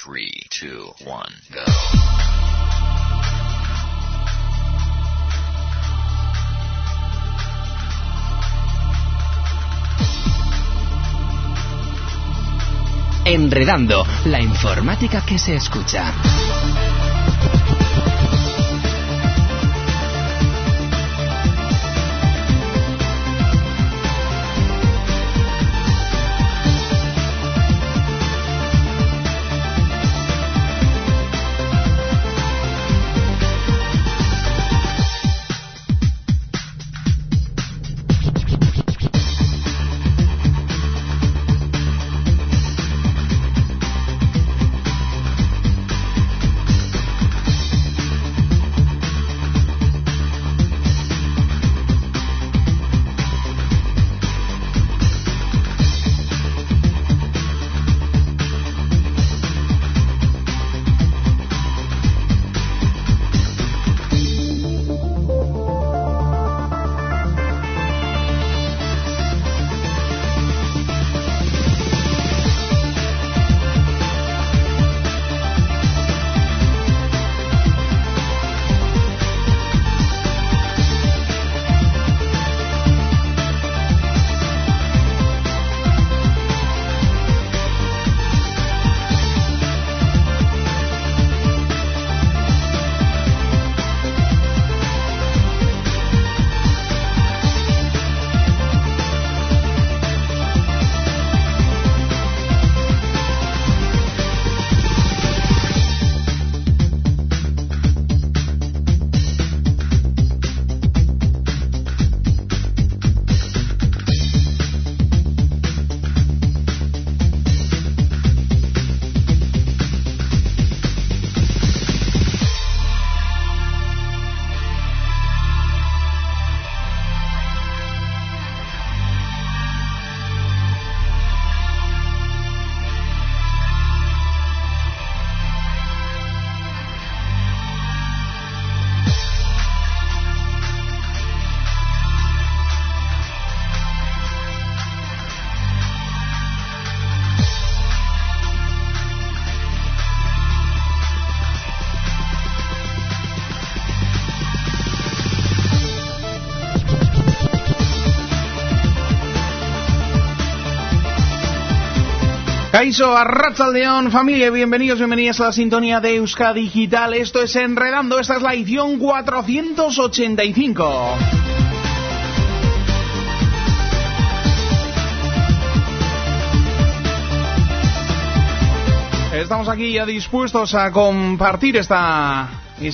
3, 2, 1, go. Enredando, la informática que se escucha. Kaixo, arratsaldeon, familia, bienvenidos, bienvenidas a la sintonía de Euskadi Digital. Esto es Enredando, esta es la edición 485. Estamos aquí ya dispuestos a compartir estas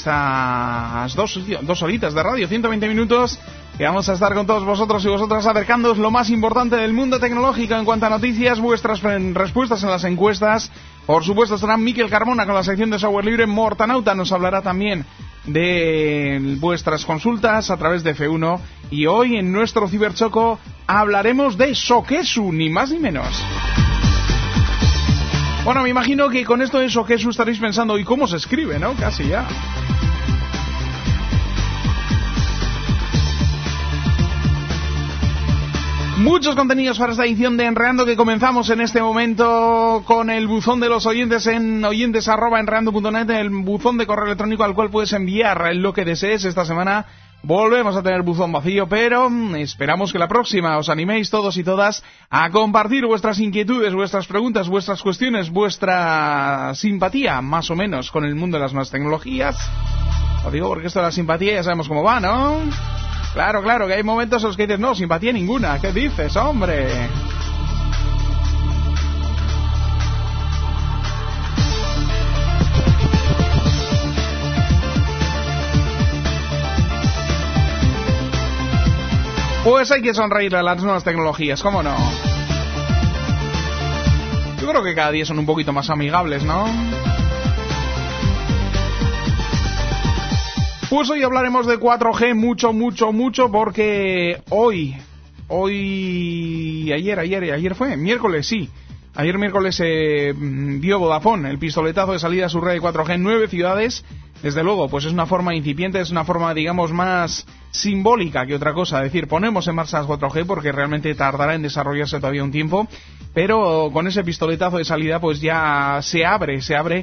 dos horitas de radio, 120 minutos, que vamos a estar con todos vosotros y vosotras acercándoos lo más importante del mundo tecnológico en cuanto a noticias, vuestras respuestas en las encuestas. Por supuesto estará Miquel Carmona con la sección de software libre. Mortanauta nos hablará también de vuestras consultas a través de F1. Y hoy en nuestro Ciberchoco hablaremos de Sokesu, ni más ni menos. Bueno, me imagino que con esto de Sokesu estaréis pensando, ¿y cómo se escribe, no? Casi ya. Muchos contenidos para esta edición de Enredando, que comenzamos en este momento con el buzón de los oyentes en oyentes@enredando.net, el buzón de correo electrónico al cual puedes enviar lo que desees. Esta semana volvemos a tener buzón vacío, pero esperamos que la próxima os animéis todos y todas a compartir vuestras inquietudes, vuestras preguntas, vuestras cuestiones, vuestra simpatía, más o menos, con el mundo de las nuevas tecnologías. Lo digo porque esto de la simpatía ya sabemos cómo va, ¿no? Claro, que hay momentos en los que dices, no, simpatía ninguna. ¿Qué dices, hombre? Pues hay que sonreírle a las nuevas tecnologías, ¿cómo no? Yo creo que cada día son un poquito más amigables, ¿no? Pues hoy hablaremos de 4G mucho, porque ayer fue, miércoles, sí. Ayer miércoles dio Vodafone el pistoletazo de salida a su red de 4G en 9 ciudades. Desde luego, pues es una forma incipiente, es una forma, digamos, más simbólica que otra cosa. Es decir, ponemos en marcha las 4G porque realmente tardará en desarrollarse todavía un tiempo. pero con ese pistoletazo de salida pues ya se abre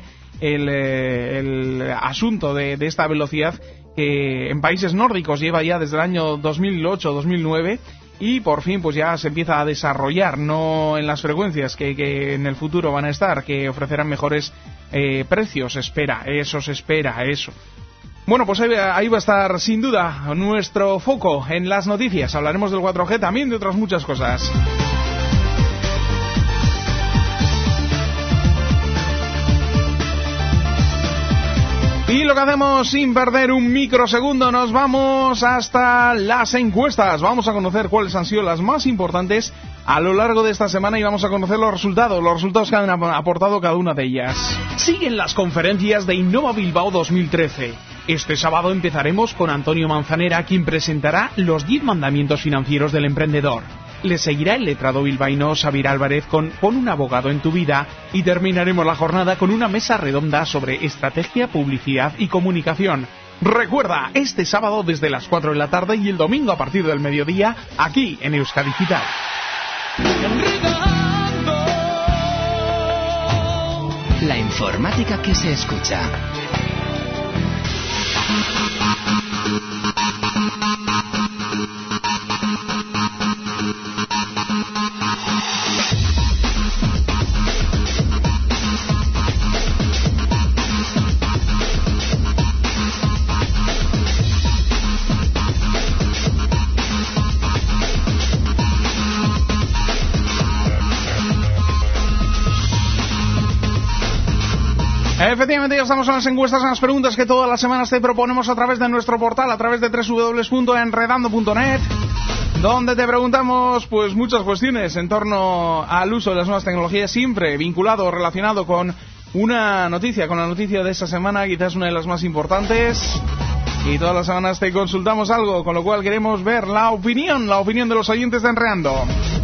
el asunto de esta velocidad que en países nórdicos lleva ya desde el año 2008-2009 y por fin pues ya se empieza a desarrollar, no en las frecuencias que en el futuro van a estar, que ofrecerán mejores precios, se espera eso. Bueno, pues ahí va a estar sin duda nuestro foco en las noticias. Hablaremos del 4G, también de otras muchas cosas. Y lo que hacemos sin perder un microsegundo, nos vamos hasta las encuestas. Vamos a conocer cuáles han sido las más importantes a lo largo de esta semana y vamos a conocer los resultados que han aportado cada una de ellas. Siguen las conferencias de Innova Bilbao 2013. Este sábado empezaremos con Antonio Manzanera, quien presentará los 10 mandamientos financieros del emprendedor. Le seguirá el letrado bilbaíno Xavier Álvarez con Pon un abogado en tu vida y terminaremos la jornada con una mesa redonda sobre estrategia, publicidad y comunicación. Recuerda, este sábado desde las 4 de la tarde y el domingo a partir del mediodía, aquí en Euskadigital. La informática que se escucha. Efectivamente, ya estamos en las encuestas, en las preguntas que todas las semanas te proponemos a través de nuestro portal, a través de www.enredando.net, donde te preguntamos pues muchas cuestiones en torno al uso de las nuevas tecnologías, siempre vinculado o relacionado con una noticia, con la noticia de esta semana, quizás una de las más importantes. Y todas las semanas te consultamos algo, con lo cual queremos ver la opinión de los oyentes de Enredando.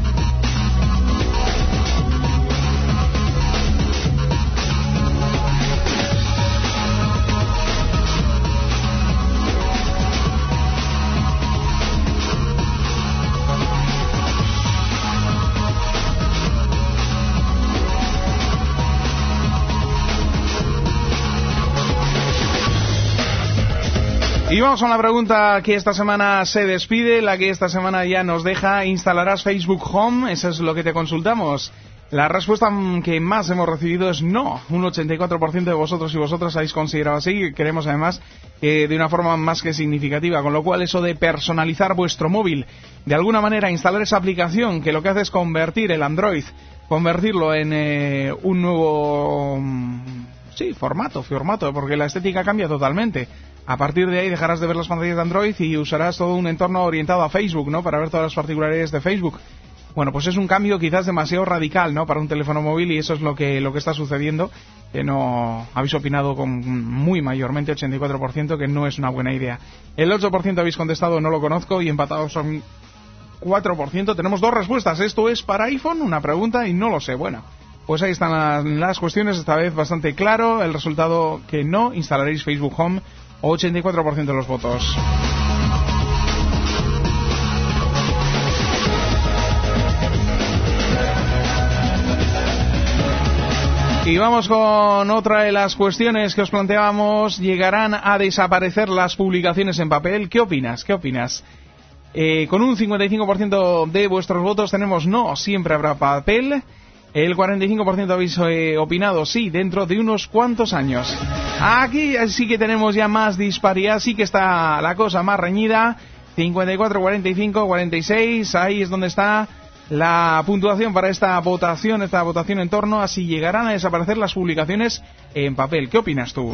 Y vamos a la pregunta que esta semana se despide, la que esta semana ya nos deja. ¿Instalarás Facebook Home? Eso es lo que te consultamos. La respuesta que más hemos recibido es no. Un 84% de vosotros y vosotras habéis considerado así. Queremos además de una forma más que significativa. Con lo cual eso de personalizar vuestro móvil, de alguna manera instalar esa aplicación que lo que hace es convertir el Android, convertirlo en un nuevo formato, porque la estética cambia totalmente. A partir de ahí dejarás de ver las pantallas de Android y usarás todo un entorno orientado a Facebook, ¿no? Para ver todas las particularidades de Facebook. Bueno, pues es un cambio quizás demasiado radical, ¿no? Para un teléfono móvil, y eso es lo que está sucediendo. Que no habéis opinado con muy mayormente, 84%, que no es una buena idea. El 8% habéis contestado no lo conozco y empatados son 4%. Tenemos dos respuestas. ¿Esto es para iPhone? Una pregunta y no lo sé. Bueno, pues ahí están las cuestiones, esta vez bastante claro. El resultado que no instalaréis Facebook Home, 84% de los votos. Y vamos con otra de las cuestiones que os planteábamos. ¿Llegarán a desaparecer las publicaciones en papel? ¿Qué opinas? Con un 55% de vuestros votos tenemos no, siempre habrá papel. El 45% habéis opinado sí, dentro de unos cuantos años. Aquí sí que tenemos ya más disparidad, sí que está la cosa más reñida. 54, 45, 46, ahí es donde está la puntuación para esta votación en torno a si llegarán a desaparecer las publicaciones en papel. ¿Qué opinas tú?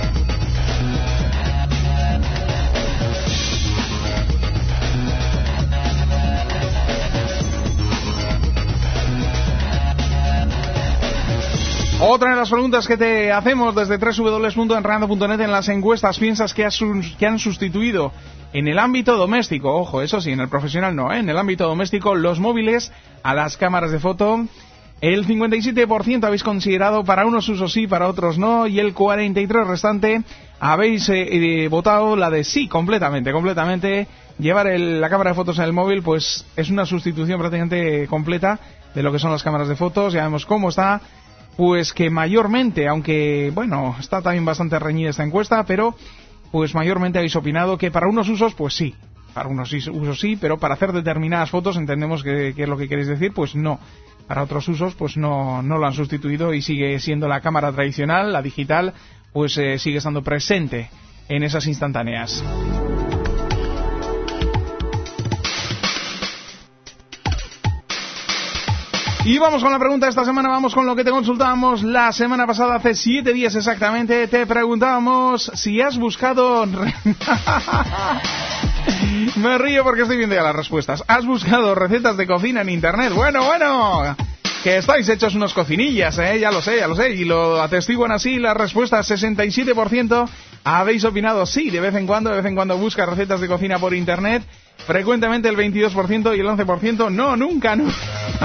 Otra de las preguntas que te hacemos desde www.enredando.net en las encuestas: ¿piensas que han sustituido en el ámbito doméstico, ojo, eso sí, en el profesional no, en el ámbito doméstico, los móviles a las cámaras de foto? El 57% habéis considerado para unos usos sí, para otros no, y el 43% restante habéis votado la de sí, completamente. Llevar la cámara de fotos en el móvil pues es una sustitución prácticamente completa de lo que son las cámaras de fotos. Ya vemos cómo está, pues que mayormente, aunque bueno, está también bastante reñida esta encuesta, pero pues mayormente habéis opinado que para unos usos, pues sí. Para unos usos sí, pero para hacer determinadas fotos, entendemos que es lo que queréis decir, pues no. Para otros usos, pues no lo han sustituido y sigue siendo la cámara tradicional, la digital, pues sigue estando presente en esas instantáneas. Y vamos con la pregunta de esta semana, vamos con lo que te consultábamos la semana pasada, hace 7 días exactamente. Te preguntábamos si has buscado... Me río porque estoy viendo ya las respuestas. ¿Has buscado recetas de cocina en internet? Bueno, que estáis hechos unos cocinillas, ya lo sé. Y lo atestiguan así las respuestas. 67% habéis opinado sí, de vez en cuando busca recetas de cocina por internet. Frecuentemente el 22% y el 11% no, nunca. No,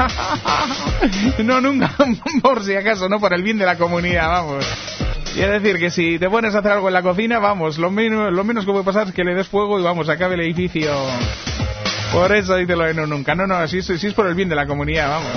nunca, por si acaso, no por el bien de la comunidad, vamos. Y es decir, que si te pones a hacer algo en la cocina, vamos, lo menos que puede pasar es que le des fuego y vamos, acabe el edificio. Por eso dice lo de no nunca. No, si es por el bien de la comunidad, vamos.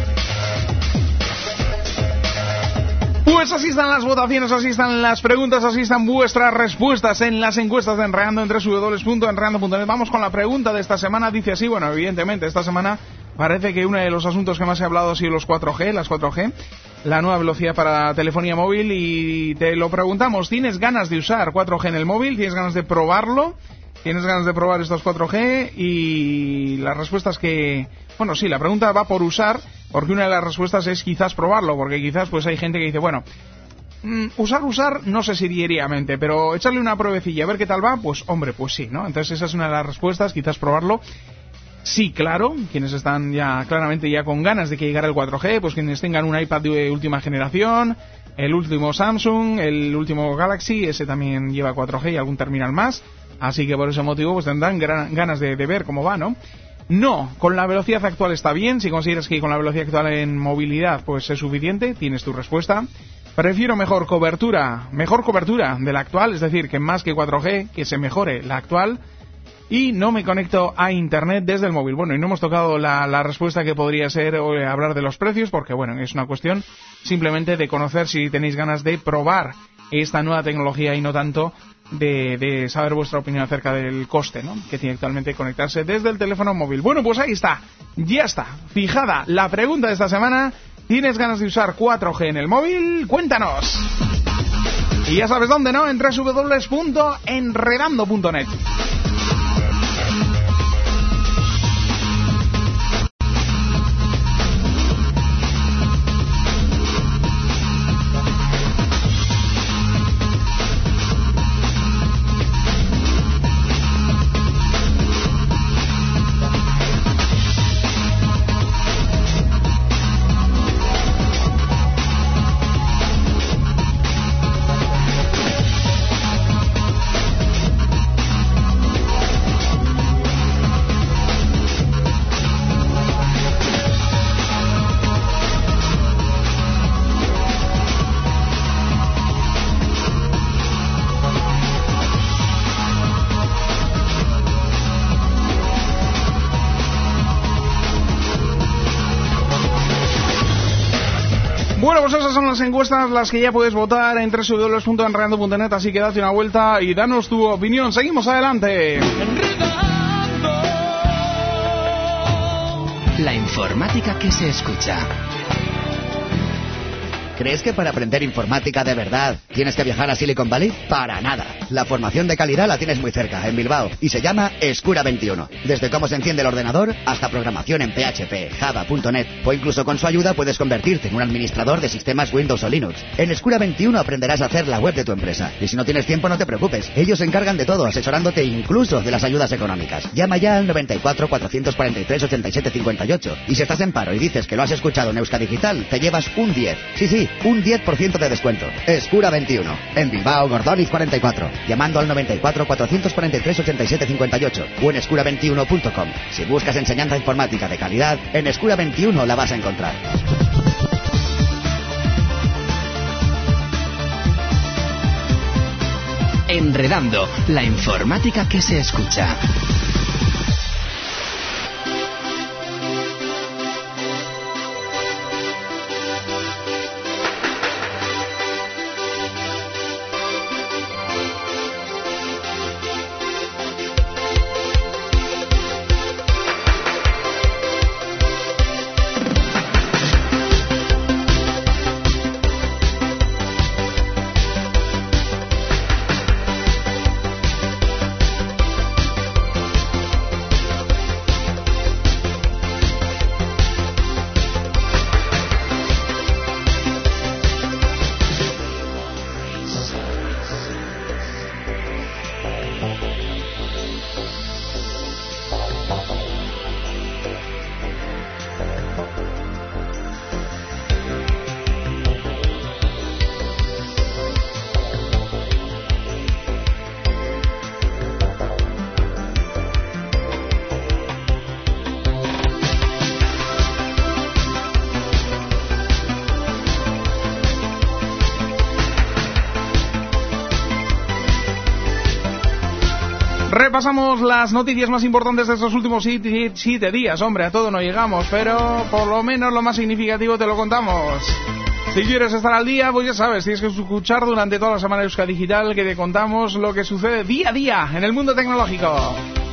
Pues así están las votaciones, así están las preguntas, así están vuestras respuestas en las encuestas de Enredando en www.enredando.net. Vamos con la pregunta de esta semana, dice así, bueno, evidentemente, esta semana parece que uno de los asuntos que más se ha hablado ha sido las 4G, la nueva velocidad para telefonía móvil, y te lo preguntamos, ¿tienes ganas de usar 4G en el móvil? ¿Tienes ganas de probarlo? ¿Tienes ganas de probar estos 4G? Y las respuestas que... Bueno, sí, la pregunta va por usar, porque una de las respuestas es quizás probarlo, porque quizás pues hay gente que dice, bueno, usar, no sé si diariamente, pero echarle una pruebecilla, a ver qué tal va, pues hombre, pues sí, ¿no? Entonces esa es una de las respuestas, quizás probarlo. Sí, claro, quienes están ya claramente ya con ganas de que llegara el 4G, pues quienes tengan un iPad de última generación, el último Samsung, el último Galaxy, ese también lleva 4G y algún terminal más, así que por ese motivo pues tendrán ganas de ver cómo va, ¿no? No, con la velocidad actual está bien, si consideras que con la velocidad actual en movilidad pues es suficiente, tienes tu respuesta. Prefiero mejor cobertura de la actual, es decir, que más que 4G, que se mejore la actual. Y no me conecto a internet desde el móvil. Bueno, y no hemos tocado la respuesta que podría ser hablar de los precios, porque bueno, es una cuestión simplemente de conocer si tenéis ganas de probar esta nueva tecnología y no tanto de saber vuestra opinión acerca del coste, ¿no?, que tiene actualmente conectarse desde el teléfono móvil. Bueno, pues ahí está, ya está, fijada la pregunta de esta semana. ¿Tienes ganas de usar 4G en el móvil? Cuéntanos. Y ya sabes dónde, ¿no? En www.enredando.net. Bueno, pues esas son las encuestas, las que ya puedes votar en www.enredando.net, así que date una vuelta y danos tu opinión. Seguimos adelante. La informática que se escucha. ¿Crees que para aprender informática de verdad tienes que viajar a Silicon Valley? Para nada. La formación de calidad la tienes muy cerca, en Bilbao, y se llama Escura 21. Desde cómo se enciende el ordenador hasta programación en PHP, Java.net, o incluso con su ayuda puedes convertirte en un administrador de sistemas Windows o Linux. En Escura 21 aprenderás a hacer la web de tu empresa. Y si no tienes tiempo, no te preocupes. Ellos se encargan de todo, asesorándote incluso de las ayudas económicas. Llama ya al 94 443 87 58. Y si estás en paro y dices que lo has escuchado en Euskadigital, te llevas un 10. Sí, un 10% de descuento. Escura 21. En Bilbao, Gordoniz 44. Llamando al 94 443 87 58 o en escura21.com. Si buscas enseñanza informática de calidad, en Escura 21 la vas a encontrar. Enredando, la informática que se escucha. repasamos las noticias más importantes de estos últimos 7 días. Hombre, a todo no llegamos, pero por lo menos lo más significativo te lo contamos. Si quieres estar al día, pues ya sabes, tienes que escuchar durante toda la semana Euskadi Digital, que te contamos lo que sucede día a día en el mundo tecnológico.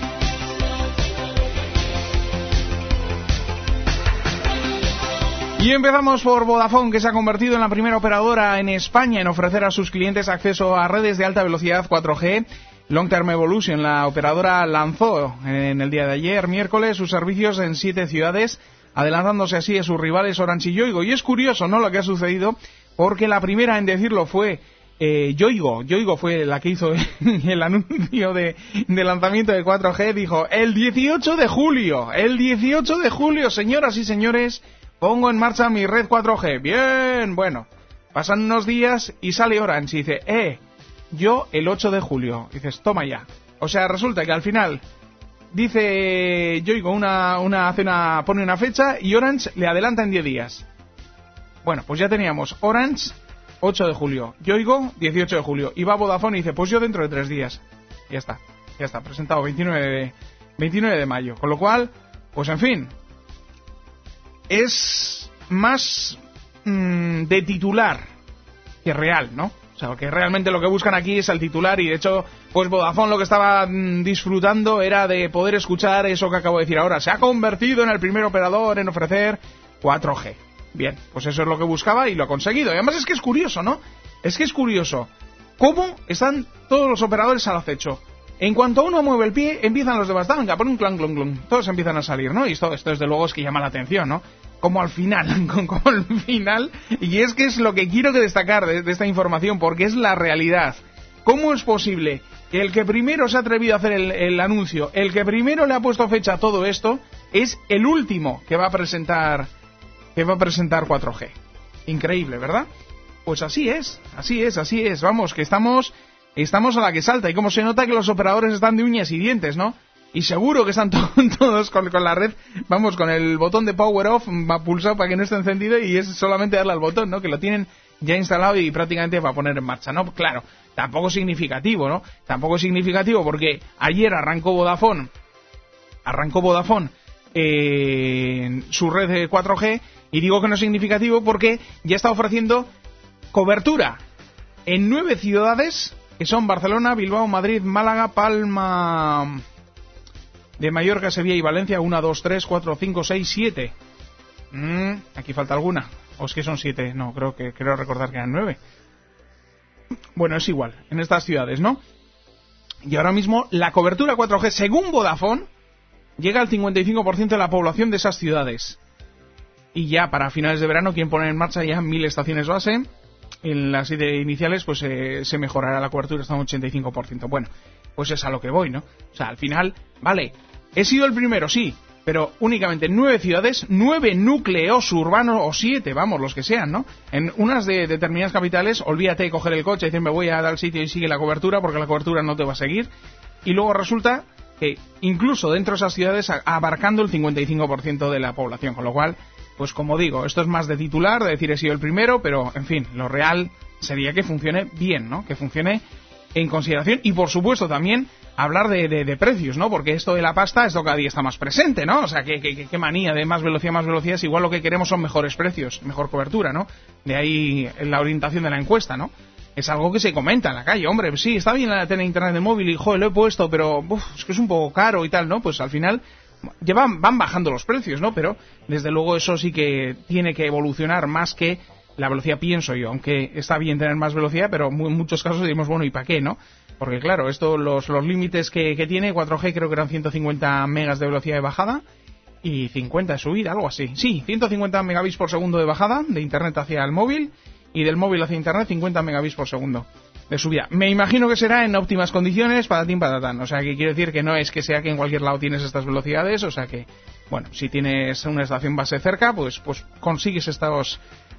Y empezamos por Vodafone, que se ha convertido en la primera operadora en España en ofrecer a sus clientes acceso a redes de alta velocidad 4G. Long Term Evolution, la operadora, lanzó en el día de ayer, miércoles, sus servicios en 7 ciudades, adelantándose así a sus rivales Orange y Yoigo. Y es curioso, ¿no?, lo que ha sucedido, porque la primera en decirlo fue Yoigo. Yoigo fue la que hizo el anuncio de lanzamiento de 4G. Dijo, el 18 de julio, señoras y señores, pongo en marcha mi red 4G. Bien, bueno, pasan unos días y sale Orange y dice, yo el 8 de julio. Dices, toma ya. O sea, resulta que al final dice Yoigo pone una fecha y Orange le adelanta en 10 días. Bueno, pues ya teníamos Orange 8 de julio, Yoigo 18 de julio. Y va Vodafone y dice, pues yo dentro de 3 días. Ya está, presentado 29 de mayo. Con lo cual, pues en fin, es más de titular que real, ¿no? O sea, que realmente lo que buscan aquí es el titular, y de hecho, pues Vodafone lo que estaba disfrutando era de poder escuchar eso que acabo de decir ahora. Se ha convertido en el primer operador en ofrecer 4G. Bien, pues eso es lo que buscaba y lo ha conseguido. Y además es que es curioso, ¿no? Es que es curioso cómo están todos los operadores al acecho. En cuanto uno mueve el pie, empiezan los demás. Venga, pon un clan, clon, clon. Todos empiezan a salir, ¿no? Y esto desde luego es que llama la atención, ¿no? Como al final, y es que es lo que quiero que destacar de esta información, porque es la realidad. ¿Cómo es posible que el que primero se ha atrevido a hacer el anuncio, el que primero le ha puesto fecha a todo esto, es el último que va a presentar 4G? Increíble, ¿verdad? Pues así es. Vamos, que estamos a la que salta, y como se nota que los operadores están de uñas y dientes, ¿no? Y seguro que están todos con la red, vamos, con el botón de power off pulsado para que no esté encendido, y es solamente darle al botón, ¿no? Que lo tienen ya instalado y prácticamente va a poner en marcha, ¿no? Claro, tampoco significativo, ¿no? Tampoco significativo porque ayer arrancó Vodafone su red de 4G, y digo que no es significativo porque ya está ofreciendo cobertura en 9 ciudades, que son Barcelona, Bilbao, Madrid, Málaga, Palma de Mallorca, Sevilla y Valencia. 1, 2, 3, 4, 5, 6, 7. Aquí falta alguna. ¿O es que son 7? No, creo recordar que eran 9. Bueno, es igual, en estas ciudades, ¿no? Y ahora mismo la cobertura 4G, según Vodafone, llega al 55% de la población de esas ciudades. Y ya para finales de verano quieren poner en marcha ya 1000 estaciones base. En las iniciales pues se mejorará la cobertura hasta un 85%. Bueno, pues es a lo que voy, ¿no? O sea, al final, vale, he sido el primero, sí, pero únicamente en 9 ciudades, 9 núcleos urbanos, o 7, vamos, los que sean, ¿no? En unas de determinadas capitales, olvídate de coger el coche y decir, me voy a tal sitio y sigue la cobertura, porque la cobertura no te va a seguir. Y luego resulta que incluso dentro de esas ciudades abarcando el 55% de la población, con lo cual, pues como digo, esto es más de titular, de decir he sido el primero, pero en fin, lo real sería que funcione bien, ¿no? Que funcione en consideración, y por supuesto también hablar de precios, ¿no? Porque esto de la pasta, esto cada día está más presente, ¿no? O sea, qué manía de más velocidad, igual lo que queremos son mejores precios, mejor cobertura, ¿no? De ahí la orientación de la encuesta, ¿no? Es algo que se comenta en la calle, hombre, sí, está bien tener internet de móvil y, joder, lo he puesto, pero es que es un poco caro y tal, ¿no? Pues al final van bajando los precios, ¿no? Pero desde luego eso sí que tiene que evolucionar más que la velocidad, pienso yo, aunque está bien tener más velocidad, pero en muchos casos decimos, bueno, ¿y para qué, no? Porque claro, esto los límites que tiene 4G creo que eran 150 megas de velocidad de bajada y 50 de subida, algo así. Sí, 150 megabits por segundo de bajada de internet hacia el móvil, y del móvil hacia internet 50 megabits por segundo de subida. Me imagino que será en óptimas condiciones, patatín patatán. O sea, que quiere decir que no es que sea que en cualquier lado tienes estas velocidades, o sea que, bueno, si tienes una estación base cerca, pues consigues estos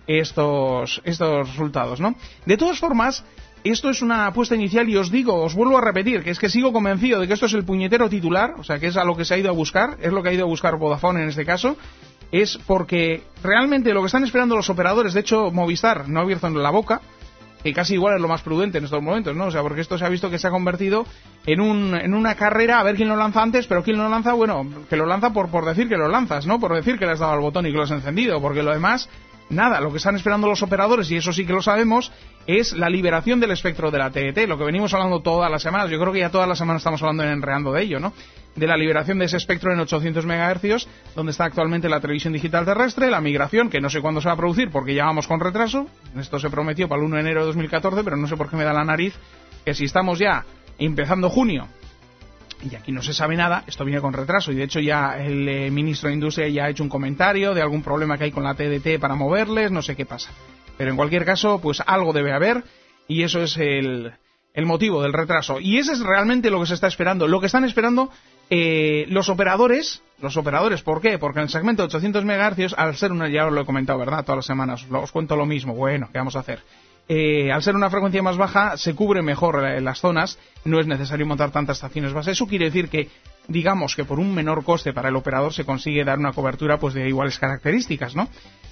resultados, ¿no? De todas formas, esto es una apuesta inicial, y os vuelvo a repetir, que es que sigo convencido de que esto es el puñetero titular, o sea, que es a lo que se ha ido a buscar, es lo que ha ido a buscar Vodafone en este caso, es porque realmente lo que están esperando los operadores, de hecho Movistar no ha abierto la boca, que casi igual es lo más prudente en estos momentos, ¿no? O sea, porque esto se ha visto que se ha convertido en una carrera a ver quién lo lanza antes, pero quién lo lanza, bueno, que lo lanza por decir que lo lanzas, ¿no? Por decir que le has dado al botón y que lo has encendido, porque lo demás, nada, lo que están esperando los operadores, y eso sí que lo sabemos, es la liberación del espectro de la TDT, lo que venimos hablando todas las semanas. Yo creo que ya todas las semanas estamos hablando en Enredando de ello, ¿no? De la liberación de ese espectro en 800 MHz, donde está actualmente la televisión digital terrestre, la migración, que no sé cuándo se va a producir, porque ya vamos con retraso. Esto se prometió para el 1 de enero de 2014, pero no sé por qué me da la nariz que si estamos ya empezando junio, y aquí no se sabe nada, esto viene con retraso, y de hecho ya el ministro de Industria ya ha hecho un comentario de algún problema que hay con la TDT para moverles, no sé qué pasa. Pero en cualquier caso, pues algo debe haber, y eso es el motivo del retraso. Y ese es realmente lo que se está esperando. Lo que están esperando los operadores, ¿por qué? Porque en el segmento de 800 MHz, al ser ya os lo he comentado, ¿verdad? Todas las semanas, os cuento lo mismo. Bueno, ¿qué vamos a hacer? Al ser una frecuencia más baja, se cubre mejor las zonas, no es necesario montar tantas estaciones base. Eso quiere decir que, digamos que por un menor coste para el operador se consigue dar una cobertura pues de iguales características, ¿no?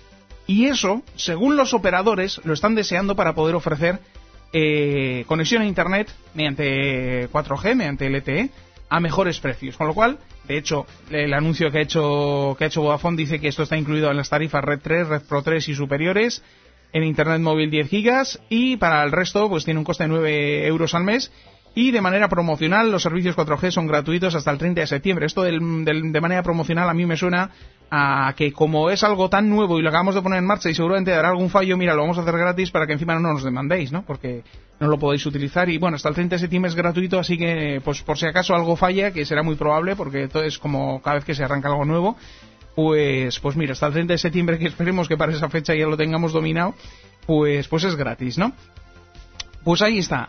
Y eso, según los operadores, lo están deseando para poder ofrecer conexión a Internet mediante 4G, mediante LTE, a mejores precios. Con lo cual, de hecho, el anuncio que ha hecho Vodafone dice que esto está incluido en las tarifas Red 3, Red Pro 3 y superiores, en Internet móvil 10 gigas, y para el resto pues tiene un coste de 9 euros al mes, y de manera promocional los servicios 4G son gratuitos hasta el 30 de septiembre. Esto de manera promocional a mí me suena a que como es algo tan nuevo y lo acabamos de poner en marcha y seguramente dará algún fallo, mira, lo vamos a hacer gratis para que encima no nos demandéis, ¿no? Porque no lo podéis utilizar, y bueno, hasta el 30 de septiembre es gratuito, así que pues por si acaso algo falla, que será muy probable porque todo es como cada vez que se arranca algo nuevo, pues mira, hasta el 30 de septiembre, que esperemos que para esa fecha ya lo tengamos dominado, pues es gratis, ¿no? Pues ahí está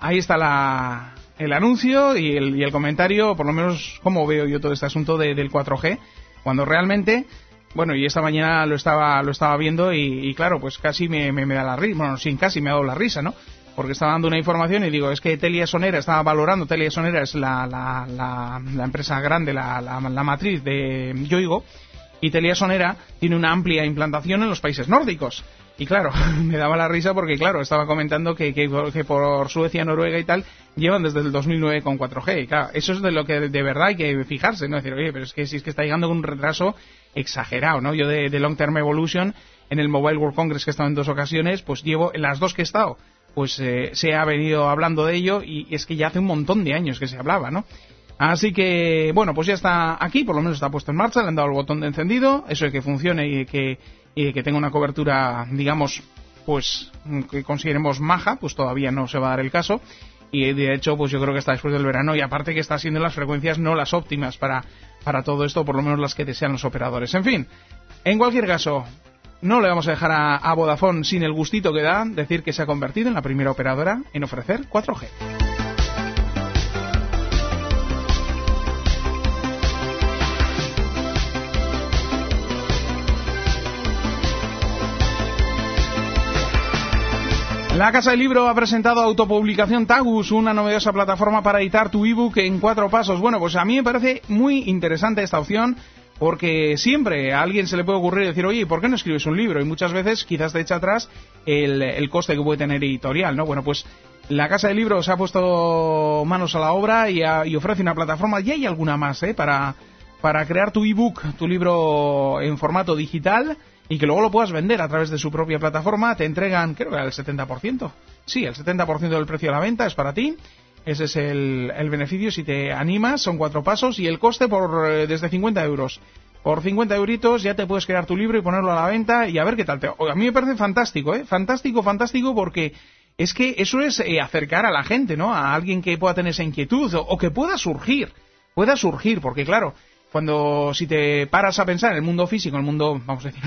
el anuncio y el comentario, por lo menos como veo yo todo este asunto del 4G, cuando realmente, bueno, y esta mañana lo estaba viendo y claro, pues casi me da la risa, bueno, sin casi me ha dado la risa, ¿no? Porque estaba dando una información y digo, es que Telia Sonera estaba valorando, Telia Sonera es la empresa grande, la matriz de Yoigo, y Telia Sonera tiene una amplia implantación en los países nórdicos. Y claro, me daba la risa porque, claro, estaba comentando que por Suecia, Noruega y tal, llevan desde el 2009 con 4G. Y claro, eso es de lo que de verdad hay que fijarse, ¿no? Decir, oye, pero es que si es que está llegando con un retraso exagerado, ¿no? Yo de Long Term Evolution, en el Mobile World Congress que he estado en 2 ocasiones, pues llevo, en las 2 que he estado, pues se ha venido hablando de ello, y es que ya hace un montón de años que se hablaba, ¿no? Así que, bueno, pues ya está aquí, por lo menos está puesto en marcha, le han dado el botón de encendido, eso de que funcione y que tenga una cobertura, digamos, pues que consideremos maja, pues todavía no se va a dar el caso, y de hecho, pues yo creo que está después del verano, y aparte que está siendo las frecuencias no las óptimas para todo esto, por lo menos las que desean los operadores. En fin, en cualquier caso, no le vamos a dejar a Vodafone sin el gustito que da decir que se ha convertido en la primera operadora en ofrecer 4G. La Casa del Libro ha presentado Autopublicación Tagus, una novedosa plataforma para editar tu ebook en 4 pasos. Bueno, pues a mí me parece muy interesante esta opción, porque siempre a alguien se le puede ocurrir decir, oye, ¿por qué no escribes un libro? Y muchas veces quizás te echa atrás el coste que puede tener editorial, ¿no? Bueno, pues la Casa del Libro se ha puesto manos a la obra y ofrece una plataforma, y hay alguna más, para crear tu ebook, tu libro en formato digital, y que luego lo puedas vender a través de su propia plataforma. Te entregan, creo que el 70%. Sí, el 70% del precio de la venta es para ti. Ese es el beneficio si te animas. Son 4 pasos y el coste desde 50 euros. Por 50 euritos ya te puedes crear tu libro y ponerlo a la venta y a ver qué tal. A mí me parece fantástico, fantástico, porque es que eso es acercar a la gente, ¿no? A alguien que pueda tener esa inquietud o que pueda surgir, porque claro, si te paras a pensar en el mundo físico, en el mundo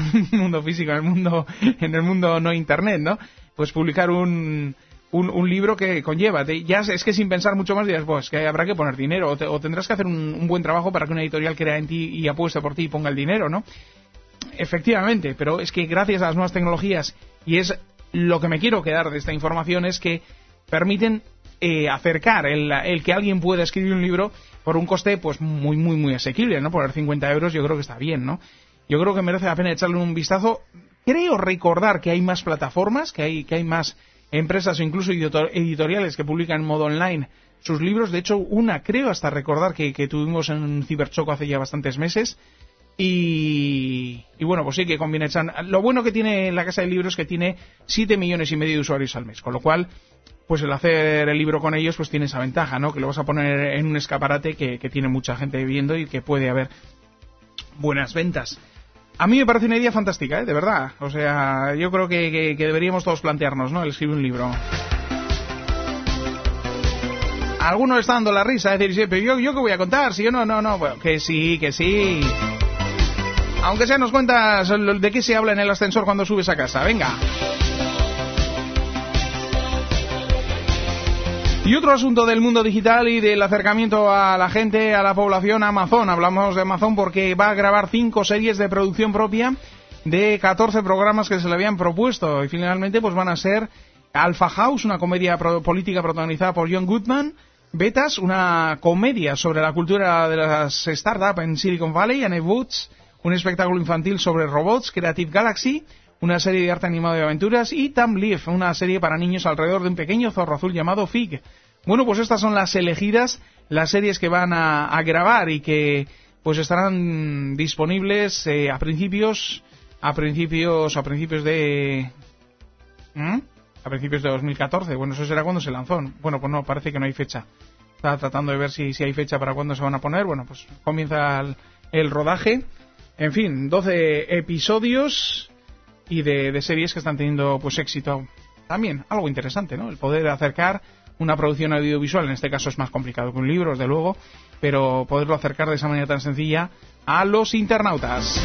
no internet, ¿no? Pues publicar un libro que conlleva, ya es que sin pensar mucho más dirás, pues que habrá que poner dinero, o tendrás que hacer un buen trabajo para que una editorial crea en ti y apueste por ti y ponga el dinero, ¿no? Efectivamente, pero es que gracias a las nuevas tecnologías, y es lo que me quiero quedar de esta información, es que permiten acercar el que alguien pueda escribir un libro por un coste pues muy asequible, ¿no? Por 50 euros yo creo que está bien, ¿no? Yo creo que merece la pena echarle un vistazo. Creo recordar que hay más plataformas, que hay más empresas o incluso editoriales que publican en modo online sus libros. De hecho, una creo hasta recordar que tuvimos en Ciberchoco hace ya bastantes meses. Y bueno, pues sí que conviene echar. Lo bueno que tiene la Casa del Libro es que tiene 7,5 millones de usuarios al mes, con lo cual, pues el hacer el libro con ellos, pues tiene esa ventaja, ¿no? Que lo vas a poner en un escaparate que tiene mucha gente viendo y que puede haber buenas ventas. A mí me parece una idea fantástica, de verdad. O sea, yo creo que deberíamos todos plantearnos, ¿no? El escribir un libro. Algunos están dando la risa, es decir, pero yo qué voy a contar, si yo no, bueno, que sí. Aunque sea nos cuentas de qué se habla en el ascensor cuando subes a casa, venga. Y otro asunto del mundo digital y del acercamiento a la gente, a la población, Amazon. Hablamos de Amazon porque va a grabar 5 series de producción propia de 14 programas que se le habían propuesto. Y finalmente pues van a ser Alpha House, una comedia política protagonizada por John Goodman; Betas, una comedia sobre la cultura de las startups en Silicon Valley; Annette Woods, un espectáculo infantil sobre robots; Creative Galaxy, una serie de arte animado de aventuras; y Tam Leaf, una serie para niños alrededor de un pequeño zorro azul llamado Fig. Bueno, pues estas son las elegidas, las series que van a grabar y que pues estarán disponibles a principios de 2014. Bueno, eso será cuando se lanzó. Bueno, pues no, parece que no hay fecha. Estaba tratando de ver si hay fecha para cuándo se van a poner. Bueno, pues comienza el rodaje. En fin, 12 episodios y de series que están teniendo pues éxito. También algo interesante, ¿no? El poder acercar una producción audiovisual, en este caso es más complicado que un libro, desde luego, pero poderlo acercar de esa manera tan sencilla a los internautas.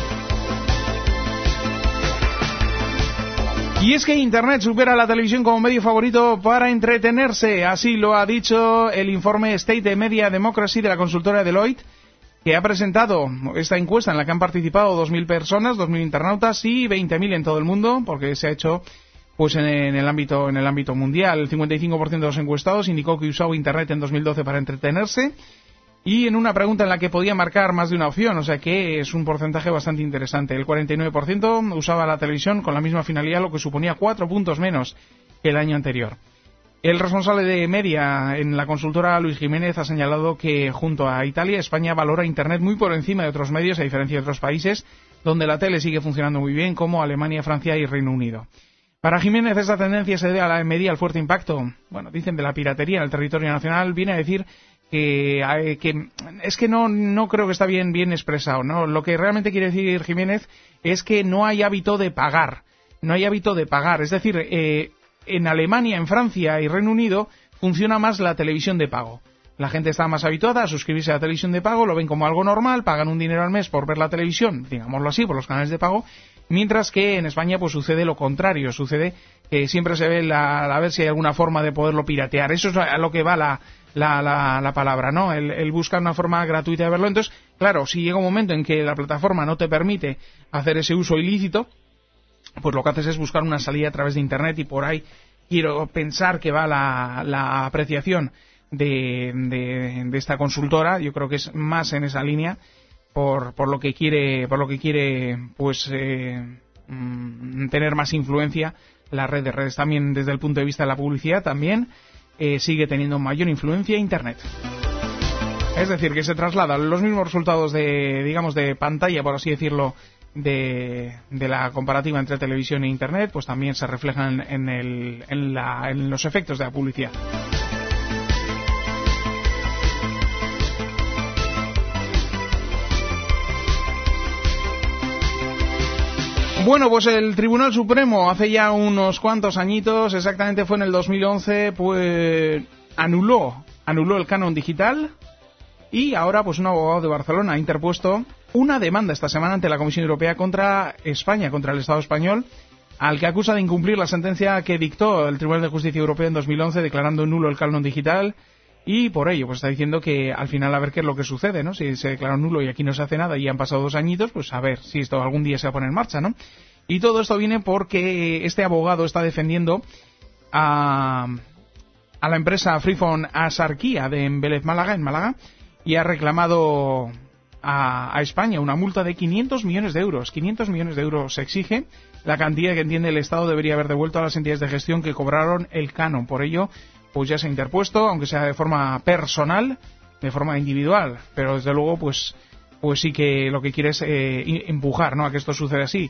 Y es que Internet supera a la televisión como medio favorito para entretenerse. Así lo ha dicho el informe State Media Democracy de la consultora Deloitte, que ha presentado esta encuesta en la que han participado 2.000 personas, 2.000 internautas y 20.000 en todo el mundo, porque se ha hecho pues en el ámbito mundial. El 55% de los encuestados indicó que usaba Internet en 2012 para entretenerse, y en una pregunta en la que podía marcar más de una opción, o sea que es un porcentaje bastante interesante. El 49% usaba la televisión con la misma finalidad, lo que suponía 4 puntos menos que el año anterior. El responsable de media en la consultora, Luis Jiménez, ha señalado que junto a Italia, España valora Internet muy por encima de otros medios, a diferencia de otros países donde la tele sigue funcionando muy bien, como Alemania, Francia y Reino Unido. Para Jiménez, esta tendencia se debe a la medida al fuerte impacto, bueno, dicen, de la piratería en el territorio nacional. Viene a decir que es que no creo que está bien expresado, ¿no? Lo que realmente quiere decir Jiménez es que no hay hábito de pagar. Es decir, en Alemania, en Francia y Reino Unido funciona más la televisión de pago. La gente está más habituada a suscribirse a la televisión de pago, lo ven como algo normal, pagan un dinero al mes por ver la televisión, digámoslo así, por los canales de pago, mientras que en España pues sucede lo contrario, sucede que siempre se ve a ver si hay alguna forma de poderlo piratear. Eso es a lo que va la palabra, ¿no? El buscar una forma gratuita de verlo. Entonces, claro, si llega un momento en que la plataforma no te permite hacer ese uso ilícito, pues lo que haces es buscar una salida a través de Internet, y por ahí quiero pensar que va la apreciación de esta consultora. Yo creo que es más en esa línea por lo que quiere pues tener más influencia la red de redes. También desde el punto de vista de la publicidad también sigue teniendo mayor influencia Internet. Es decir, que se trasladan los mismos resultados de pantalla, por así decirlo, de la comparativa entre televisión e Internet, pues también se reflejan en los efectos de la publicidad. Bueno, pues el Tribunal Supremo hace ya unos cuantos añitos, exactamente fue en el 2011, pues anuló el canon digital, y ahora pues un abogado de Barcelona ha interpuesto una demanda esta semana ante la Comisión Europea contra España, contra el Estado español, al que acusa de incumplir la sentencia que dictó el Tribunal de Justicia Europeo en 2011 declarando nulo el canon digital. Y por ello, pues está diciendo que al final a ver qué es lo que sucede, ¿no? Si se declara nulo y aquí no se hace nada y han pasado 2 añitos, pues a ver si esto algún día se va a poner en marcha, ¿no? Y todo esto viene porque este abogado está defendiendo a la empresa Freephone Asarquía de Vélez Málaga, en Málaga, y ha reclamado a España una multa de 500 millones de euros. 500 millones de euros se exige la cantidad que entiende el Estado debería haber devuelto a las entidades de gestión que cobraron el canon. Por ello, pues ya se ha interpuesto, aunque sea de forma personal, de forma individual, pero desde luego pues sí que lo que quiere es empujar, ¿no?, a que esto suceda así.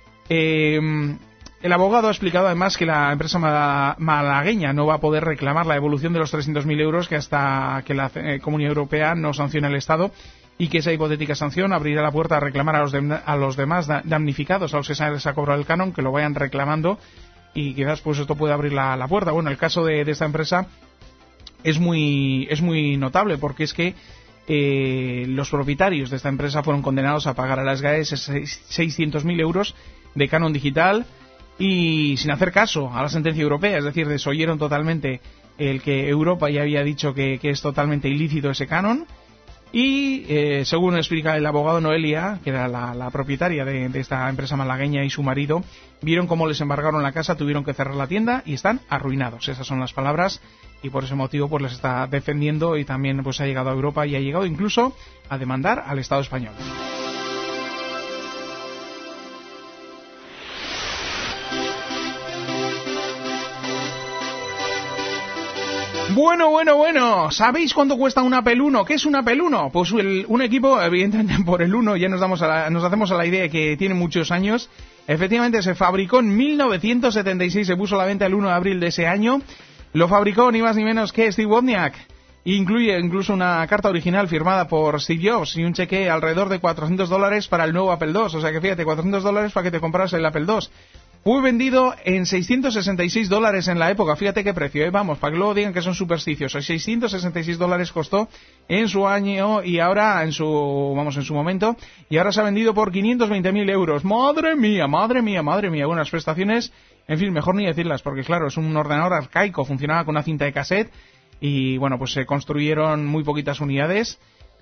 El abogado ha explicado además que la empresa malagueña no va a poder reclamar la devolución de los 300.000 euros que hasta que la Comunidad Europea no sancione el Estado, y que esa hipotética sanción abrirá la puerta a reclamar a los demás damnificados, a los que se les ha cobrado el canon, que lo vayan reclamando, y quizás pues esto puede abrir la puerta. Bueno, el caso de esta empresa es muy notable, porque es que los propietarios de esta empresa fueron condenados a pagar a las GAE 600.000 euros de canon digital, y sin hacer caso a la sentencia europea, es decir, desoyeron totalmente el que Europa ya había dicho que es totalmente ilícito ese canon. Y según explica el abogado, Noelia, que era la propietaria de esta empresa malagueña, y su marido vieron cómo les embargaron la casa, tuvieron que cerrar la tienda y están arruinados. Esas son las palabras, y por ese motivo pues les está defendiendo, y también pues ha llegado a Europa y ha llegado incluso a demandar al Estado español. Bueno, ¿sabéis cuánto cuesta un Apple 1? ¿Qué es un Apple 1? Pues un equipo, evidentemente por el 1 ya nos hacemos a la idea de que tiene muchos años. Efectivamente se fabricó en 1976, se puso a la venta el 1 de abril de ese año. Lo fabricó ni más ni menos que Steve Wozniak. Incluye incluso una carta original firmada por Steve Jobs y un cheque alrededor de $400 para el nuevo Apple II. O sea que fíjate, $400 para que te compras el Apple II. Fue vendido en $666 en la época. Fíjate qué precio, vamos, para que luego digan que son supersticiosos. $666 costó en su año, y ahora en su momento, y ahora se ha vendido por 520.000 euros. Madre mía. Buenas prestaciones, en fin, mejor ni decirlas, porque claro, es un ordenador arcaico, funcionaba con una cinta de cassette, y bueno, pues se construyeron muy poquitas unidades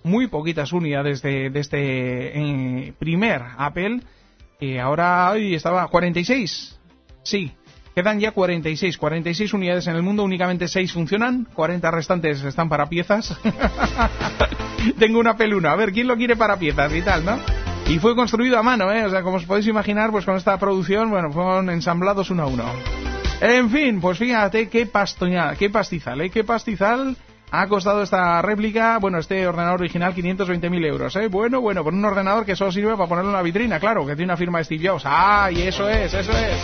de este primer Apple. Y ahora estaba 46. Sí, quedan ya 46 unidades en el mundo, únicamente 6 funcionan, 40 restantes están para piezas. Tengo una Apple 1, a ver, ¿quién lo quiere para piezas y tal, no? Y fue construido a mano, o sea, como os podéis imaginar, pues con esta producción, bueno, fueron ensamblados uno a uno. En fin, pues fíjate qué pastizal ha costado esta réplica, este ordenador original, 520.000 euros, Bueno, por un ordenador que solo sirve para ponerlo en la vitrina, claro, que tiene una firma de Steve Jobs. ¡Ah, y eso es!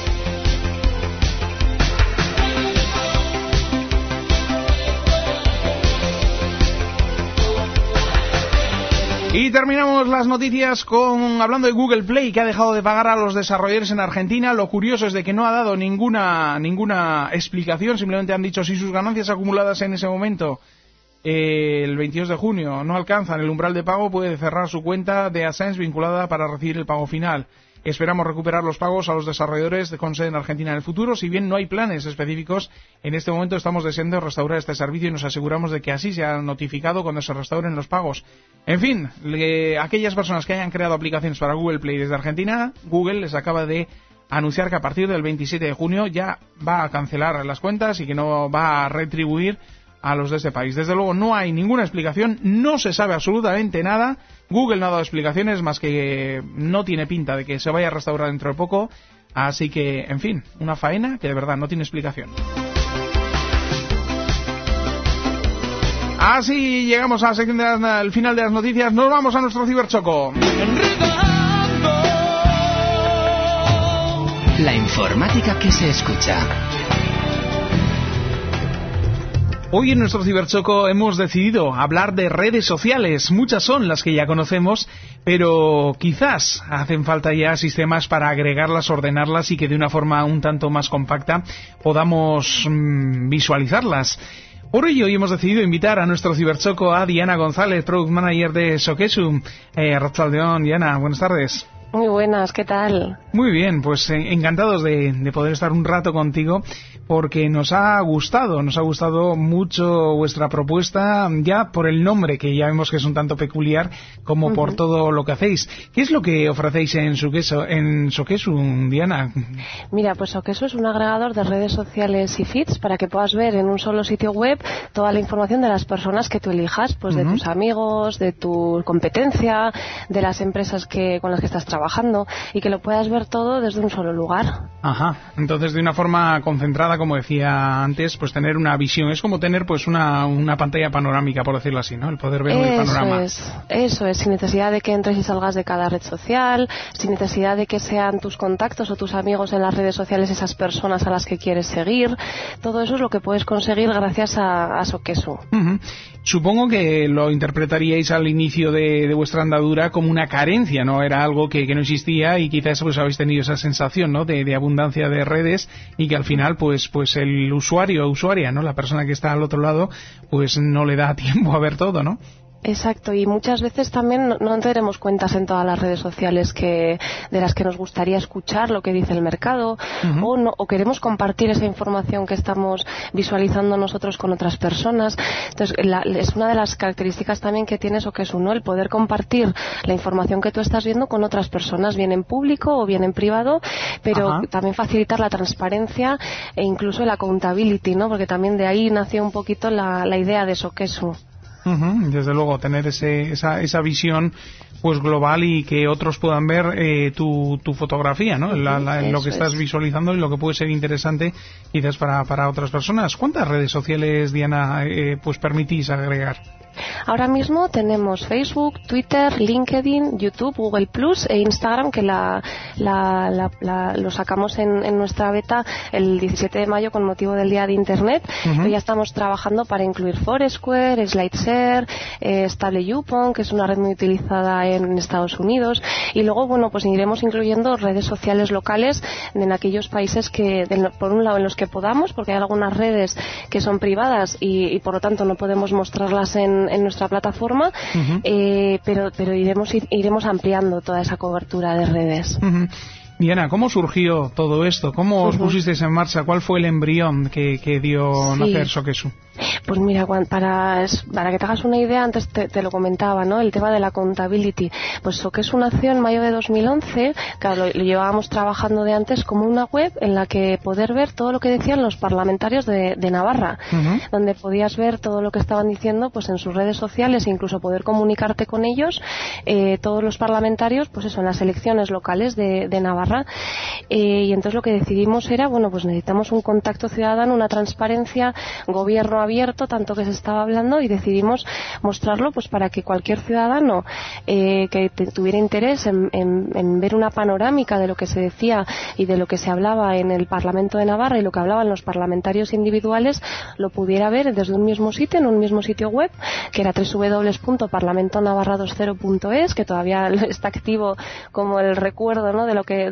Y terminamos las noticias hablando de Google Play, que ha dejado de pagar a los desarrolladores en Argentina. Lo curioso es de que no ha dado ninguna explicación, simplemente han dicho si sus ganancias acumuladas en ese momento, el 22 de junio, no alcanzan el umbral de pago, puede cerrar su cuenta de AdSense vinculada para recibir el pago final. Esperamos recuperar los pagos a los desarrolladores con sede en Argentina en el futuro. Si bien no hay planes específicos, en este momento estamos deseando restaurar este servicio y nos aseguramos de que así se ha notificado cuando se restauren los pagos. En fin, aquellas personas que hayan creado aplicaciones para Google Play desde Argentina, Google les acaba de anunciar que a partir del 27 de junio ya va a cancelar las cuentas y que no va a retribuir a los de este país. Desde luego no hay ninguna explicación, no se sabe absolutamente nada. Google no ha dado explicaciones más que no tiene pinta de que se vaya a restaurar dentro de poco. Así que, en fin, una faena que de verdad no tiene explicación. Así llegamos a la sección al final de las noticias. Nos vamos a nuestro ciberchoco. La informática que se escucha. Hoy en nuestro ciberchoco hemos decidido hablar de redes sociales. Muchas son las que ya conocemos, pero quizás hacen falta ya sistemas para agregarlas, ordenarlas y que de una forma un tanto más compacta podamos visualizarlas. Por ello hoy hemos decidido invitar a nuestro ciberchoco a Diana González, Product Manager de Sokesu. Arratsaldeon, Diana, buenas tardes. Muy buenas, ¿qué tal? Muy bien, pues encantados de poder estar un rato contigo, porque nos ha gustado mucho vuestra propuesta, ya por el nombre, que ya vemos que es un tanto peculiar, como por todo lo que hacéis. ¿Qué es lo que ofrecéis en Sokesu, Diana? Mira, pues Sokesu es un agregador de redes sociales y feeds para que puedas ver en un solo sitio web toda la información de las personas que tú elijas, pues de tus amigos, de tu competencia, de las empresas con las que estás trabajando, trabajando y que lo puedas ver todo desde un solo lugar. Ajá, entonces de una forma concentrada, como decía antes, pues tener una visión, es como tener pues una pantalla panorámica, por decirlo así, ¿no? El poder ver el panorama. Eso es, sin necesidad de que entres y salgas de cada red social, sin necesidad de que sean tus contactos o tus amigos en las redes sociales esas personas a las que quieres seguir. Todo eso es lo que puedes conseguir gracias a Sokesu. Uh-huh. Supongo que lo interpretaríais al inicio de vuestra andadura como una carencia, ¿no? Era algo que no existía y quizás pues habéis tenido esa sensación, ¿no? De abundancia de redes y que al final pues el usuario o usuaria, ¿no? La persona que está al otro lado pues no le da tiempo a ver todo, ¿no? Exacto, y muchas veces también no tenemos cuentas en todas las redes sociales de las que nos gustaría escuchar lo que dice el mercado, uh-huh. o queremos compartir esa información que estamos visualizando nosotros con otras personas. Entonces, es una de las características también que tiene Sokesu, ¿no? El poder compartir la información que tú estás viendo con otras personas, bien en público o bien en privado, pero uh-huh. también facilitar la transparencia e incluso el accountability, ¿no? Porque también de ahí nació un poquito la idea de Sokesu. Uh-huh. Desde luego, tener esa visión pues global y que otros puedan ver tu fotografía, ¿no? Lo que estás visualizando y lo que puede ser interesante quizás para otras personas. ¿Cuántas redes sociales, Diana, pues permitís agregar? Ahora mismo tenemos Facebook, Twitter, LinkedIn, YouTube, Google Plus e Instagram, que lo sacamos en nuestra beta el 17 de mayo con motivo del Día de Internet. Uh-huh. Ya estamos trabajando para incluir Foursquare, SlideShare, Stable YouPong, que es una red muy utilizada en Estados Unidos, y luego, bueno, pues iremos incluyendo redes sociales locales en aquellos países por un lado en los que podamos, porque hay algunas redes que son privadas y por lo tanto no podemos mostrarlas en nuestra plataforma, uh-huh. pero iremos ampliando toda esa cobertura de redes. Uh-huh. Diana, ¿cómo surgió todo esto? ¿Cómo os pusisteis en marcha? ¿Cuál fue el embrión que dio nacer Sokesu? Pues mira, para que te hagas una idea, antes te lo comentaba, ¿no? El tema de la accountability. Pues Sokesu nació en mayo de 2011, claro, lo llevábamos trabajando de antes como una web en la que poder ver todo lo que decían los parlamentarios de Navarra, uh-huh. donde podías ver todo lo que estaban diciendo pues en sus redes sociales e incluso poder comunicarte con ellos, todos los parlamentarios, pues eso, en las elecciones locales de Navarra. Y entonces lo que decidimos era, bueno, pues necesitamos un contacto ciudadano, una transparencia, gobierno abierto, tanto que se estaba hablando, y decidimos mostrarlo pues para que cualquier ciudadano que tuviera interés en ver una panorámica de lo que se decía y de lo que se hablaba en el Parlamento de Navarra y lo que hablaban los parlamentarios individuales, lo pudiera ver desde un mismo sitio, en un mismo sitio web, que era www.parlamentonavarra20.es, que todavía está activo como el recuerdo, ¿no? de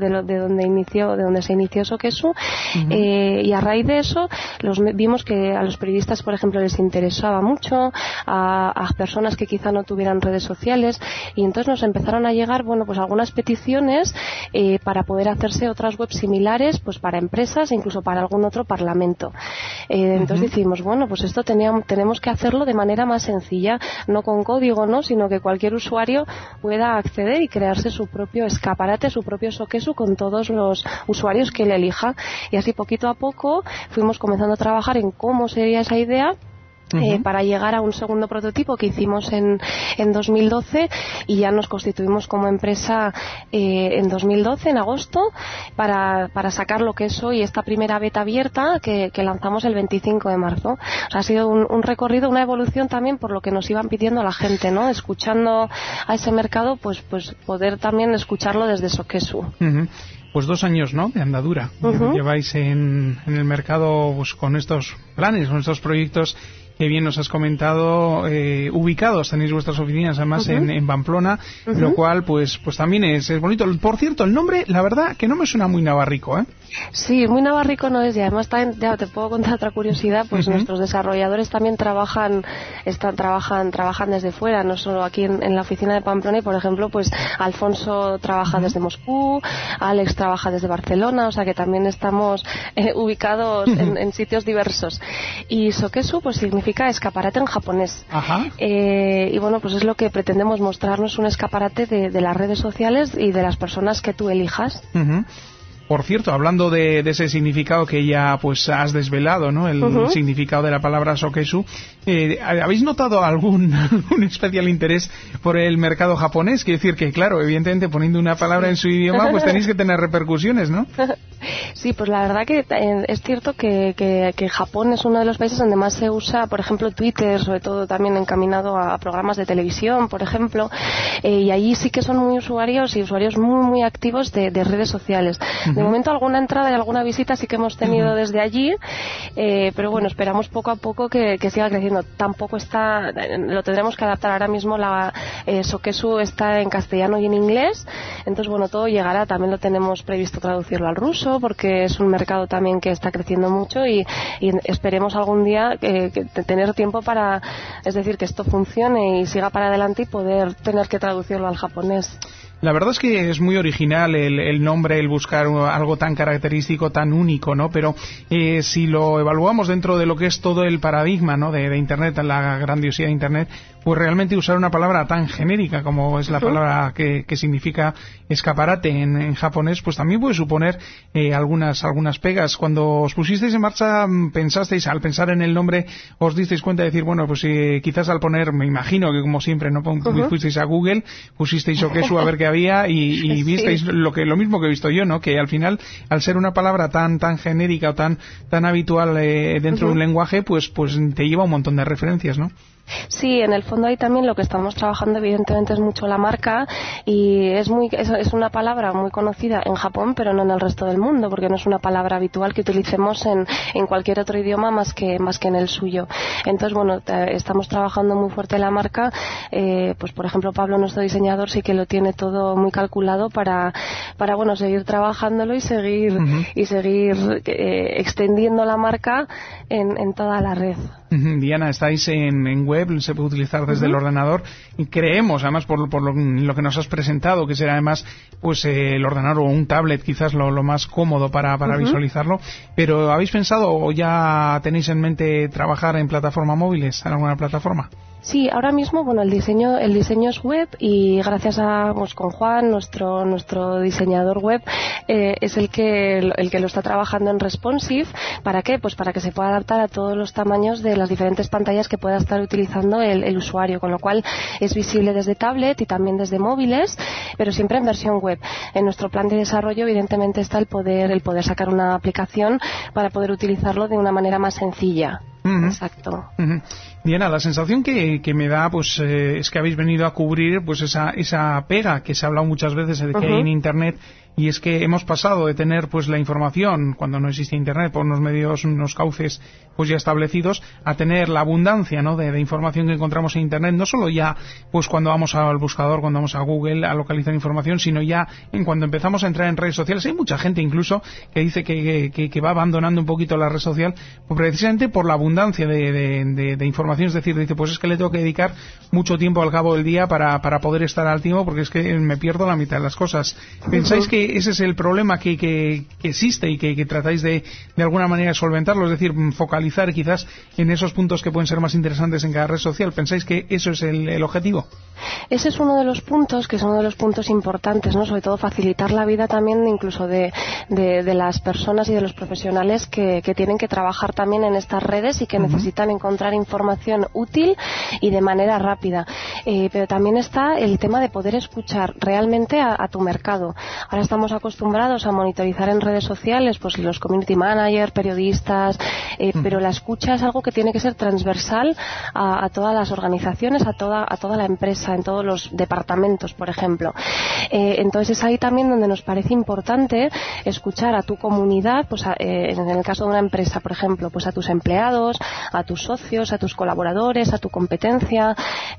donde se inició Sokesu. Uh-huh. Y a raíz de eso vimos que a los periodistas, por ejemplo, les interesaba mucho, a personas que quizá no tuvieran redes sociales, y entonces nos empezaron a llegar, bueno, pues algunas peticiones para poder hacerse otras webs similares, pues para empresas e incluso para algún otro parlamento. Entonces uh-huh. decidimos, bueno, pues esto tenemos que hacerlo de manera más sencilla, no con código, ¿no? Sino que cualquier usuario pueda acceder y crearse su propio escaparate, su propio Sokesu con todos los usuarios que él elija, y así poquito a poco fuimos comenzando a trabajar en cómo sería esa idea. Uh-huh. Para llegar a un segundo prototipo que hicimos en 2012, y ya nos constituimos como empresa en 2012, en agosto, para sacar lo que es hoy esta primera beta abierta que lanzamos el 25 de marzo. O sea, ha sido un recorrido, una evolución también por lo que nos iban pidiendo la gente, ¿no? Escuchando a ese mercado, pues poder también escucharlo desde Sokesu. Uh-huh. Pues 2 años, ¿no?, de andadura. Uh-huh. Lleváis en el mercado pues con estos planes, con estos proyectos que bien nos has comentado, ubicados, tenéis vuestras oficinas además uh-huh. en Pamplona, uh-huh. lo cual pues también es bonito. Por cierto, el nombre, la verdad, que no me suena muy navarrico, ¿eh? Sí, muy navarrico no es, y además también, ya te puedo contar otra curiosidad, pues uh-huh. nuestros desarrolladores también trabajan desde fuera, no solo aquí en la oficina de Pamplona, y por ejemplo, pues Alfonso trabaja uh-huh. desde Moscú, Alex trabaja desde Barcelona, o sea que también estamos ubicados uh-huh. en sitios diversos. Y Sokesu, pues significa escaparate en japonés. Ajá. Y bueno, pues es lo que pretendemos, mostrarnos un escaparate de las redes sociales y de las personas que tú elijas. Uh-huh. Por cierto, hablando de ese significado que ya pues has desvelado, ¿no? El significado de la palabra sokesu, ¿habéis notado algún especial interés por el mercado japonés? Quiero decir que, claro, evidentemente poniendo una palabra en su idioma, pues tenéis que tener repercusiones, ¿no? Sí, pues la verdad que es cierto que Japón es uno de los países donde más se usa, por ejemplo, Twitter, sobre todo también encaminado a programas de televisión, por ejemplo, y allí sí que son muy usuarios muy, muy activos de redes sociales. De momento alguna entrada y alguna visita sí que hemos tenido desde allí, pero bueno, esperamos poco a poco que siga creciendo. Tampoco lo tendremos que adaptar ahora mismo. La sokesu está en castellano y en inglés, entonces bueno, todo llegará. También lo tenemos previsto traducirlo al ruso, porque es un mercado también que está creciendo mucho y esperemos algún día tener tiempo para, es decir, que esto funcione y siga para adelante y poder tener que traducirlo al japonés. La verdad es que es muy original el nombre, el buscar algo tan característico, tan único, ¿no? Pero si lo evaluamos dentro de lo que es todo el paradigma, ¿no? de Internet, la grandiosidad de Internet, pues realmente usar una palabra tan genérica como es la palabra que significa escaparate en japonés, pues también puede suponer algunas pegas. Cuando os pusisteis en marcha, pensasteis, al pensar en el nombre, os disteis cuenta de decir, bueno, pues quizás al poner, me imagino que como siempre, ¿no? Fuisteis a Google, pusisteis sokesu a ver qué había y visteis lo mismo que he visto yo, ¿no? Que al final, al ser una palabra tan genérica o tan habitual dentro de un lenguaje, pues te lleva un montón de referencias, ¿no? Sí, en el fondo ahí también lo que estamos trabajando evidentemente es mucho la marca y es una palabra muy conocida en Japón, pero no en el resto del mundo, porque no es una palabra habitual que utilicemos en cualquier otro idioma más que en el suyo. Entonces, bueno, estamos trabajando muy fuerte la marca, pues por ejemplo Pablo, nuestro diseñador, sí que lo tiene todo muy calculado para bueno, seguir trabajándolo y seguir extendiendo la marca en toda la red. Diana, estáis en web, se puede utilizar desde el ordenador y creemos, además por lo que nos has presentado, que será además pues el ordenador o un tablet quizás lo más cómodo para visualizarlo, pero ¿habéis pensado o ya tenéis en mente trabajar en plataformas móviles, en alguna plataforma? Sí, ahora mismo, bueno, el diseño es web y gracias a, pues con Juan, nuestro diseñador web, es el que lo está trabajando en responsive. ¿Para qué? Pues para que se pueda adaptar a todos los tamaños de las diferentes pantallas que pueda estar utilizando el usuario, con lo cual es visible desde tablet y también desde móviles, pero siempre en versión web. En nuestro plan de desarrollo, evidentemente, está el poder sacar una aplicación para poder utilizarlo de una manera más sencilla. Exacto. Diana, la sensación que me da pues es que habéis venido a cubrir pues esa pega que se ha hablado muchas veces de que hay en Internet, y es que hemos pasado de tener pues la información cuando no existe Internet por unos medios, unos cauces pues ya establecidos, a tener la abundancia, ¿no? de información que encontramos en Internet, no solo ya pues cuando vamos al buscador, cuando vamos a Google a localizar información, sino ya cuando empezamos a entrar en redes sociales. Hay mucha gente incluso que dice que va abandonando un poquito la red social pues, precisamente por la abundancia de información, es decir, dice, pues es que le tengo que dedicar mucho tiempo al cabo del día para poder estar al tiempo, porque es que me pierdo la mitad de las cosas. ¿Pensáis que ese es el problema que existe y que tratáis de alguna manera solventarlo? Es decir, focalizar quizás en esos puntos que pueden ser más interesantes en cada red social. ¿Pensáis que eso es el objetivo? Ese es uno de los puntos, que es uno de los puntos importantes, ¿no? Sobre todo facilitar la vida también incluso de las personas y de los profesionales que tienen que trabajar también en estas redes y que necesitan encontrar información útil y de manera rápida. Pero también está el tema de poder escuchar realmente a tu mercado. Ahora estamos acostumbrados a monitorizar en redes sociales pues los community managers, periodistas, pero la escucha es algo que tiene que ser transversal a todas las organizaciones, a toda la empresa, en todos los departamentos, por ejemplo. Entonces es ahí también donde nos parece importante escuchar a tu comunidad, pues en el caso de una empresa, por ejemplo, pues a tus empleados, a tus socios, a tus colaboradores, a tu competencia,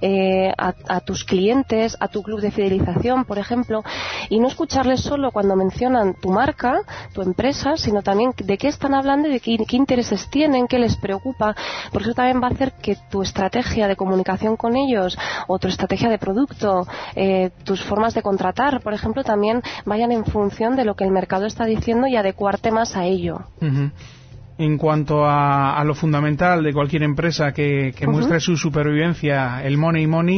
a tus clientes, a tu club de fidelización, por ejemplo, y no escucharles solo cuando mencionan tu marca, tu empresa, sino también de qué están hablando y de qué intereses tienen, qué les preocupa, porque eso también va a hacer que tu estrategia de comunicación con ellos o tu estrategia de producto, tus formas de contratar, por ejemplo, también vayan en función de lo que el mercado está diciendo y adecuarte más a ello. En cuanto a lo fundamental de cualquier empresa que muestre su supervivencia, el money,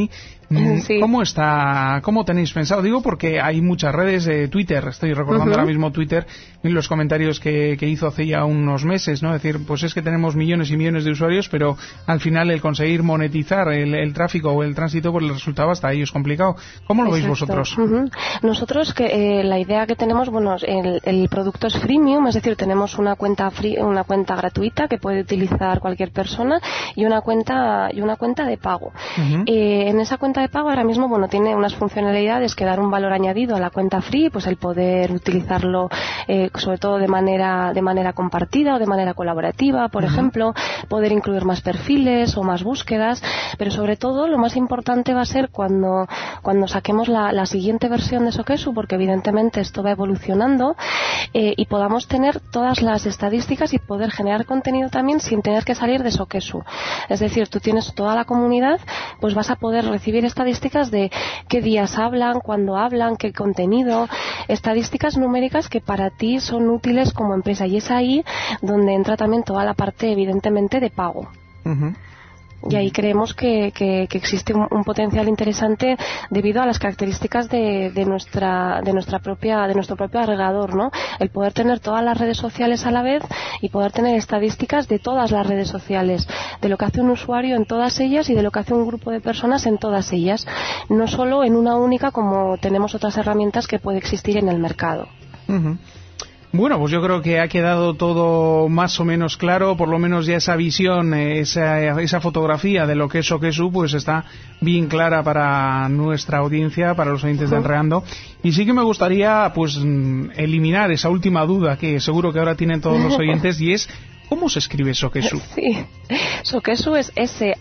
Sí. ¿Cómo tenéis pensado? Digo porque hay muchas redes de Twitter, estoy recordando ahora mismo Twitter en los comentarios que hizo hace ya unos meses, ¿no? Es decir, pues es que tenemos millones y millones de usuarios, pero al final el conseguir monetizar el tráfico o el tránsito, pues el resultado hasta ahí es complicado. ¿Cómo lo veis vosotros? Nosotros la idea que tenemos, bueno, el producto es freemium, es decir, tenemos una cuenta gratuita que puede utilizar cualquier persona y una cuenta de pago. En esa cuenta de pago ahora mismo, bueno, tiene unas funcionalidades que dar un valor añadido a la cuenta free, pues el poder utilizarlo sobre todo de manera compartida o de manera colaborativa, por ejemplo, poder incluir más perfiles o más búsquedas, pero sobre todo lo más importante va a ser cuando saquemos la siguiente versión de Sokesu, porque evidentemente esto va evolucionando, y podamos tener todas las estadísticas y poder generar contenido también sin tener que salir de Sokesu. Es decir, tú tienes toda la comunidad, pues vas a poder recibir estadísticas de qué días hablan, cuándo hablan, qué contenido, estadísticas numéricas que para ti son útiles como empresa, y es ahí donde entra también toda la parte evidentemente de pago. Y ahí creemos que existe un potencial interesante debido a las características de nuestro propio agregador, ¿no? El poder tener todas las redes sociales a la vez y poder tener estadísticas de todas las redes sociales, de lo que hace un usuario en todas ellas y de lo que hace un grupo de personas en todas ellas, no solo en una única como tenemos otras herramientas que puede existir en el mercado. Bueno, pues yo creo que ha quedado todo más o menos claro, por lo menos ya esa visión, esa fotografía de lo que es Sokesu, pues está bien clara para nuestra audiencia, para los oyentes de Enredando. Y sí que me gustaría, pues, eliminar esa última duda que seguro que ahora tienen todos los oyentes, y es ¿cómo se escribe Sokesu? Sí, Sokesu es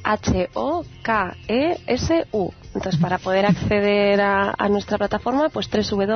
S-H-O-K-E-S-U. Entonces, para poder acceder a nuestra plataforma, pues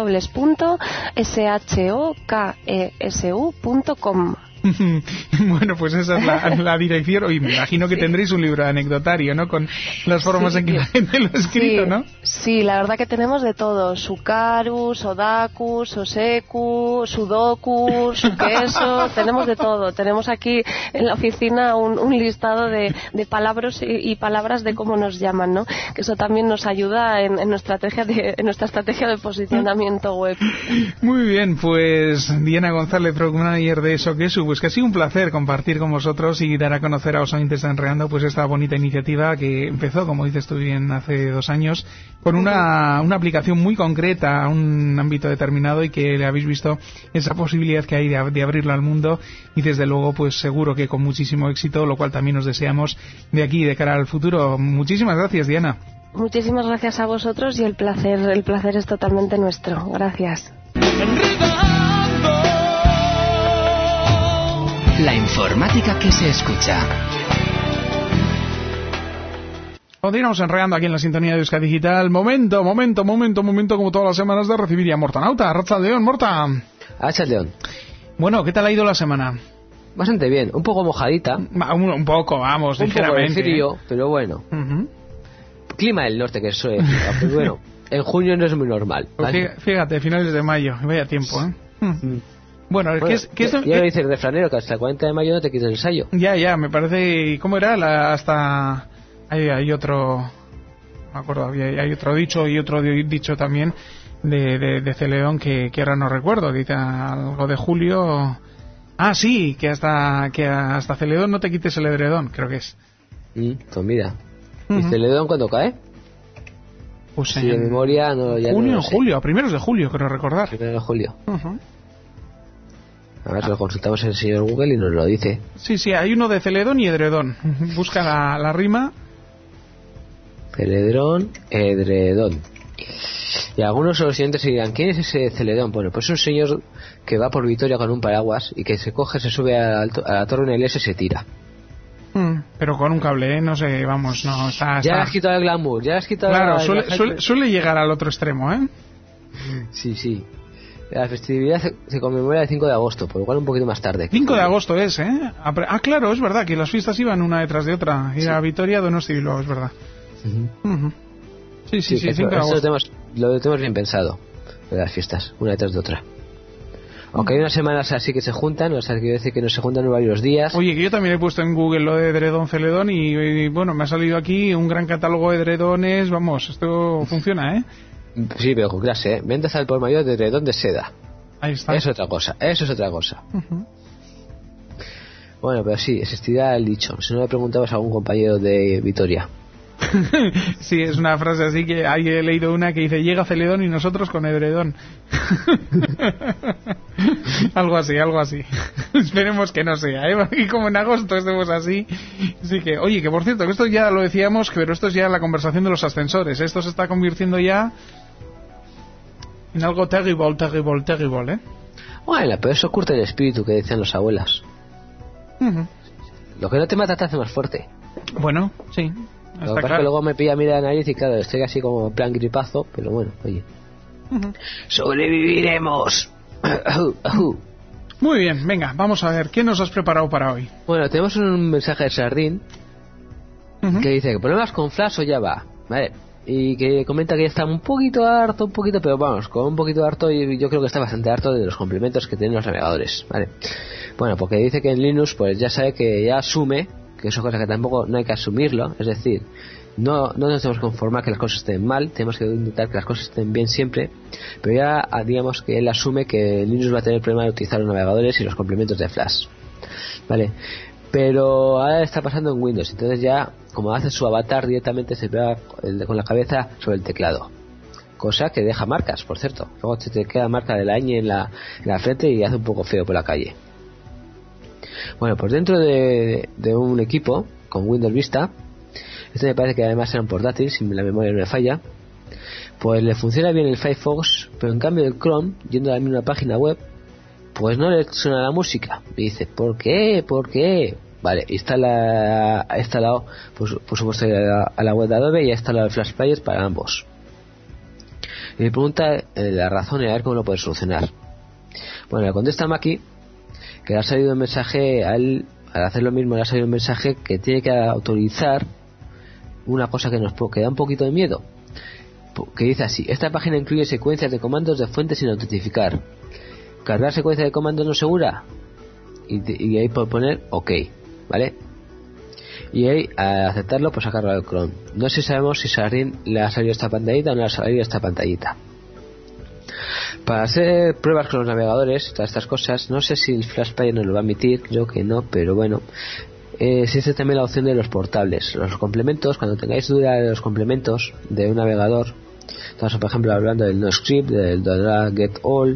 www.shokesu.com. Bueno, pues esa es la dirección. Y me imagino que tendréis un libro de anecdotario, ¿no? Con las formas en que la gente lo ha escrito, ¿no? Sí, la verdad que tenemos de todo. Sukaru, Sodaku, Soseku, Sudoku, Sukeso, tenemos de todo. Tenemos aquí en la oficina un listado de palabras y palabras de cómo nos llaman, ¿no? Que eso también nos ayuda en nuestra estrategia de posicionamiento web. Muy bien, pues Diana González, Product Manager de Sokesu. Pues que ha sido un placer compartir con vosotros y dar a conocer a los oyentes de Enredando pues esta bonita iniciativa que empezó, como dices tú bien, hace 2 años, con una aplicación muy concreta a un ámbito determinado, y que le habéis visto esa posibilidad que hay de abrirlo al mundo, y desde luego pues seguro que con muchísimo éxito, lo cual también os deseamos de aquí de cara al futuro. Muchísimas gracias, Diana. Muchísimas gracias a vosotros, y el placer es totalmente nuestro. Gracias. La informática que se escucha. Continuamos enredando aquí en la sintonía de Euskadi Digital. Momento, como todas las semanas, de recibir a Mortanauta. Arratsaldeon, Morta. Arratsaldeon. Bueno, ¿qué tal ha ido la semana? Bastante bien, un poco mojadita. Un poco, vamos, un ligeramente. Un poco de frío, pero bueno. Clima del norte, que suele decir, pero bueno, en junio no es muy normal. ¿Vale? Pues fíjate, finales de mayo, vaya tiempo, ¿eh? Bueno, ya lo dice el refranero, que hasta el 40 de mayo no te quites el sayo. Ya, me parece... ¿Cómo era? Hasta... Hay otro... No me acuerdo, hay otro dicho y otro dicho también de Celedón que ahora no recuerdo. Dice algo de julio... Ah, sí, que hasta Celedón no te quites el edredón, creo que es. Pues mira. ¿Y Celedón cuándo cae? Pues de memoria no... Junio, no sé. julio, a primeros de julio, creo recordar. Primero de julio. Ahora lo consultamos en el señor Google y nos lo dice. Sí, hay uno de Celedón y edredón. Busca la rima. Celedón, edredón. Y algunos de los siguientes se dirán, ¿quién es ese Celedón? Bueno, pues es un señor que va por Vitoria con un paraguas y que se sube a la torre Nelés y se tira. Pero con un cable, no sé, vamos, no está... Ya has quitado el glamour, ya has quitado... Claro, suele llegar al otro extremo, ¿eh? Sí. La festividad se conmemora el 5 de agosto, por lo cual un poquito más tarde. 5 de agosto es, ¿eh? Ah, claro, es verdad, que las fiestas iban una detrás de otra. Ir a Vitoria, Donosti y luego, es verdad. Sí, 5 de agosto. Lo tenemos bien pensado, de las fiestas, una detrás de otra. Aunque hay unas semanas así que se juntan, o sea, quiero decir que no se juntan varios días. Oye, que yo también he puesto en Google lo de edredón Celedón y bueno, me ha salido aquí un gran catálogo de edredones. Vamos, esto funciona, ¿eh? Sí, pero con clase, ¿eh? Ventas al por mayor de edredón de seda. Ahí está. Es otra cosa, eso es otra cosa. Bueno, pero sí, existirá el dicho. Si no le preguntabas a algún compañero de Vitoria. Sí, es una frase así que he leído una que dice: llega Celedón y nosotros con edredón. algo así. Esperemos que no sea, ¿eh? Y como en agosto estemos así. Así que, oye, que por cierto, que esto ya lo decíamos, pero esto es ya la conversación de los ascensores. Esto se está convirtiendo ya en algo terrible, ¿eh? Bueno, pero eso curte el espíritu que decían los abuelas. Lo que no te mata te hace más fuerte. Bueno, sí. Lo que pasa es que luego me pilla mira la nariz y claro, estoy así como en plan gripazo, pero bueno, oye. ¡Sobreviviremos! Muy bien, venga, vamos a ver, ¿qué nos has preparado para hoy? Bueno, tenemos un mensaje de Sardín que dice que problemas con Flash o Java, ¿vale? Y que comenta que ya está un poquito harto, pero vamos, con un poquito harto, y yo creo que está bastante harto de los complementos que tienen los navegadores, ¿vale? Bueno, porque dice que en Linux pues ya sabe que ya asume que eso es cosa que tampoco no hay que asumirlo, es decir, no nos tenemos que conformar que las cosas estén mal, tenemos que intentar que las cosas estén bien siempre, pero ya digamos que él asume que Linux va a tener problema de utilizar los navegadores y los complementos de Flash, ¿vale? Pero ahora está pasando en Windows, entonces ya como hace su avatar directamente se pega con la cabeza sobre el teclado, cosa que deja marcas, por cierto, luego te queda marca de la ñ en la frente y hace un poco feo por la calle. Bueno, pues dentro de un equipo con Windows Vista, este me parece que además era un portátil, si la memoria no me falla, pues le funciona bien el Firefox, pero en cambio el Chrome, yendo a la misma página web, pues no le suena la música. Y dice, ¿por qué? Vale, ha instalado, pues, por supuesto, a la web de Adobe y ha instalado el Flash Player para ambos. Y le pregunta la razón y a ver cómo lo puede solucionar. Bueno, le contesta a Maki que le ha salido un mensaje, al hacer lo mismo le ha salido un mensaje que tiene que autorizar una cosa que da un poquito de miedo, que dice así: esta página incluye secuencias de comandos de fuentes sin autentificar. Cargar secuencia de comandos no segura, y ahí puedo poner OK, ¿vale? Y ahí al aceptarlo pues ha cargado el Chrome. No sé si sabemos si Sardín le ha salido esta pantallita o no le ha salido esta pantallita. Para hacer pruebas con los navegadores, todas estas cosas, no sé si el Flash Player nos lo va a admitir, creo que no, pero bueno, existe también la opción de los portables, los complementos. Cuando tengáis duda de los complementos de un navegador, estamos por ejemplo hablando del NoScript, del Get All,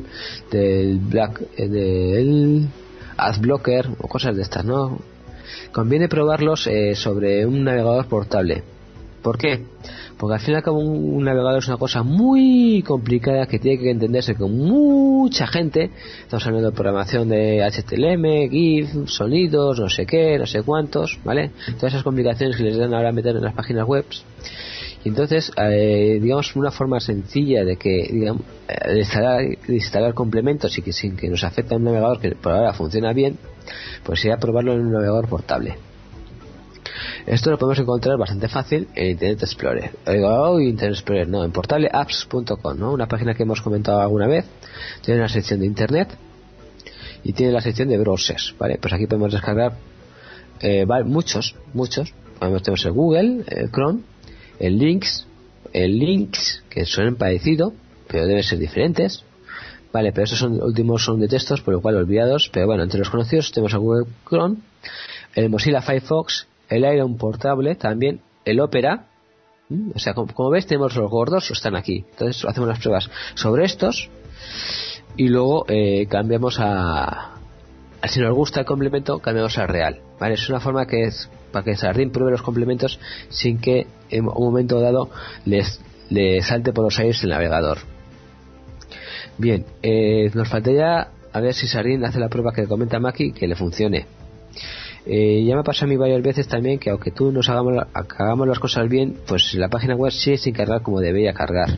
del AdBlocker o cosas de estas, ¿no? Conviene probarlos sobre un navegador portable. ¿Por qué? Porque al fin y al cabo un navegador es una cosa muy complicada que tiene que entenderse con mucha gente. Estamos hablando de programación de HTML, GIF, sonidos, no sé qué, no sé cuántos, ¿vale? Todas esas complicaciones que les dan ahora a meter en las páginas web. Y entonces, digamos, una forma sencilla de que, digamos, de instalar complementos y que sin que nos afecte a un navegador que por ahora funciona bien, pues sería probarlo en un navegador portable. Esto lo podemos encontrar bastante fácil en Internet Explorer. Internet Explorer, no, en portableapps.com, ¿no? Una página que hemos comentado alguna vez. Tiene una sección de Internet y tiene la sección de browsers, ¿vale? Pues aquí podemos descargar muchos. Tenemos el Google, el Chrome, el Lynx, que suenan parecido, pero deben ser diferentes, ¿vale? Pero estos últimos son de textos, por lo cual olvidados. Pero bueno, entre los conocidos tenemos el Google Chrome, el Mozilla Firefox, el Iron portable, también el Opera. O sea, como ves, tenemos los gordos, están aquí. Entonces hacemos las pruebas sobre estos y luego cambiamos si nos gusta el complemento, cambiamos a real, ¿vale? Es una forma que es para que Sardín pruebe los complementos sin que en un momento dado le salte por los aires el navegador. Bien, nos faltaría a ver si Sardín hace la prueba que comenta Maki, que le funcione. Ya me pasa a mí varias veces también que aunque tú hagamos las cosas bien, pues la página web sigue sin cargar como debería cargar.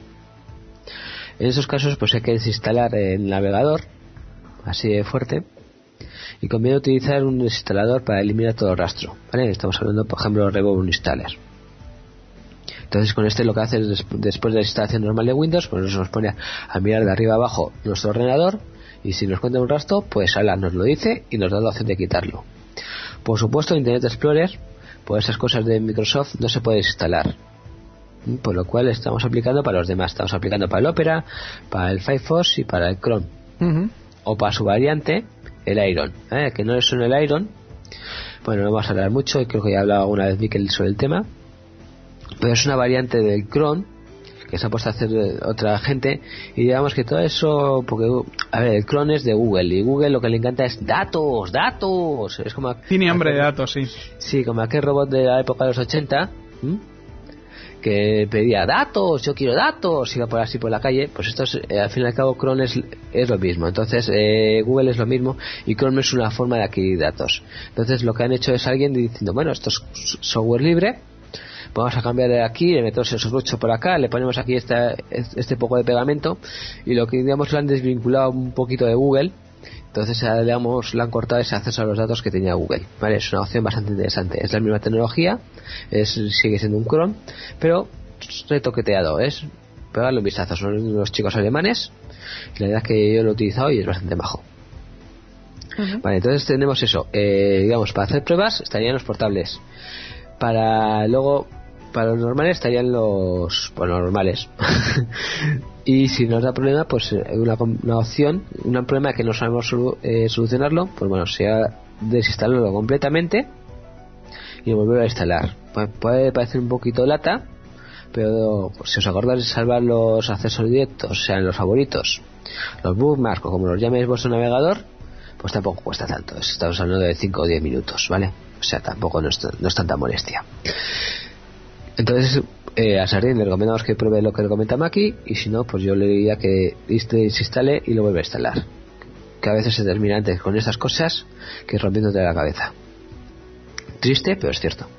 En esos casos pues hay que desinstalar el navegador así de fuerte, y conviene utilizar un desinstalador para eliminar todo el rastro, ¿vale? Estamos hablando por ejemplo de Remove Installer. Entonces con este lo que hace es después de la instalación normal de Windows, pues nos pone a mirar de arriba abajo nuestro ordenador Y si nos cuenta un rastro, pues nos lo dice y nos da la opción de quitarlo. Por supuesto, Internet Explorer, pues esas cosas de Microsoft no se puede instalar. Por lo cual estamos aplicando para los demás. Estamos aplicando para el Opera, para el Firefox y para el Chrome. O para su variante, el Iron. Que no es el Iron. Bueno, no vamos a hablar mucho, y creo que ya he hablado alguna vez Miquel sobre el tema. Pero es una variante del Chrome que se ha puesto a hacer otra gente, y digamos que todo eso, porque a ver, el Chrome es de Google, y Google lo que le encanta es datos. Es como tiene hambre de datos, sí. Sí, como aquel robot de la época de los 80, que pedía datos, yo quiero datos, iba por así por la calle. Pues esto es, al fin y al cabo, Chrome es lo mismo. Entonces Google es lo mismo, y Chrome es una forma de adquirir datos. Entonces lo que han hecho es alguien diciendo, bueno, esto es software libre, vamos a cambiar de aquí, le metemos el serrucho por acá, le ponemos aquí este poco de pegamento, y lo que digamos lo han desvinculado un poquito de Google. Entonces le han cortado ese acceso a los datos que tenía Google, ¿vale? Es una opción bastante interesante. Es la misma tecnología, sigue siendo un Chrome, pero retoqueteado. Es pegarle un vistazo. Son unos chicos alemanes, y la verdad es que yo lo he utilizado y es bastante majo. Vale, entonces tenemos eso. Digamos, para hacer pruebas estarían los portables. Para los normales estarían los normales. Y si nos da problema, pues una opción, un problema que no sabemos solucionarlo, pues bueno, sea desinstalarlo completamente y volver a instalar. Puede parecer un poquito lata, pero pues, si os acordáis de salvar los accesos directos, sean los favoritos, los bookmarks o como los llaméis vuestro navegador, pues tampoco cuesta tanto. Estamos hablando de 5 o 10 minutos, ¿vale? O sea, tampoco no es tanta molestia. Entonces, a Sardín le recomendamos que pruebe lo que recomienda Maki, y si no, pues yo le diría que desinstale y lo vuelva a instalar. Que a veces se termina antes con estas cosas que rompiéndote la cabeza. Triste, pero es cierto.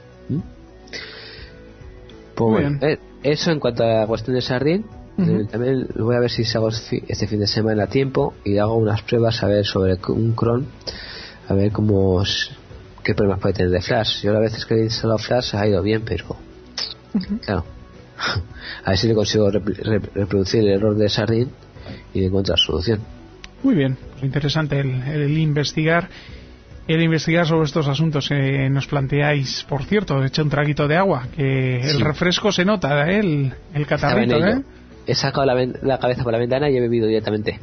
Pues bueno, eso en cuanto a la cuestión de Sardín. También voy a ver si hago este fin de semana a tiempo y hago unas pruebas a ver sobre un Chrome, a ver qué problemas puede tener de Flash. Yo a veces que he instalado Flash ha ido bien, pero claro, a ver si le consigo reproducir el error de Sardín y encontrar solución. Muy bien, pues interesante el investigar sobre estos asuntos que nos planteáis. Por cierto, he hecho un traguito de agua, que el refresco se nota, el catarrito, He sacado la cabeza por la ventana y he bebido directamente.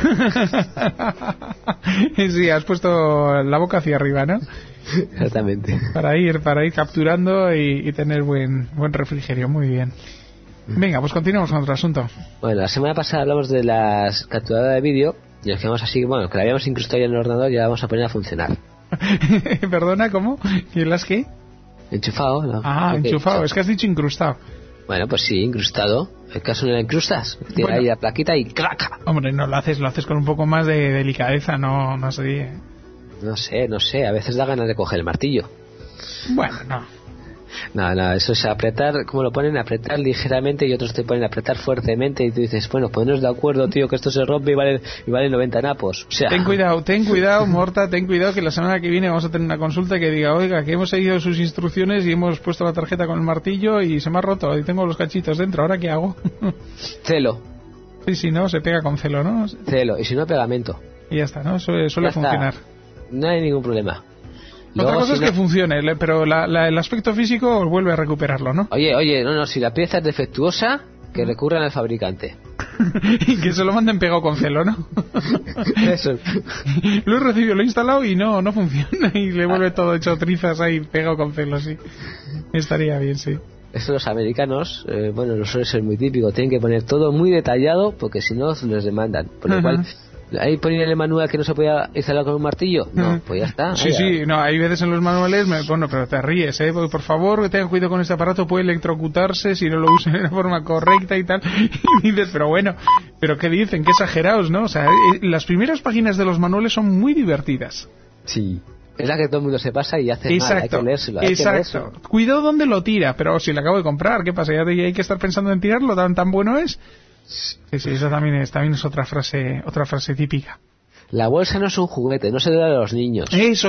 Sí, has puesto la boca hacia arriba, ¿no? Exactamente. Para ir capturando y tener buen refrigerio. Muy bien. Venga, pues continuamos con otro asunto. Bueno, la semana pasada hablamos de las capturadoras de vídeo y nos quedamos así, bueno, que la habíamos incrustado ya en el ordenador y la vamos a poner a funcionar. ¿Perdona, cómo? ¿Y las qué? Enchufado, ¿no? Enchufado. Es que has dicho incrustado. Bueno, pues sí, incrustado. ¿El caso no la incrustas? Tira ahí la plaquita y ¡craca! Hombre, no lo haces con un poco más de delicadeza, no sé. No sé, a veces da ganas de coger el martillo. Bueno, no. No, eso es apretar, como lo ponen, apretar ligeramente, y otros te ponen apretar fuertemente, y tú dices, bueno, ponernos de acuerdo, tío, que esto se rompe y vale 90 napos. O sea... Ten cuidado, Morta, ten cuidado, que la semana que viene vamos a tener una consulta que diga, oiga, que hemos seguido sus instrucciones y hemos puesto la tarjeta con el martillo y se me ha roto y tengo los cachitos dentro, ¿ahora qué hago? Celo. Sí, no, se pega con celo, ¿no? Celo, y si no, pegamento. Y ya está, ¿no? Suele funcionar. No hay ningún problema. Otra cosa es que funcione, pero el aspecto físico vuelve a recuperarlo, ¿no? Oye, no, si la pieza es defectuosa, que recurran al fabricante. Y que se lo manden pegado con celo, ¿no? Eso. Lo he recibido, lo he instalado y no funciona, y le vuelve todo hecho trizas ahí pegado con celo, sí. Estaría bien, sí. Esto los americanos, no suele ser muy típico, tienen que poner todo muy detallado porque si no les demandan. Por lo cual... ¿Ahí ponía en el manual que no se podía instalar con un martillo? No, pues ya está. Sí, no, hay veces en los manuales, pero te ríes, por favor, tengan cuidado con este aparato, puede electrocutarse si no lo usan de la forma correcta y tal. Y dices, pero ¿qué dicen? Qué exagerados, ¿no? O sea, las primeras páginas de los manuales son muy divertidas. Sí. Es la que todo el mundo se pasa y hace mal, hay que leérselo. Exacto. Cuidado donde lo tira, pero si lo acabo de comprar, ¿qué pasa? ¿Ya hay que estar pensando en tirarlo? ¿Tan bueno es? Sí, eso también es otra frase típica. La bolsa no es un juguete, no se le da a los niños. Eso,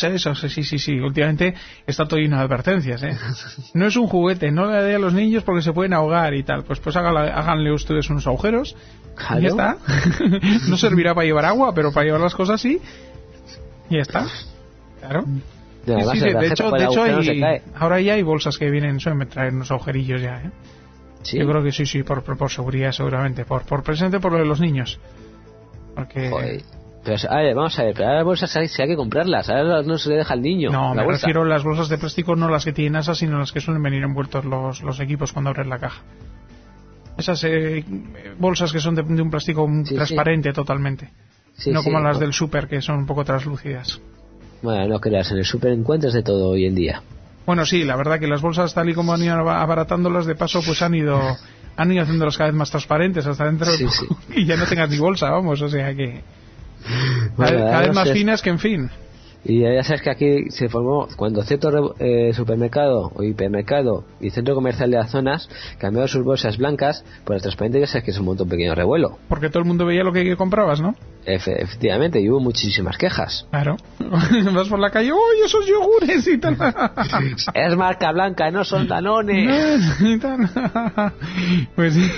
sí. Últimamente está todo lleno de advertencias, No es un juguete, no le dé a los niños porque se pueden ahogar y tal. Pues háganle ustedes unos agujeros Claro. Ya está. No servirá para llevar agua, pero para llevar las cosas sí. Y ya está. Claro. Además, Sí, de hecho no se cae. ahora ya hay bolsas que suelen traer unos agujerillos ya, ¿eh? Sí. Yo creo que sí, por seguridad seguramente. Por presente, por lo de los niños. Porque... Joder. Pero, a ver, vamos a ver, pero ahora las bolsas si hay que comprarlas, ahora no se le deja al niño. No, la me bolsa. refiero a las bolsas de plástico, no las que tienen asas, sino las que suelen venir envueltos los equipos cuando abres la caja. Esas bolsas que son de un plástico transparente totalmente. Sí, no sí, como las del súper, que son un poco translúcidas. Bueno, no creas, en el súper encuentras de todo hoy en día. Bueno, sí, la verdad que las bolsas, tal y como han ido abaratándolas, de paso, pues han ido haciéndolas cada vez más transparentes hasta dentro Sí. y ya no tengas ni bolsa, vamos, o sea que... Bueno, cada vez no más sé. finas que en fin. Y ya sabes que aquí se formó, cuando cierto supermercado o hipermercado y centro comercial de las zonas cambiaron sus bolsas blancas por las transparentes, ya sabes que se montó un pequeño revuelo. Porque todo el mundo veía lo que comprabas, ¿no? Efectivamente, y hubo muchísimas quejas. Claro. Vas por la calle, ¡uy, esos yogures y tal! Es marca blanca, no son Danone. Y tal. Pues sí.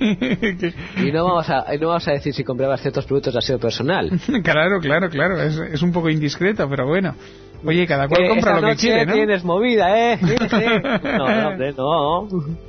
Y no vamos a decir si comprabas ciertos productos de aseo personal. Claro. Es un poco indiscreto, pero bueno. Oye, cada cual compra lo que quiere, ¿no? Tienes movida, ¿eh? Sí. No, hombre, no.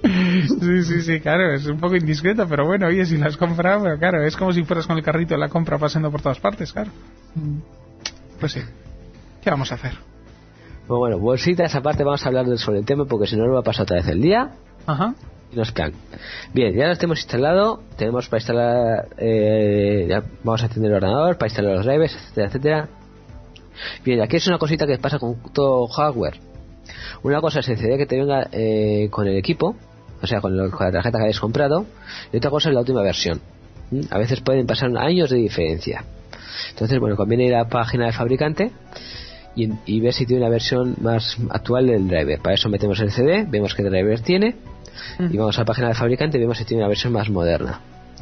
Sí, claro, es un poco indiscreto, pero bueno, oye, si las compras, pero claro, es como si fueras con el carrito de la compra pasando por todas partes, claro. Pues sí. ¿Qué vamos a hacer? Pues bueno, bolsitas aparte, vamos a hablar sobre el tema porque si no nos va a pasar otra vez el día. Ajá. Y nos plan. Bien, ya lo tenemos instalado, tenemos para instalar, ya vamos a encender el ordenador, para instalar los drivers, etcétera. Bien, aquí es una cosita que pasa con todo hardware. Una cosa es el CD que te venga con el equipo, o sea, con la tarjeta que hayas comprado, y otra cosa es la última versión. A veces pueden pasar años de diferencia. Entonces, bueno, conviene ir a la página del fabricante y ver si tiene una versión más actual del driver. Para eso metemos el CD, vemos qué driver tiene, y vamos a la página del fabricante y vemos si tiene una versión más moderna.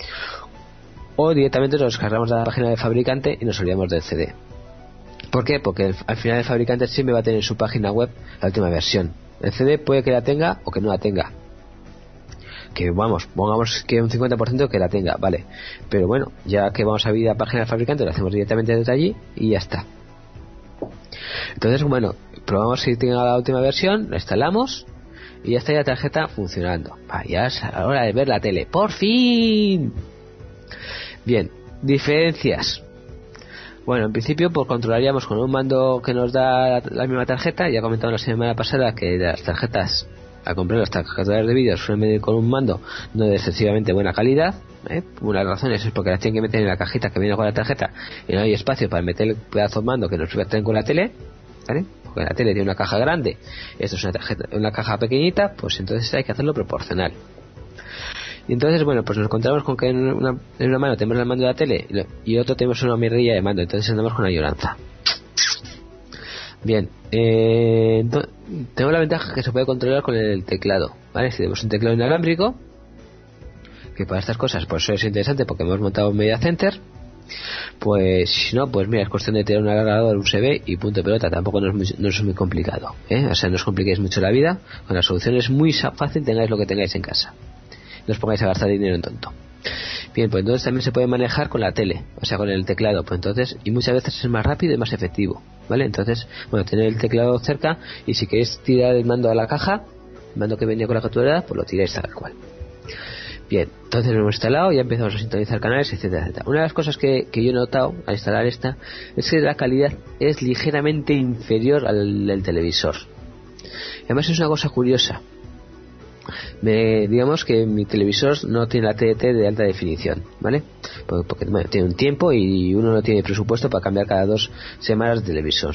O directamente nos descargamos de la página del fabricante y nos olvidamos del CD. ¿Por qué? Porque al final el fabricante siempre va a tener en su página web la última versión. El CD puede que la tenga o que no la tenga. Que vamos, pongamos que un 50% que la tenga, vale. Pero bueno, ya que vamos a ir a la página del fabricante, lo hacemos directamente desde allí y ya está. Entonces, bueno, probamos si tiene la última versión, la instalamos y ya está la tarjeta funcionando. Ya es hora de ver la tele. ¡Por fin! Bien, diferencias. Bueno, en principio pues controlaríamos con un mando que nos da la misma tarjeta. Ya comentamos la semana pasada que las tarjetas, al comprar las tarjetas de vídeo, suelen venir con un mando no de excesivamente buena calidad. Una de las razones es porque las tienen que meter en la cajita que viene con la tarjeta y no hay espacio para meter el pedazo de mando que nos traen con la tele, ¿vale? Porque la tele tiene una caja grande, esto es una caja pequeñita, pues entonces hay que hacerlo proporcional. Y entonces, bueno, pues nos encontramos con que en una mano tenemos el mando de la tele y otro tenemos una mirilla de mando, entonces andamos con una lloranza. Bien, tenemos la ventaja que se puede controlar con el teclado, ¿vale? Si tenemos un teclado inalámbrico, que para estas cosas pues es interesante porque hemos montado un media center, pues si no, pues mira, es cuestión de tener un alargador, un USB y punto pelota, tampoco no es muy complicado, o sea, no os compliquéis mucho la vida, con la solución es muy fácil, tengáis lo que tengáis en casa. No os pongáis a gastar dinero en tonto. Bien, pues entonces también se puede manejar con la tele, o sea, con el teclado, pues entonces, y muchas veces es más rápido y más efectivo, ¿vale? Entonces, bueno, tener el teclado cerca y si queréis tirar el mando a la caja, el mando que venía con la captura, pues lo tiráis tal cual. Bien, entonces lo hemos instalado, ya empezamos a sintonizar canales, etcétera, etcétera. Una de las cosas que yo he notado al instalar esta es que la calidad es ligeramente inferior al del televisor. Y además es una cosa curiosa. Digamos que mi televisor no tiene la TDT de alta definición, ¿vale? Porque bueno, tiene un tiempo y uno no tiene presupuesto para cambiar cada 2 semanas de televisor.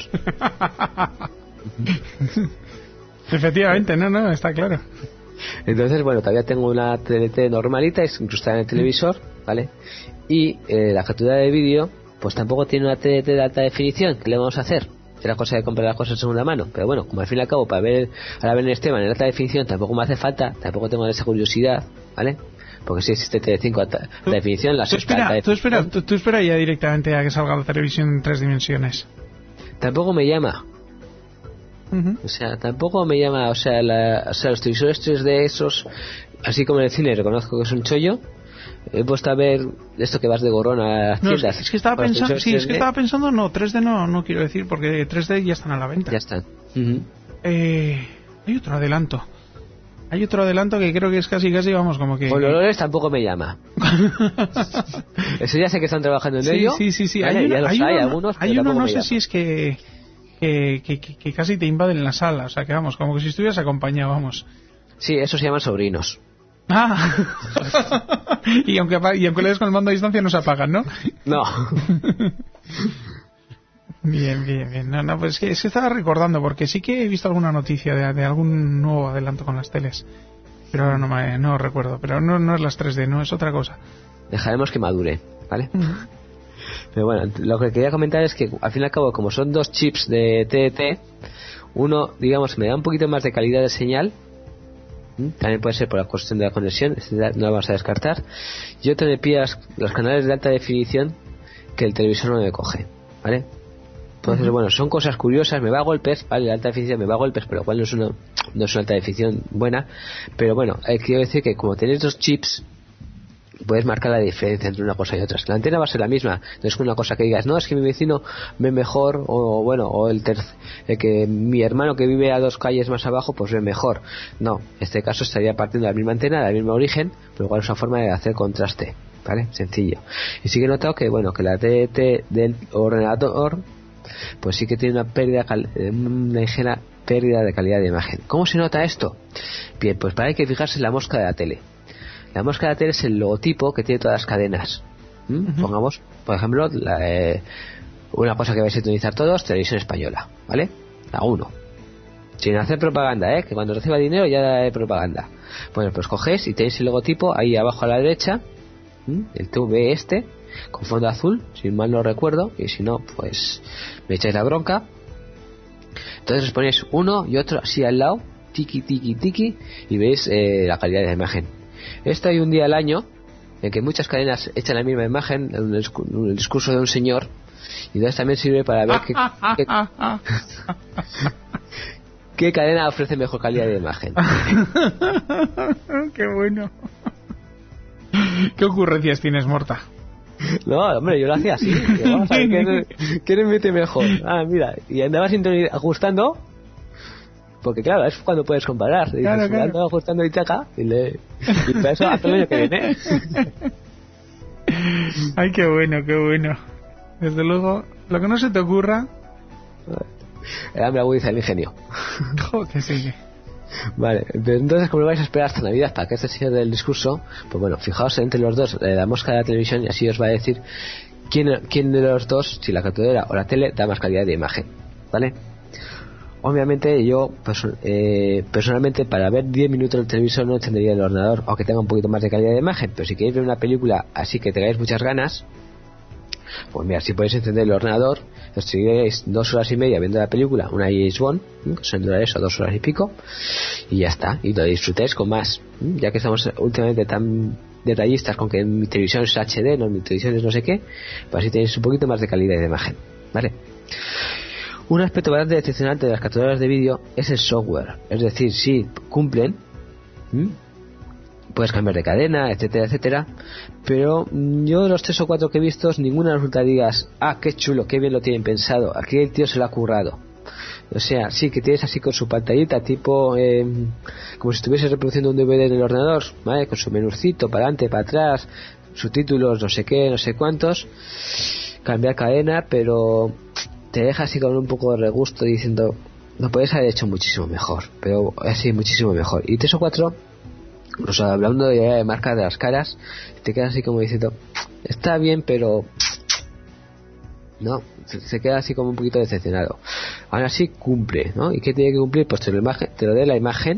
Efectivamente, no, está claro. Entonces, bueno, todavía tengo una TDT normalita, es incrustada en el televisor, ¿vale? Y la captura de vídeo, pues tampoco tiene una TDT de alta definición. ¿Qué le vamos a hacer? Era cosa de comprar las cosas en segunda mano, pero bueno, como al fin y al cabo para ver el Esteban en alta definición tampoco me hace falta, tampoco tengo esa curiosidad, ¿vale? Porque si existe TD5 alta definición, la tú espera ya directamente a que salga la televisión en 3 dimensiones. Tampoco me llama. O sea, tampoco me llama, o sea, los televisores 3D esos, así como en el cine reconozco que es un chollo, he puesto a ver esto que vas de gorrón a las tiendas. Es que estaba pensando, no, 3D no quiero decir, porque 3D ya están a la venta. Ya están. Hay otro adelanto. Que creo que es casi, vamos, como que... Olores tampoco me llama. Eso ya sé que están trabajando en ello. Sí. Vale, hay uno, no sé si es que casi te invaden la sala, o sea que vamos, como que si estuvieras acompañado, vamos. Sí, eso se llaman sobrinos. y aunque le des con el mando a distancia no se apagan, ¿no? No. Bien. No, pues es que estaba recordando, porque sí que he visto alguna noticia de algún nuevo adelanto con las teles, pero ahora no recuerdo. Pero no es las 3D, no, es otra cosa. Dejaremos que madure, ¿vale? Pero bueno, lo que quería comentar es que al fin y al cabo, como son 2 chips de TDT, uno, digamos, me da un poquito más de calidad de señal. También puede ser por la cuestión de la conexión, no la vamos a descartar. Y otro me pillas los canales de alta definición que el televisor no me coge, ¿vale? Entonces, bueno, son cosas curiosas, me va a golpes, vale, la alta definición me va a golpes, pero igual no es una alta definición buena. Pero bueno, quiero decir que como tenéis 2 chips, puedes marcar la diferencia entre una cosa y otra. La antena va a ser la misma, no es una cosa que digas, no, es que mi vecino ve mejor, o el que mi hermano que vive a 2 calles más abajo, pues ve mejor. No, en este caso estaría partiendo de la misma antena, del mismo origen, pero igual es una forma de hacer contraste, ¿vale? Sencillo. Y sí que he notado que, bueno, que la TDT del ordenador, pues sí que tiene una ligera pérdida de calidad de imagen. ¿Cómo se nota esto? Bien, pues hay que fijarse en la mosca de la tele. La mosca de la tele es el logotipo que tiene todas las cadenas. Pongamos, por ejemplo, una cosa que vais a utilizar todos, Televisión Española, ¿vale? La 1. Sin hacer propaganda, que cuando reciba dinero ya hay propaganda. Bueno, pues cogéis y tenéis el logotipo ahí abajo a la derecha, el TV con fondo azul, si mal no recuerdo, y si no, pues me echáis la bronca. Entonces os ponéis uno y otro así al lado, tiki, y veis la calidad de la imagen. Esto hay un día al año en que muchas cadenas echan la misma imagen, el discurso de un señor, y entonces también sirve para ver qué cadena ofrece mejor calidad de imagen. ¡Qué bueno! ¿Qué ocurrencias tienes, Morta? No, hombre, yo lo hacía así. Vamos a ver qué le mete mejor. Mira, y andabas ajustando, porque claro, es cuando puedes comparar. Claro. Andaba ajustando y chaca, y para eso hasta el año que viene. Ay, qué bueno. Desde luego, lo que no se te ocurra. El hambre agudiza el ingenio. Joder, sí. Vale, entonces como vais a esperar hasta Navidad para que este sea del discurso, pues bueno, fijaos entre los dos la mosca de la televisión y así os va a decir quién de los dos, si la capturadora o la tele, da más calidad de imagen, ¿vale? Obviamente yo personalmente para ver 10 minutos el televisor no encendería el ordenador, aunque tenga un poquito más de calidad de imagen, pero si queréis ver una película así que tengáis muchas ganas, pues mira, si podéis encender el ordenador, os seguiréis 2 horas y media viendo la película, una James Bond, que suelen durar eso, 2 horas y pico, y ya está, y lo disfrutéis con más, ya que estamos últimamente tan detallistas con que mi televisión es HD, no mi televisión es no sé qué, pues así tenéis un poquito más de calidad de imagen, ¿vale? Un aspecto bastante decepcionante de las capturadoras de vídeo es el software, es decir, sí, cumplen, puedes cambiar de cadena, etcétera, pero yo de los 3 o 4 que he visto, ninguna resulta digas, qué chulo, qué bien lo tienen pensado, aquí el tío se lo ha currado. O sea, sí que tienes así con su pantallita tipo como si estuviese reproduciendo un DVD en el ordenador, ¿vale? Con su menucito para adelante, para atrás, subtítulos, no sé qué, no sé cuántos, cambiar cadena, pero te deja así con un poco de regusto diciendo, lo podéis haber hecho muchísimo mejor, pero así muchísimo mejor. Y 3 o 4, o sea, hablando de marca de las caras, te quedas así como diciendo, está bien, pero no, se queda así como un poquito decepcionado. Ahora sí cumple, ¿no? ¿Y qué tiene que cumplir? Pues te lo dé la imagen,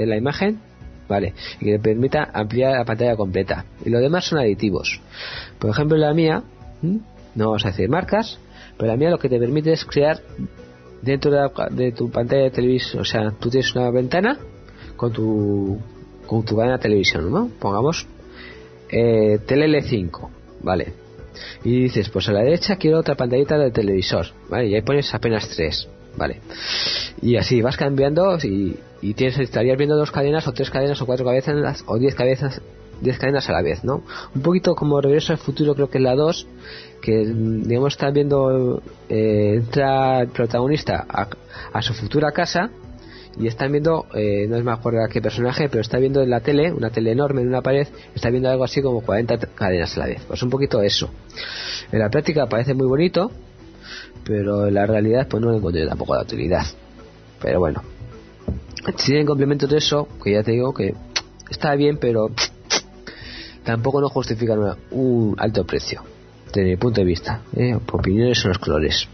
vale, y que te permita ampliar la pantalla completa. Y lo demás son aditivos. Por ejemplo, la mía, no vamos a decir marcas, pero la mía lo que te permite es crear dentro de tu pantalla de televisión, o sea, tú tienes una ventana con tu cadena de televisión, ¿no? Pongamos tele L5, vale, y dices, pues a la derecha quiero otra pantallita del televisor, vale, y ahí pones apenas 3, vale, y así vas cambiando y estarías viendo 2 cadenas o 3 cadenas o 4 cadenas o 10 10 cadenas a la vez, ¿no? Un poquito como Regreso al Futuro, creo que es la 2, que digamos está viendo, entra el protagonista a su futura casa y están viendo, no me acuerdo a qué personaje, pero está viendo en la tele, una tele enorme en una pared, está viendo algo así como 40 cadenas a la vez. Pues un poquito eso. En la práctica parece muy bonito, pero en la realidad pues no le encontré tampoco la utilidad. Pero bueno, si tienen complementos de eso, que ya te digo que está bien, pero tampoco no justifican un alto precio, desde mi punto de vista. Opiniones son los colores.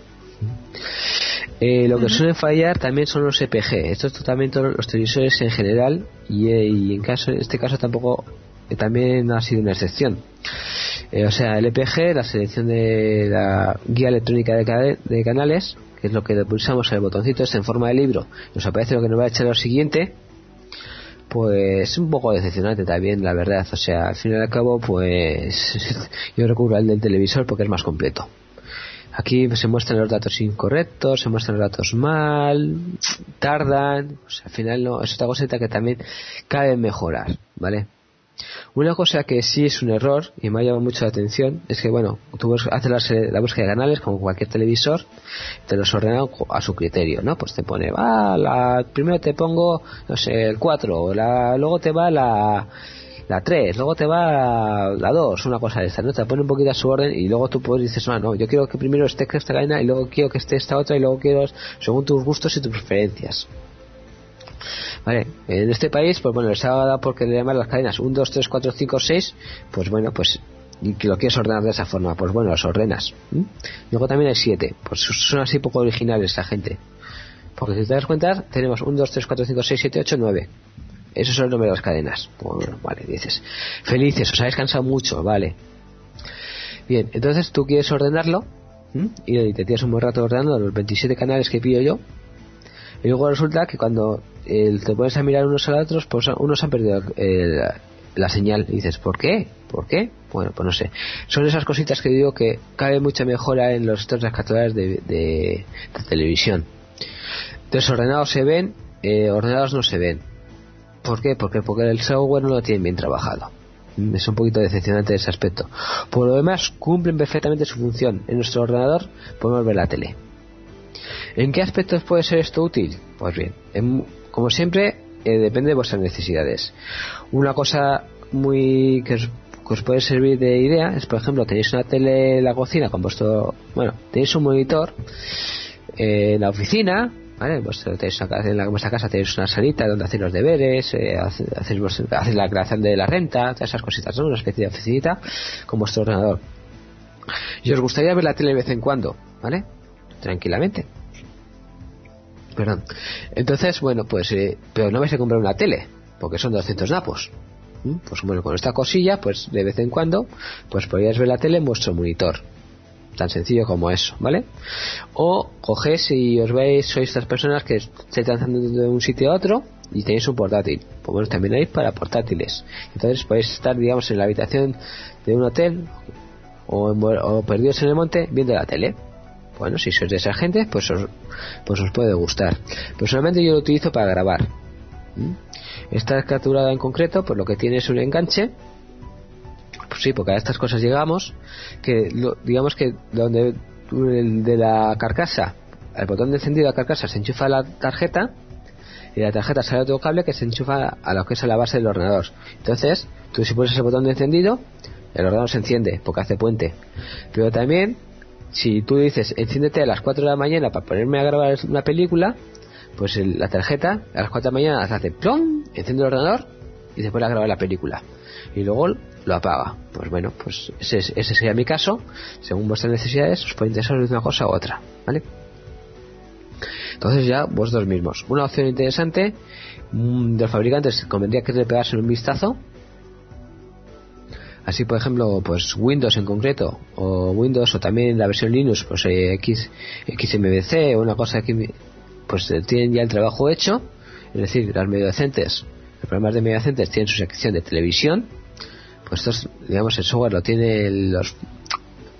Lo que suelen fallar también son los EPG. Esto es totalmente los televisores en general, y en este caso tampoco, también ha sido una excepción. O sea, el EPG, la selección de la guía electrónica de canales, que es lo que pulsamos en el botoncito en forma de libro, nos aparece lo que nos va a echar lo siguiente. Pues un poco decepcionante también, la verdad. O sea, al fin y al cabo, pues yo recurro al del televisor porque es más completo. Aquí se muestran los datos incorrectos, se muestran los datos mal, tardan, pues al final no, es otra cosita que también cabe mejorar, ¿vale? Una cosa que sí es un error y me ha llamado mucho la atención es que, bueno, tú haces la búsqueda de canales como cualquier televisor, te los ordena a su criterio, ¿no? Pues te pone, primero te pongo, no sé, el 4, luego te va la 3, luego te va la 2, una cosa de esta, ¿no? Te pone un poquito a su orden y luego tú pues dices, no, yo quiero que primero esté esta cadena y luego quiero que esté esta otra y luego quiero según tus gustos y tus preferencias. Vale, en este país, pues bueno, les ha dado porque le llaman las cadenas 1, 2, 3, 4, 5, 6, pues bueno, pues y que lo quieres ordenar de esa forma, pues bueno, los ordenas. Luego también hay 7, pues son así poco originales la gente. Porque si te das cuenta, tenemos 1, 2, 3, 4, 5, 6, 7, 8, 9. Esos son el número de las cadenas. Bueno, vale, dices, felices, os habéis cansado mucho, vale. Bien, entonces tú quieres ordenarlo, y te tiras un buen rato ordenando los 27 canales que pillo yo. Y luego resulta que cuando te pones a mirar unos a los otros, pues unos han perdido la señal. Y dices, ¿por qué? ¿Por qué? Bueno, pues no sé. Son esas cositas que digo que cabe mucha mejora en los sectores rescatadores de televisión. Desordenados se ven, ordenados no se ven. ¿Por qué? Porque el software no lo tienen bien trabajado. Es un poquito decepcionante ese aspecto. Por lo demás, cumplen perfectamente su función. En nuestro ordenador podemos ver la tele. ¿En qué aspectos puede ser esto útil? Pues bien, como siempre, depende de vuestras necesidades. Una cosa muy que os puede servir de idea es, por ejemplo, tenéis una tele en la cocina con vuestro... Bueno, tenéis un monitor en la oficina, ¿vale? Pues tenéis en vuestra casa tenéis una salita donde hacéis los deberes, hacéis la creación de la renta, todas esas cositas, ¿no? Una especie de oficinita con vuestro ordenador. Y os gustaría ver la tele de vez en cuando, ¿vale? Tranquilamente. Perdón. Entonces, bueno, pues pero no vais a comprar una tele porque son 200 napos. Pues bueno, con esta cosilla, pues de vez en cuando pues podríais ver la tele en vuestro monitor, tan sencillo como eso, ¿vale? O cogéis y os veis, sois estas personas que estáis lanzando de un sitio a otro y tenéis un portátil. Pues bueno, también hay para portátiles. Entonces podéis estar, digamos, en la habitación de un hotel o perdidos en el monte viendo la tele. Bueno, si sois de esa gente, pues os puede gustar. Personalmente yo lo utilizo para grabar. Esta capturada en concreto, pues lo que tiene es un enganche. Pues sí, porque a estas cosas llegamos, que digamos que donde de la carcasa, al botón de encendido de la carcasa se enchufa la tarjeta, y de la tarjeta sale otro cable que se enchufa a lo que es a la base del ordenador. Entonces, tú si pones el botón de encendido, el ordenador se enciende, porque hace puente. Pero también, si tú dices, enciéndete a las 4 de la mañana para ponerme a grabar una película, pues la tarjeta a las 4 de la mañana hace plom, enciende el ordenador y se pone a grabar la película. Y luego lo apaga. Pues bueno, pues ese sería mi caso. Según vuestras necesidades, os puede interesar una cosa u otra, ¿vale? Entonces ya vosotros mismos. Una opción interesante de los fabricantes convendría que le pegasen un vistazo. Así, por ejemplo, pues Windows en concreto, o Windows, o también la versión Linux, pues XMVC o una cosa que pues tienen ya el trabajo hecho. Es decir, las medio decentes, los programas de medio decentes tienen su sección de televisión. Pues estos, digamos, el software lo tiene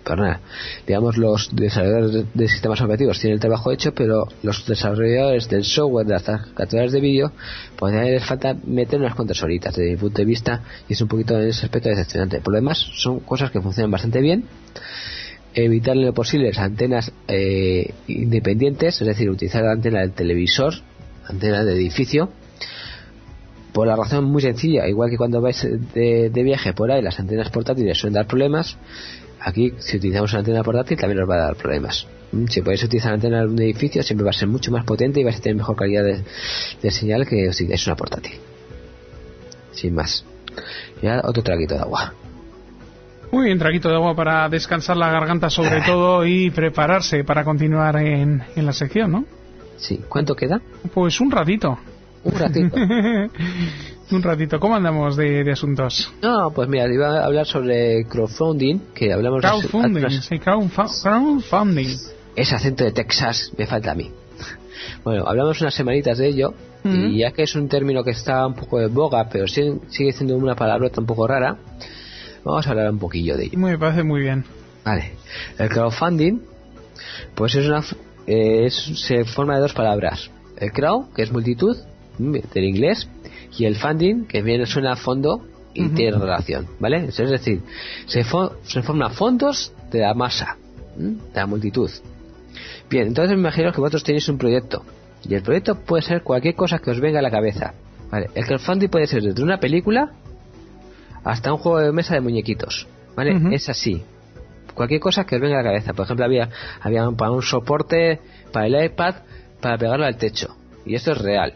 digamos, los desarrolladores de sistemas operativos tienen el trabajo hecho, pero los desarrolladores del software de las capturas de vídeo, pues a les falta meter unas cuantas horitas desde mi punto de vista, y es un poquito en ese aspecto decepcionante. Por lo demás, son cosas que funcionan bastante bien. Evitar lo posible las antenas independientes, es decir, utilizar la antena del televisor, antena de edificio, por la razón muy sencilla, igual que cuando vais de viaje por ahí las antenas portátiles suelen dar problemas. Aquí, si utilizamos una antena portátil, también nos va a dar problemas. Si podéis utilizar la antena de un edificio, siempre va a ser mucho más potente y vais a tener mejor calidad de señal que si es una portátil. Sin más. Ya otro traguito de agua. Muy bien, traguito de agua para descansar la garganta sobre todo y prepararse para continuar en la sección, ¿no? Sí. ¿Cuánto queda? Pues un ratito. Un ratito. Un ratito. ¿Cómo andamos de asuntos? No, pues mira, iba a hablar sobre crowdfunding, que hablamos... Crowdfunding. Ese acento de Texas me falta a mí. Bueno, hablamos unas semanitas de ello, y ya que es un término que está un poco de boga, pero sigue siendo una palabrota un poco rara, vamos a hablar un poquillo de ello. Me parece muy bien. Vale. El crowdfunding, pues se forma de dos palabras. El crowd, que es multitud, del inglés, y el funding, que viene suena a fondo y tiene relación, ¿vale? Es decir, se forman fondos de la masa, de la multitud. Bien, entonces me imagino que vosotros tenéis un proyecto, y el proyecto puede ser cualquier cosa que os venga a la cabeza, ¿vale? El crowdfunding puede ser desde una película hasta un juego de mesa de muñequitos, ¿vale? Es así, cualquier cosa que os venga a la cabeza. Por ejemplo, había para un soporte para el iPad para pegarlo al techo, y esto es real.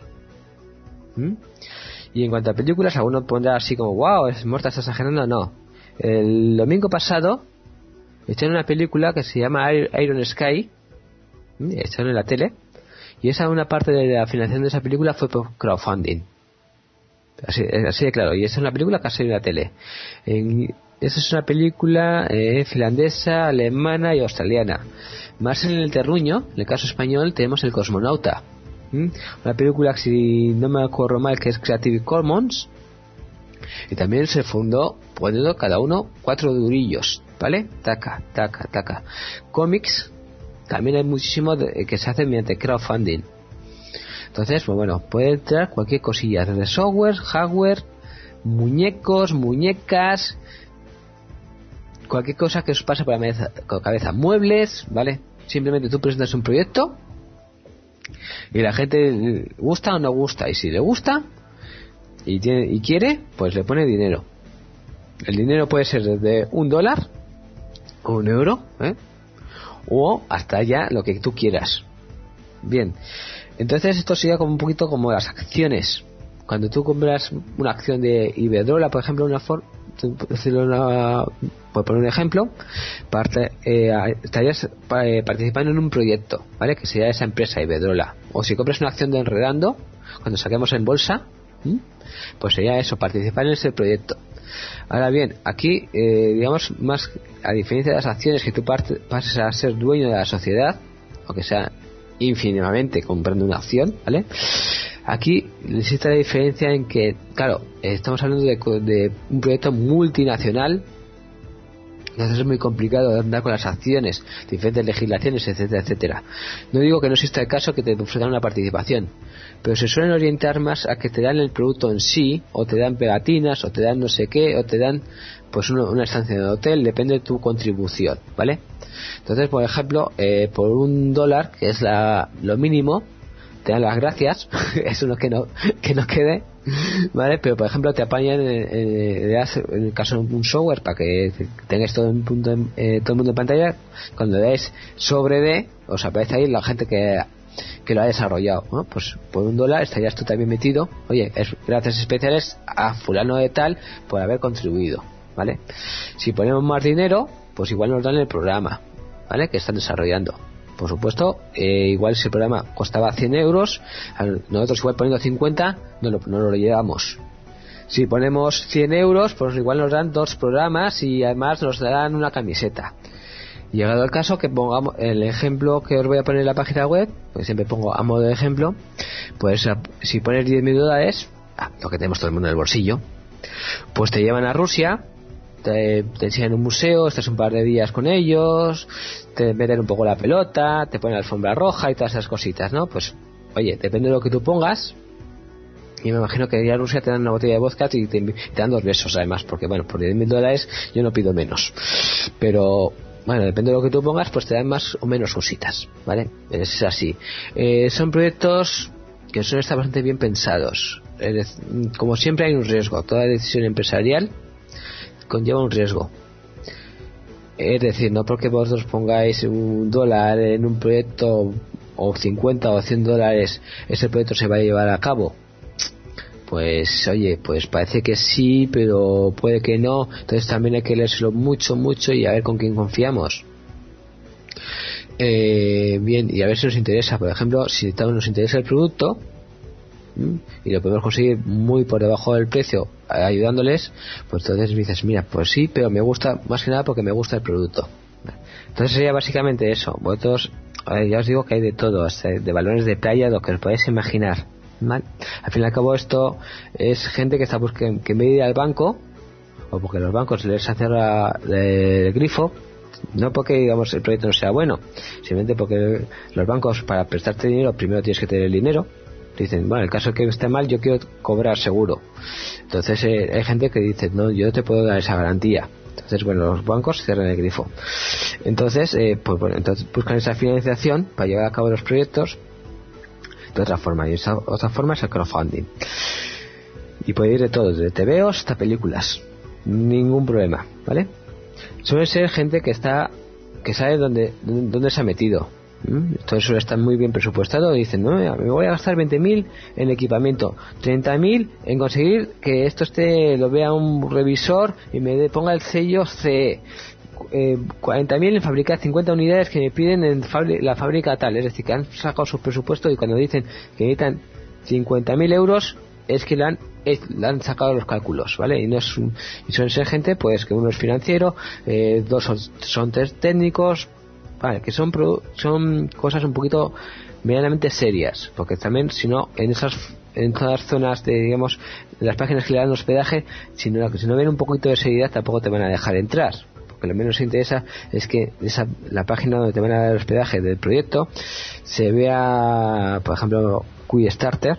Y en cuanto a películas, alguno pondrá así como wow, Morta, ¿estás exagerando? No. El domingo pasado echaron una película que se llama Iron Sky, echaron en la tele, y una parte de la financiación de esa película fue por crowdfunding, así de claro. Y esa es una película que ha salido en la tele. Esa es una película finlandesa, alemana y australiana. Más en el terruño, en el caso español, tenemos El Cosmonauta, una película que, si no me acuerdo mal, que es Creative Commons, y también se fundó poniendo cada uno 4 durillos, ¿vale? Taca. Cómics, también hay muchísimo que se hace mediante crowdfunding. Entonces, pues bueno, puede entrar cualquier cosilla, desde software, hardware, muñecos, muñecas, cualquier cosa que os pase por la cabeza, muebles, ¿vale? Simplemente tú presentas un proyecto y la gente gusta o no gusta, y si le gusta y quiere, pues le pone dinero. El dinero puede ser desde $1 o €1, o hasta ya lo que tú quieras. Pues esto sería como un poquito como las acciones. Cuando tú compras una acción de Iberdrola, por ejemplo, por poner un ejemplo, estarías participando en un proyecto, ¿vale? Que sería esa empresa Iberdrola. O si compras una acción de Enredando, cuando saquemos en bolsa, pues sería eso, participar en ese proyecto. Ahora bien, aquí, digamos, más a diferencia de las acciones, que tú pases a ser dueño de la sociedad, aunque sea ínfimamente comprando una acción, ¿vale? Aquí existe la diferencia en que, claro, estamos hablando de un proyecto multinacional, entonces es muy complicado andar con las acciones, diferentes legislaciones, etcétera, etcétera. No digo que no exista el caso que te ofrezcan una participación, pero se suelen orientar más a que te dan el producto en sí, o te dan pegatinas, o te dan no sé qué, o te dan pues una estancia de hotel, depende de tu contribución, ¿vale? Entonces, por ejemplo, por $1, que es lo mínimo, te dan las gracias, eso no que no quede, ¿vale? Pero por ejemplo te apañan en el caso de un software, para que tengáis todo el mundo en pantalla, cuando dais sobre de, os aparece ahí la gente que lo ha desarrollado, ¿no? Pues por $1 estarías tú también metido, oye, gracias especiales a fulano de tal por haber contribuido, ¿vale? Si ponemos más dinero, pues igual nos dan el programa, ¿vale? Que están desarrollando. Por supuesto, igual si el programa costaba €100, nosotros igual poniendo 50 no lo llevamos. Si ponemos €100, pues igual nos dan 2 programas y además nos darán una camiseta. Llegado el caso, que pongamos el ejemplo que os voy a poner en la página web, pues siempre pongo a modo de ejemplo, pues si pones $10.000, lo que tenemos todo el mundo en el bolsillo, pues te llevan a Rusia, te enseñan un museo, estás un par de días con ellos, te meten un poco la pelota, te ponen la alfombra roja y todas esas cositas, ¿no? Pues, oye, depende de lo que tú pongas. Y me imagino que en Rusia te dan una botella de vodka y te dan 2 besos, además, porque, bueno, por $10.000 yo no pido menos. Pero, bueno, depende de lo que tú pongas, pues te dan más o menos cositas, ¿vale? Es así. Son proyectos que suelen estar bastante bien pensados. Como siempre hay un riesgo. Toda decisión empresarial conlleva un riesgo. Es decir, no porque vosotros pongáis $1 en un proyecto o 50 o $100 ese proyecto se va a llevar a cabo. Pues oye, pues parece que sí, pero puede que no. Entonces también hay que leérselo mucho y a ver con quién confiamos. Bien, y a ver si nos interesa. Por ejemplo, si nos interesa el producto y lo podemos conseguir muy por debajo del precio ayudándoles, pues entonces me dices, mira, pues sí, pero me gusta más que nada porque me gusta el producto. Entonces sería básicamente eso. Vosotros, ya os digo que hay de todo, hasta de balones de playa, lo que os podéis imaginar, ¿vale? Al fin y al cabo esto es gente que está buscando, que en vez de ir al banco, o porque los bancos les hacen el grifo, no porque digamos el proyecto no sea bueno, simplemente porque los bancos, para prestarte dinero, primero tienes que tener el dinero. Dicen, bueno, en el caso de que esté mal, yo quiero cobrar seguro. Entonces hay gente que dice, no, yo no te puedo dar esa garantía. Entonces, bueno, los bancos cierran el grifo. Entonces, pues bueno, entonces buscan esa financiación para llevar a cabo los proyectos de otra forma. Y esa otra forma es el crowdfunding. Y puede ir de todo, desde TVOs hasta películas. Ningún problema, ¿vale? Suele ser gente que sabe dónde se ha metido. Todo eso está muy bien presupuestado. Dicen, no, me voy a gastar 20.000 en equipamiento, 30.000 en conseguir que esto lo vea un revisor y me ponga el sello CE, 40.000 en fabricar 50 unidades que me piden en la fábrica tal. Es decir, que han sacado su presupuesto, y cuando dicen que necesitan 50.000 euros es que le han sacado los cálculos, ¿vale? Y suelen ser gente, pues, que uno es financiero, 2 son técnicos, vale, que son cosas un poquito medianamente serias, porque también, si no, en todas las zonas de, digamos, en las páginas que le dan hospedaje, si no ven un poquito de seriedad, tampoco te van a dejar entrar, porque lo menos interesa es que la página donde te van a dar el hospedaje del proyecto se vea, por ejemplo, Quickstarter,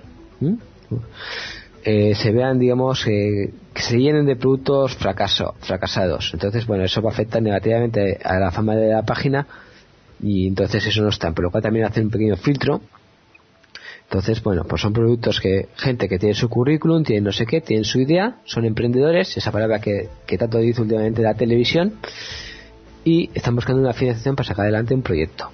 se vean, digamos, que se llenen de productos fracasados. Entonces, bueno, eso va a afectar negativamente a la fama de la página, y entonces eso no está, por lo cual también hacen un pequeño filtro. Entonces, bueno, pues son productos que gente que tiene su currículum, tiene no sé qué, tienen su idea, son emprendedores, esa palabra que tanto dice últimamente la televisión, y están buscando una financiación para sacar adelante un proyecto.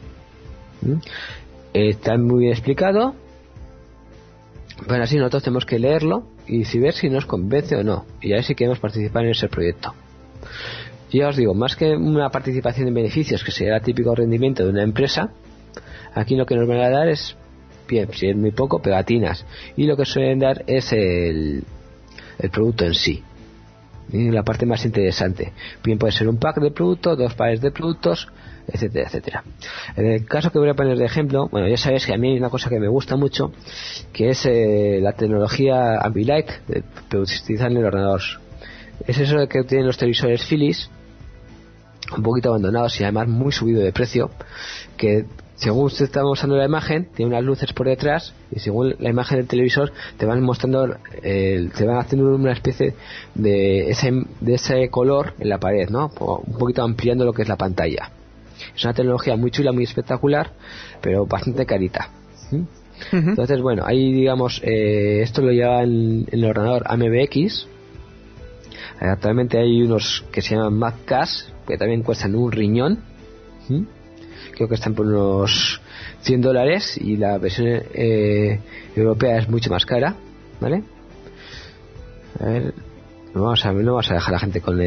Está muy bien explicado. Bueno, así nosotros tenemos que leerlo y ver si nos convence o no, y a ver si queremos participar en ese proyecto. Ya os digo, más que una participación en beneficios, que sería el típico rendimiento de una empresa, aquí lo que nos van a dar es, bien, si es muy poco, pegatinas, y lo que suelen dar es el producto en sí, y la parte más interesante. Bien, puede ser un pack de productos, 2 pares de productos, etcétera, etcétera. En el caso que voy a poner de ejemplo, bueno, ya sabéis que a mí hay una cosa que me gusta mucho, que es la tecnología Ambilight, de utilizar en el ordenador. Es eso de que tienen los televisores Philips, un poquito abandonados y además muy subido de precio, que según usted está mostrando la imagen, tiene unas luces por detrás, y según la imagen del televisor te van mostrando, te van haciendo una especie de ese color en la pared, ¿no? Un poquito ampliando lo que es la pantalla. Es una tecnología muy chula, muy espectacular, pero bastante carita. Entonces, bueno, ahí, digamos, esto lo lleva en el ordenador AMBX. Actualmente hay unos que se llaman MacCash, que también cuestan un riñón. Creo que están por unos $100, y la versión europea es mucho más cara, ¿vale? A ver, no vamos a dejar a la gente con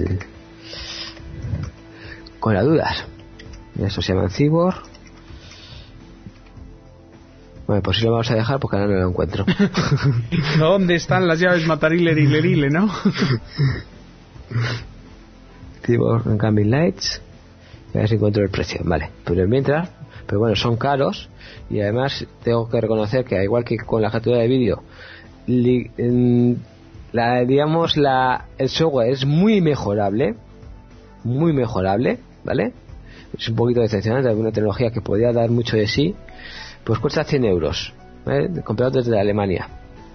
las dudas. Esto se llama Cyborg. Bueno, pues sí lo vamos a dejar porque ahora no lo encuentro. ¿Dónde están las llaves Matarilerile, no? Cyborg en Camping Lights. A ver si encuentro el precio. Vale, pero mientras, pero bueno, son caros, y además tengo que reconocer que, igual que con la captura de vídeo, el software es muy mejorable, ¿vale? Es un poquito decepcionante, alguna tecnología que podría dar mucho de sí, pues cuesta 100 euros, ¿vale? Comprado desde Alemania.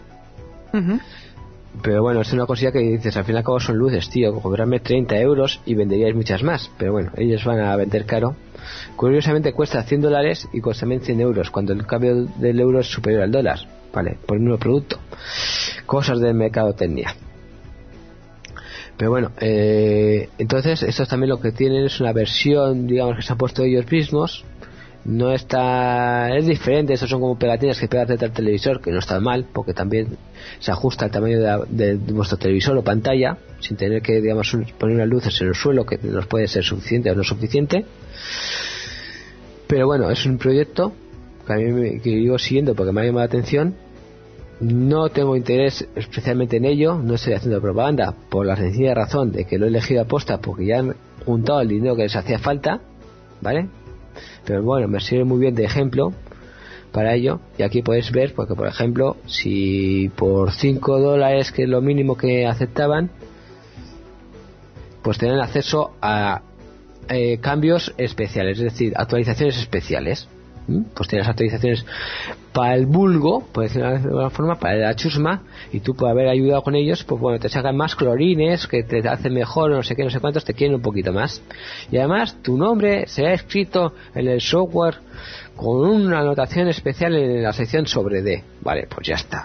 Pero bueno, es una cosilla que dices, al fin y al cabo son luces, tío, cobrarme 30 euros y venderíais muchas más, pero bueno, ellos van a vender caro. Curiosamente cuesta $100 y cuesta también 100 euros, cuando el cambio del euro es superior al dólar, ¿vale? Por el mismo producto. Cosas de mercadotecnia. Pero bueno, entonces estos también lo que tienen es una versión, digamos, que se han puesto ellos mismos. No está, es diferente, estos son como pegatinas que pegas detrás del televisor, que no está mal, porque también se ajusta al tamaño de vuestro televisor o pantalla, sin tener que, digamos, poner unas luces en el suelo, que nos puede ser suficiente o no suficiente. Pero bueno, es un proyecto que a mí que llevo siguiendo porque me ha llamado la atención. No tengo interés especialmente en ello, no estoy haciendo propaganda por la sencilla razón de que lo he elegido a posta porque ya han juntado el dinero que les hacía falta, ¿vale? Pero bueno, me sirve muy bien de ejemplo para ello. Y aquí podéis ver, porque por ejemplo, si por $5, que es lo mínimo que aceptaban, pues tienen acceso a cambios especiales, es decir, actualizaciones especiales. Pues tienes actualizaciones para el vulgo, por decirlo de alguna forma, para la chusma, y tú por haber ayudado con ellos, pues bueno, te sacan más colorines, que te hacen mejor, no sé qué, no sé cuántos, te quieren un poquito más. Y además tu nombre será escrito en el software con una anotación especial en la sección sobre D. Vale, pues ya está.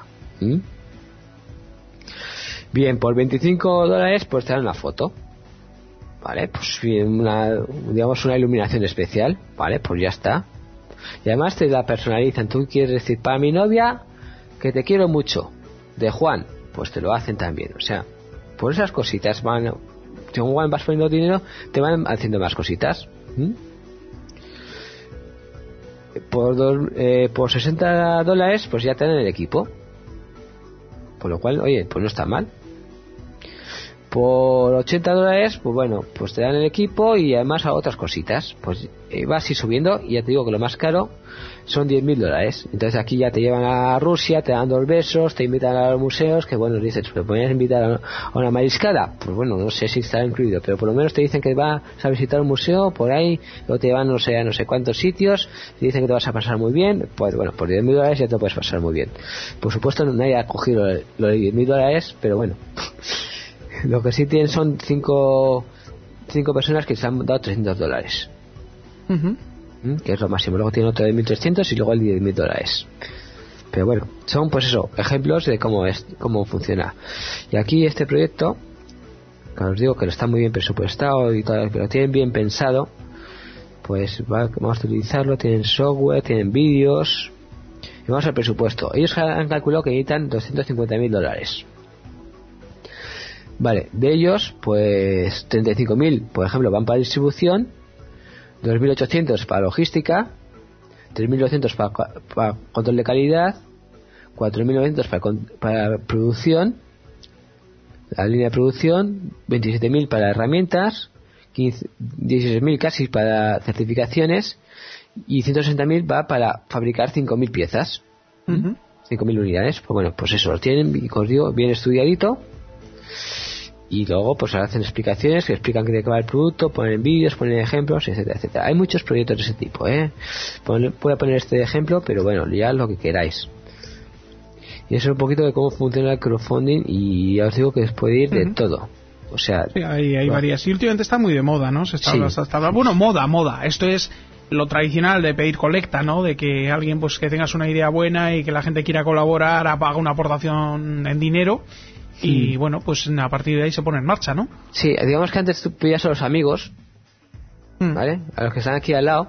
Bien, por $25 pues te dan una foto. Vale, pues bien, digamos una iluminación especial. Vale, pues ya está. Y además te la personalizan. Tú quieres decir, para mi novia, que te quiero mucho, de Juan, pues te lo hacen también. O sea, por esas cositas según vas poniendo dinero, te van haciendo más cositas. Por $60 pues ya te dan el equipo, por lo cual, oye, pues no está mal. Por $80, pues bueno, pues te dan el equipo y además a otras cositas. Pues vas así subiendo, y ya te digo que lo más caro son $10.000. Entonces aquí ya te llevan a Rusia, te dan 2 besos, te invitan a los museos, que bueno, dices, ¿me podrías invitar a una mariscada? Pues bueno, no sé si estará incluido, pero por lo menos te dicen que vas a visitar un museo por ahí, luego te llevan no sé cuántos sitios, te dicen que te vas a pasar muy bien. Pues bueno, por $10.000 ya te puedes pasar muy bien. Por supuesto nadie ha cogido lo de $10.000, pero bueno. Lo que sí tienen son 5 personas que se han dado $300, que es lo máximo. Luego tiene otro de 1.300 y luego el de $10.000. Pero bueno, son pues eso, ejemplos de cómo funciona. Y aquí este proyecto, que os digo que lo está muy bien presupuestado y todo, que lo tienen bien pensado, pues vamos a utilizarlo. Tienen software, tienen vídeos, y vamos al presupuesto. Ellos han calculado que necesitan $250.000. Vale, de ellos, pues 35.000, por ejemplo, van para distribución, 2.800 para logística, 3.900 para control de calidad, 4.900 para producción, la línea de producción, 27.000 para herramientas, 16.000 casi para certificaciones, y 160.000 va para fabricar 5.000 piezas, 5.000 unidades. Pues bueno, pues eso, lo tienen, como os digo, bien estudiadito. Y luego pues hacen explicaciones que explican de qué va el producto, ponen vídeos, ponen ejemplos, etcétera, etcétera. Hay muchos proyectos de ese tipo, voy a poner este ejemplo, pero bueno, ya lo que queráis. Y eso es un poquito de cómo funciona el crowdfunding, y ya os digo que puede ir de todo. O sea, sí, hay varias. Y últimamente está muy de moda, ¿no? Bueno, moda. Esto es lo tradicional de pedir colecta, ¿no? De que alguien, pues que tengas una idea buena y que la gente quiera colaborar, haga una aportación en dinero. Y bueno, pues a partir de ahí se pone en marcha, ¿no? Sí, digamos que antes tú pillas a los amigos, ¿vale? A los que están aquí al lado.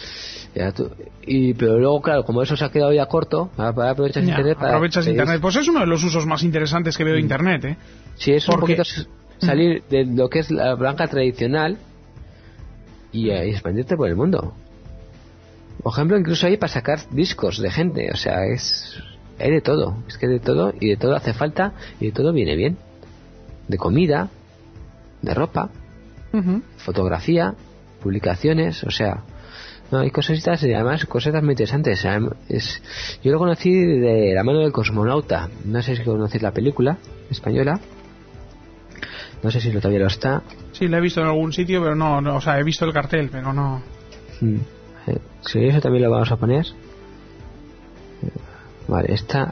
Pero luego, claro, como eso se ha quedado ya corto, aprovechas Internet. Internet. Pues es uno de los usos más interesantes que veo de Internet, ¿eh? Sí, es un poquito salir de lo que es la banca tradicional y expandirte por el mundo. Por ejemplo, incluso hay para sacar discos de gente, o sea, hay de todo, es que de todo, y de todo hace falta, y de todo viene bien. De comida, de ropa, fotografía, publicaciones, o sea, No, hay cositas y además cositas muy interesantes. Yo lo conocí de la mano del Cosmonauta. No sé si conocéis la película española. No sé si todavía lo está. Sí, la he visto en algún sitio, pero no, o sea, he visto el cartel, pero no. Sí, eso también lo vamos a poner. Vale, esta.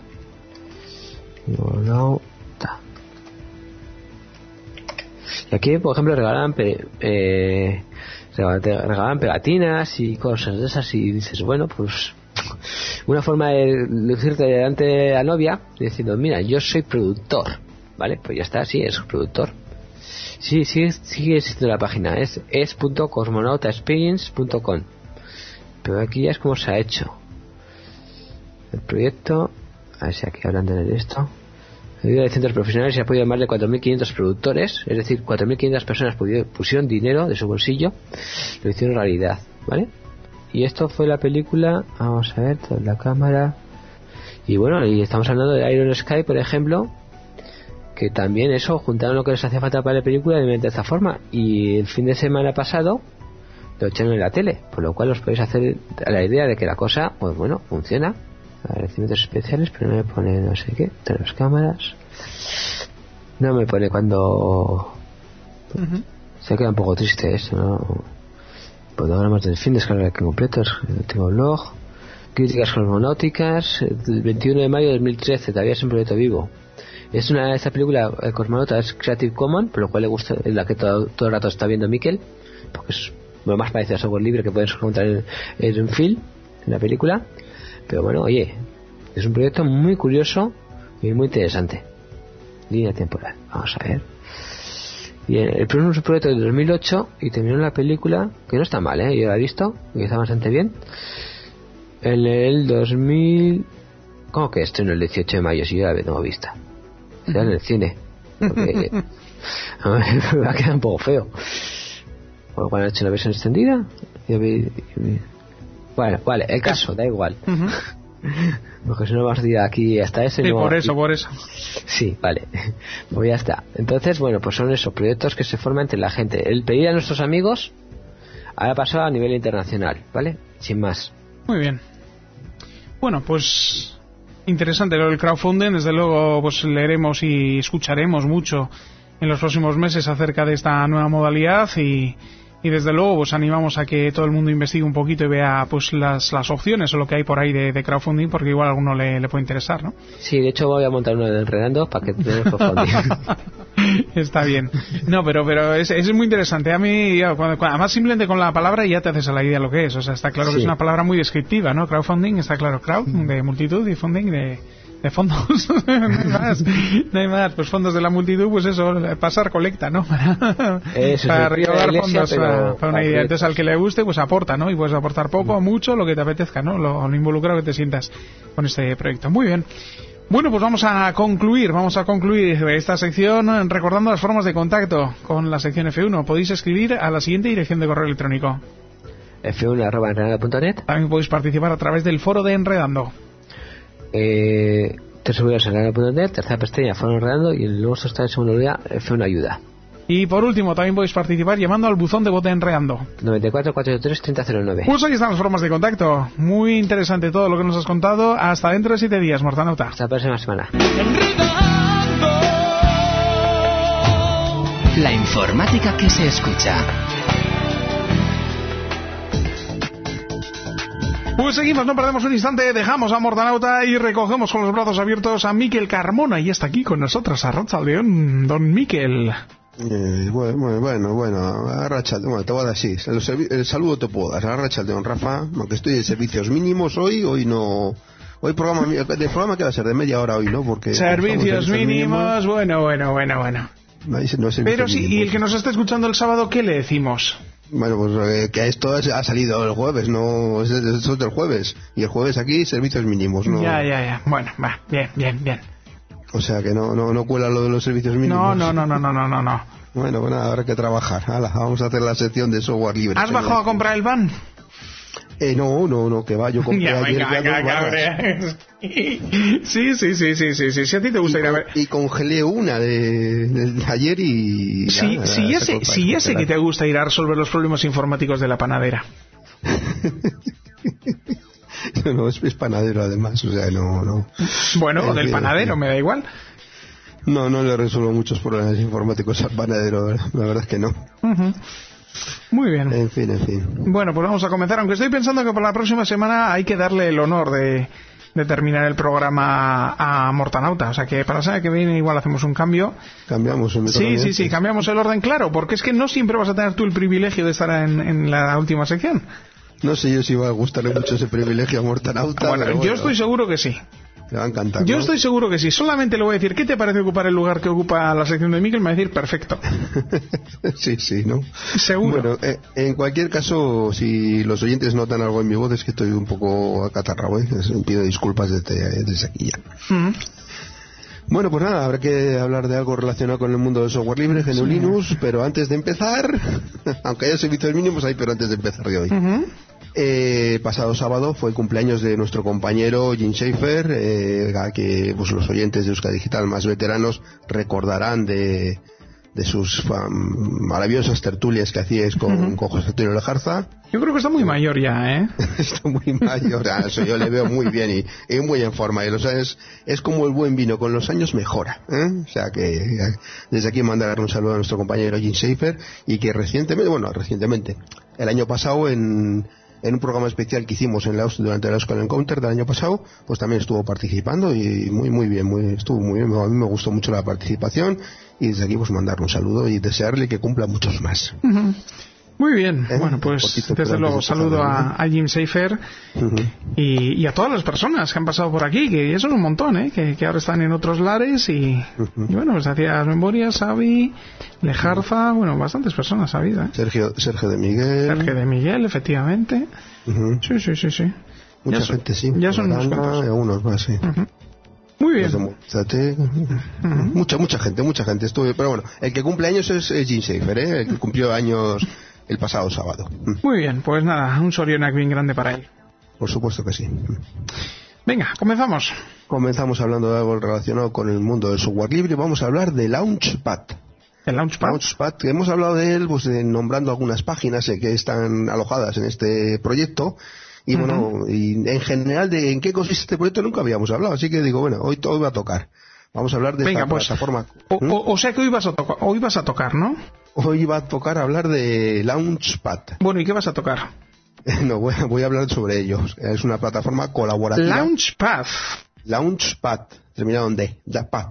Cosmonauta. Y aquí, por ejemplo, regalaban pegatinas y cosas de esas, y dices, bueno, pues una forma de lucirte delante de la novia diciendo, mira, yo soy productor, ¿vale? Pues ya está, sí, es productor. Sí, sigue existiendo la página, es .cosmonautaexperience.com, pero aquí ya es como se ha hecho el proyecto. A ver si aquí hablando de esto, ayuda de centros profesionales y apoyo de más de 4.500 productores, es decir, 4.500 personas pusieron dinero de su bolsillo, lo hicieron realidad, ¿vale? Y esto fue la película, vamos a ver, toda la cámara, y bueno, y estamos hablando de Iron Sky, por ejemplo, que también eso, juntaron lo que les hacía falta para la película de esta forma, y el fin de semana pasado lo echaron en la tele, por lo cual os podéis hacer a la idea de que la cosa, pues bueno, funciona. Agradecimientos especiales, pero no me pone no sé qué, de las cámaras, no me pone cuando se queda un poco triste esto, ¿no? Fotogramas del fin, descarga completos, tengo blog, críticas cosmonáuticas, el 21 de mayo de 2013, todavía es un proyecto vivo. Esta película, el Cosmonauta, es Creative Commons, por lo cual le gusta, es la que todo el rato está viendo Miquel, porque es lo más parecido a software libre que puedes encontrar en un film, en la película. Pero bueno, oye, es un proyecto muy curioso y muy interesante. Línea temporal, vamos a ver. Y el próximo es un proyecto de 2008 y terminó la película, que no está mal, yo la he visto, y está bastante bien. En el 2000... ¿Cómo que esto en el 18 de mayo? Si yo la tengo vista. Será en el cine. Porque me va a quedar un poco feo. Bueno, cuando han hecho la versión extendida... Bueno, vale, el caso, da igual. Porque si no vamos a ir aquí hasta ese. Sí, no, por eso. Sí, vale. Pues ya está. Entonces, bueno, pues son esos proyectos que se forman entre la gente. El pedir a nuestros amigos ahora pasó a nivel internacional, ¿vale? Sin más. Muy bien. Bueno, pues interesante lo del crowdfunding. Desde luego, pues leeremos y escucharemos mucho en los próximos meses acerca de esta nueva modalidad y desde luego pues animamos a que todo el mundo investigue un poquito y vea pues las opciones o lo que hay por ahí de crowdfunding, porque igual a alguno le puede interesar, ¿no? Sí, de hecho voy a montar uno de Enredando para que tengamos crowdfunding. Está bien. No, pero es muy interesante. A mí, además simplemente con la palabra ya te haces a la idea lo que es. O sea, está claro que es una palabra muy descriptiva, ¿no? Crowdfunding, está claro. Crowd, de multitud, y funding de fondos. No hay más. Pues fondos de la multitud, pues eso, pasar colecta, ¿no? Para recaudar fondos para una idea. Entonces al que le guste, pues aporta, ¿no? Y puedes aportar poco o mucho, lo que te apetezca, ¿no? Lo involucrado que te sientas con este proyecto. Muy bien. Bueno, pues vamos a concluir esta sección recordando las formas de contacto con la sección F1. Podéis escribir a la siguiente dirección de correo electrónico: f1@enredando.net. También podéis participar a través del foro de Enredando. www.enredando.net, tercera pestaña, foro Enredando, y luego está en segundo lugar F1 Ayuda. Y por último, también podéis participar llamando al buzón de voz de Enredando. 94 483 3009. Pues ahí están las formas de contacto. Muy interesante todo lo que nos has contado. Hasta dentro de 7 días, Mortanauta. Hasta la próxima semana. La informática que se escucha. Pues seguimos, no perdemos un instante, dejamos a Mortanauta y recogemos con los brazos abiertos a Miquel Carmona, y está aquí con nosotros, Arratsaldeón, don Miquel. Bueno, Arratsaldeón, bueno, te voy a dar así, el saludo te puedo dar, Arratsaldeón, Rafa, aunque estoy en servicios mínimos hoy no... Hoy el programa que va a ser de media hora hoy, ¿no? Porque servicios mínimos, bueno. No, pero sí, y el que nos está escuchando el sábado, ¿qué le decimos? Bueno, pues que esto ha salido el jueves, no, eso es del jueves. Y el jueves aquí, servicios mínimos, ¿no? Ya. Bueno, va, bien. O sea que no cuela lo de los servicios mínimos. No. Bueno, pues nada, habrá que trabajar. Hala, vamos a hacer la sección de software libre. ¿Has bajado a comprar el van? No, que va, yo compré ayer ya 2 barras. Sí, si a ti te gusta ir a ver. Y congelé una de ayer y... Sí, ya sé que te gusta ir a resolver los problemas informáticos de la panadera. No, es panadero además, o sea, no. Bueno, o del panadero, me da igual. No le resuelvo muchos problemas informáticos al panadero, la verdad es que no. Uh-huh. Muy bien. En fin. Bueno, pues vamos a comenzar, aunque estoy pensando que para la próxima semana hay que darle el honor de terminar el programa a Mortanauta, o sea que para la semana que viene igual hacemos un cambio. Cambiamos el método. Sí, cambiamos el orden, claro, porque es que no siempre vas a tener tú el privilegio de estar en la última sección. No sé yo si va a gustarle mucho ese privilegio a Mortanauta. Bueno, yo estoy seguro que sí. Le va a encantar, Yo ¿no? estoy seguro que sí. Solamente le voy a decir, ¿qué te parece ocupar el lugar que ocupa la sección de Miguel? Me va a decir, perfecto. Sí, ¿no? Seguro. Bueno, en cualquier caso, si los oyentes notan algo en mi voz, es que estoy un poco acatarrado, ¿eh? Pido disculpas desde aquí ya. Uh-huh. Bueno, pues nada, habrá que hablar de algo relacionado con el mundo del software libre, GNU Linux, pero antes de empezar, aunque haya servicios mínimos, pero antes de empezar de hoy. Uh-huh. Pasado sábado fue el cumpleaños de nuestro compañero Jim Schaefer, que pues, los oyentes de Euskadi Digital más veteranos recordarán de sus maravillosas tertulias que hacíais con José Antonio Lejarza. Yo creo que está muy mayor ya, ¿eh? Está muy mayor, eso yo le veo muy bien y muy en forma. Y es como el buen vino, con los años mejora, ¿eh? O sea que desde aquí mandar un saludo a nuestro compañero Jim Schaefer, y que recientemente, el año pasado en un programa especial que hicimos durante el Euskal Encounter del año pasado, pues también estuvo participando y muy bien, estuvo muy bien. A mí me gustó mucho la participación, y desde aquí pues mandarle un saludo y desearle que cumpla muchos más. Uh-huh. Muy bien, bueno, pues desde luego saludo a Jim Schaefer y a todas las personas que han pasado por aquí, que eso es un montón, que ahora están en otros lares y bueno, pues hacía las memorias, Xavi, Lejarza, bueno, bastantes personas ha habido, Sergio de Miguel. Sergio de Miguel, efectivamente. Sí. Mucha gente, sí. Ya son unos cuantos. Y algunos más, sí. Muy bien. Mucha gente estuve, pero bueno, el que cumple años es Jim Schaefer, el que cumplió años el pasado sábado. Muy bien, pues nada, un sorionak bien grande para él. Por supuesto que sí. Venga, comenzamos. Comenzamos hablando de algo relacionado con el mundo del software libre. Vamos a hablar de Launchpad. ¿El Launchpad? Launchpad, que hemos hablado de él pues, nombrando algunas páginas que están alojadas en este proyecto. Y bueno, y en general de en qué consiste este proyecto nunca habíamos hablado, así que digo, bueno, hoy va a tocar. Vamos a hablar de esta plataforma. O sea que hoy vas a tocar, ¿no? Hoy va a tocar hablar de Launchpad. Bueno, ¿y qué vas a tocar? No, voy a hablar sobre ello. Es una plataforma colaborativa. Launchpad, terminado en D, Pad.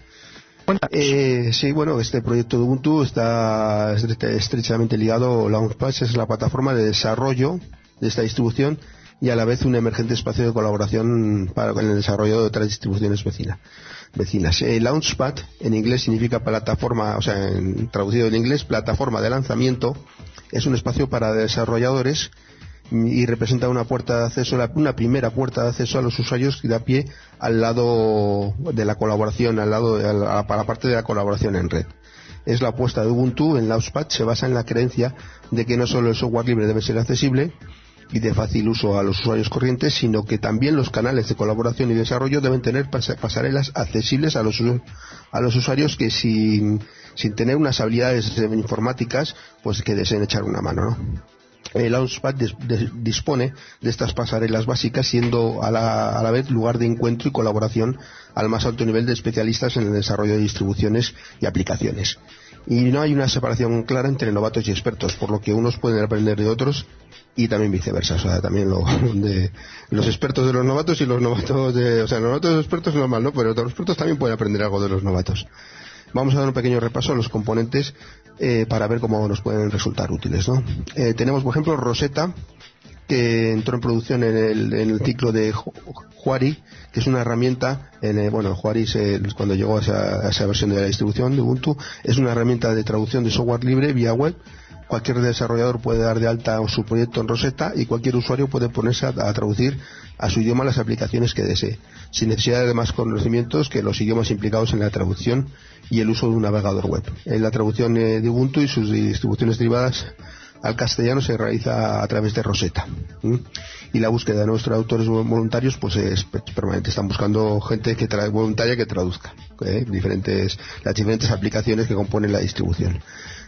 Sí, bueno, este proyecto de Ubuntu está estrechamente ligado. Launchpad es la plataforma de desarrollo de esta distribución y a la vez un emergente espacio de colaboración en el desarrollo de otras distribuciones vecinas. Launchpad en inglés significa plataforma, o sea, traducido en inglés, plataforma de lanzamiento. Es un espacio para desarrolladores y representa una primera puerta de acceso a los usuarios que da pie al lado de la colaboración, a la parte de la colaboración en red. Es la apuesta de Ubuntu en Launchpad. Se basa en la creencia de que no solo el software libre debe ser accesible y de fácil uso a los usuarios corrientes, sino que también los canales de colaboración y desarrollo deben tener pasarelas accesibles a los usuarios que sin tener unas habilidades informáticas, pues que deseen echar una mano, ¿no? Launchpad dispone de estas pasarelas básicas, siendo a la vez lugar de encuentro y colaboración al más alto nivel de especialistas en el desarrollo de distribuciones y aplicaciones. Y no hay una separación clara entre novatos y expertos, por lo que unos pueden aprender de otros y también viceversa. O sea, también de los expertos de los novatos y los novatos los novatos de los expertos normal, ¿no? Pero los expertos también pueden aprender algo de los novatos. Vamos a dar un pequeño repaso a los componentes para ver cómo nos pueden resultar útiles, ¿no? Tenemos, por ejemplo, Rosetta, que entró en producción en el ciclo de Juari, que es una herramienta, Juari cuando llegó a esa versión de la distribución de Ubuntu, es una herramienta de traducción de software libre vía web. Cualquier desarrollador puede dar de alta su proyecto en Rosetta y cualquier usuario puede ponerse a traducir a su idioma las aplicaciones que desee, sin necesidad de más conocimientos que los idiomas implicados en la traducción y el uso de un navegador web. La traducción de Ubuntu y sus distribuciones derivadas al castellano se realiza a través de Rosetta. Y la búsqueda de nuestros autores voluntarios pues es permanente. Están buscando gente voluntaria que traduzca las diferentes aplicaciones que componen la distribución.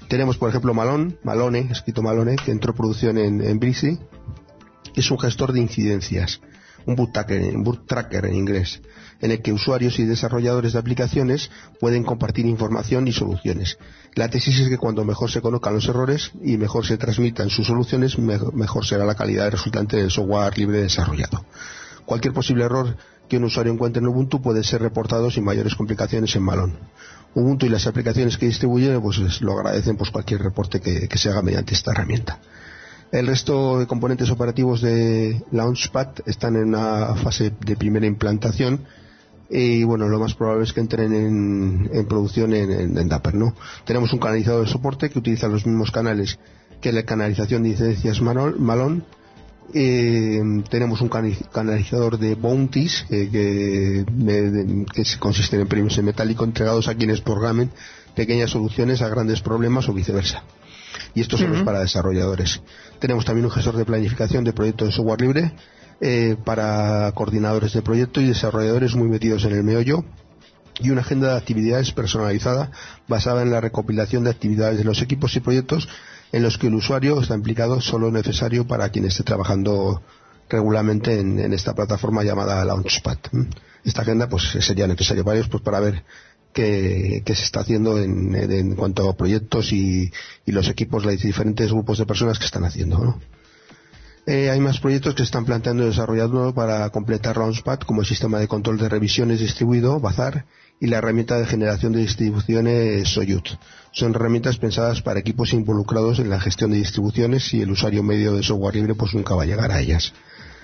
Tenemos, por ejemplo, Malone, escrito Malone, que entró en producción en Breezy. Es un gestor de incidencias, un boot tracker en inglés, en el que usuarios y desarrolladores de aplicaciones pueden compartir información y soluciones. La tesis es que cuando mejor se conozcan los errores y mejor se transmitan sus soluciones, mejor será la calidad resultante del software libre desarrollado. Cualquier posible error que un usuario encuentre en Ubuntu puede ser reportado sin mayores complicaciones en Malone. Ubuntu y las aplicaciones que distribuye pues lo agradecen cualquier reporte que se haga mediante esta herramienta. El resto de componentes operativos de Launchpad están en una fase de primera implantación y bueno, lo más probable es que entren en producción en Dapper, ¿no? Tenemos un canalizador de soporte que utiliza los mismos canales que la canalización de incidencias Malone. Tenemos un canalizador de bounties que consisten en premios en metálico entregados a quienes programen pequeñas soluciones a grandes problemas o viceversa. Y esto solo es para desarrolladores. Tenemos también un gestor de planificación de proyectos de software libre para coordinadores de proyecto y desarrolladores muy metidos en el meollo, y una agenda de actividades personalizada basada en la recopilación de actividades de los equipos y proyectos en los que el usuario está implicado, solo necesario para quien esté trabajando regularmente en esta plataforma llamada Launchpad. Esta agenda pues sería necesaria para ellos para ver qué se está haciendo en cuanto a proyectos y los equipos, los diferentes grupos de personas que están haciendo, ¿no? Hay más proyectos que se están planteando y desarrollando para completar Launchpad, como el sistema de control de revisiones distribuido, Bazaar, y la herramienta de generación de distribuciones Soyut. Son herramientas pensadas para equipos involucrados en la gestión de distribuciones y el usuario medio de software libre pues nunca va a llegar a ellas.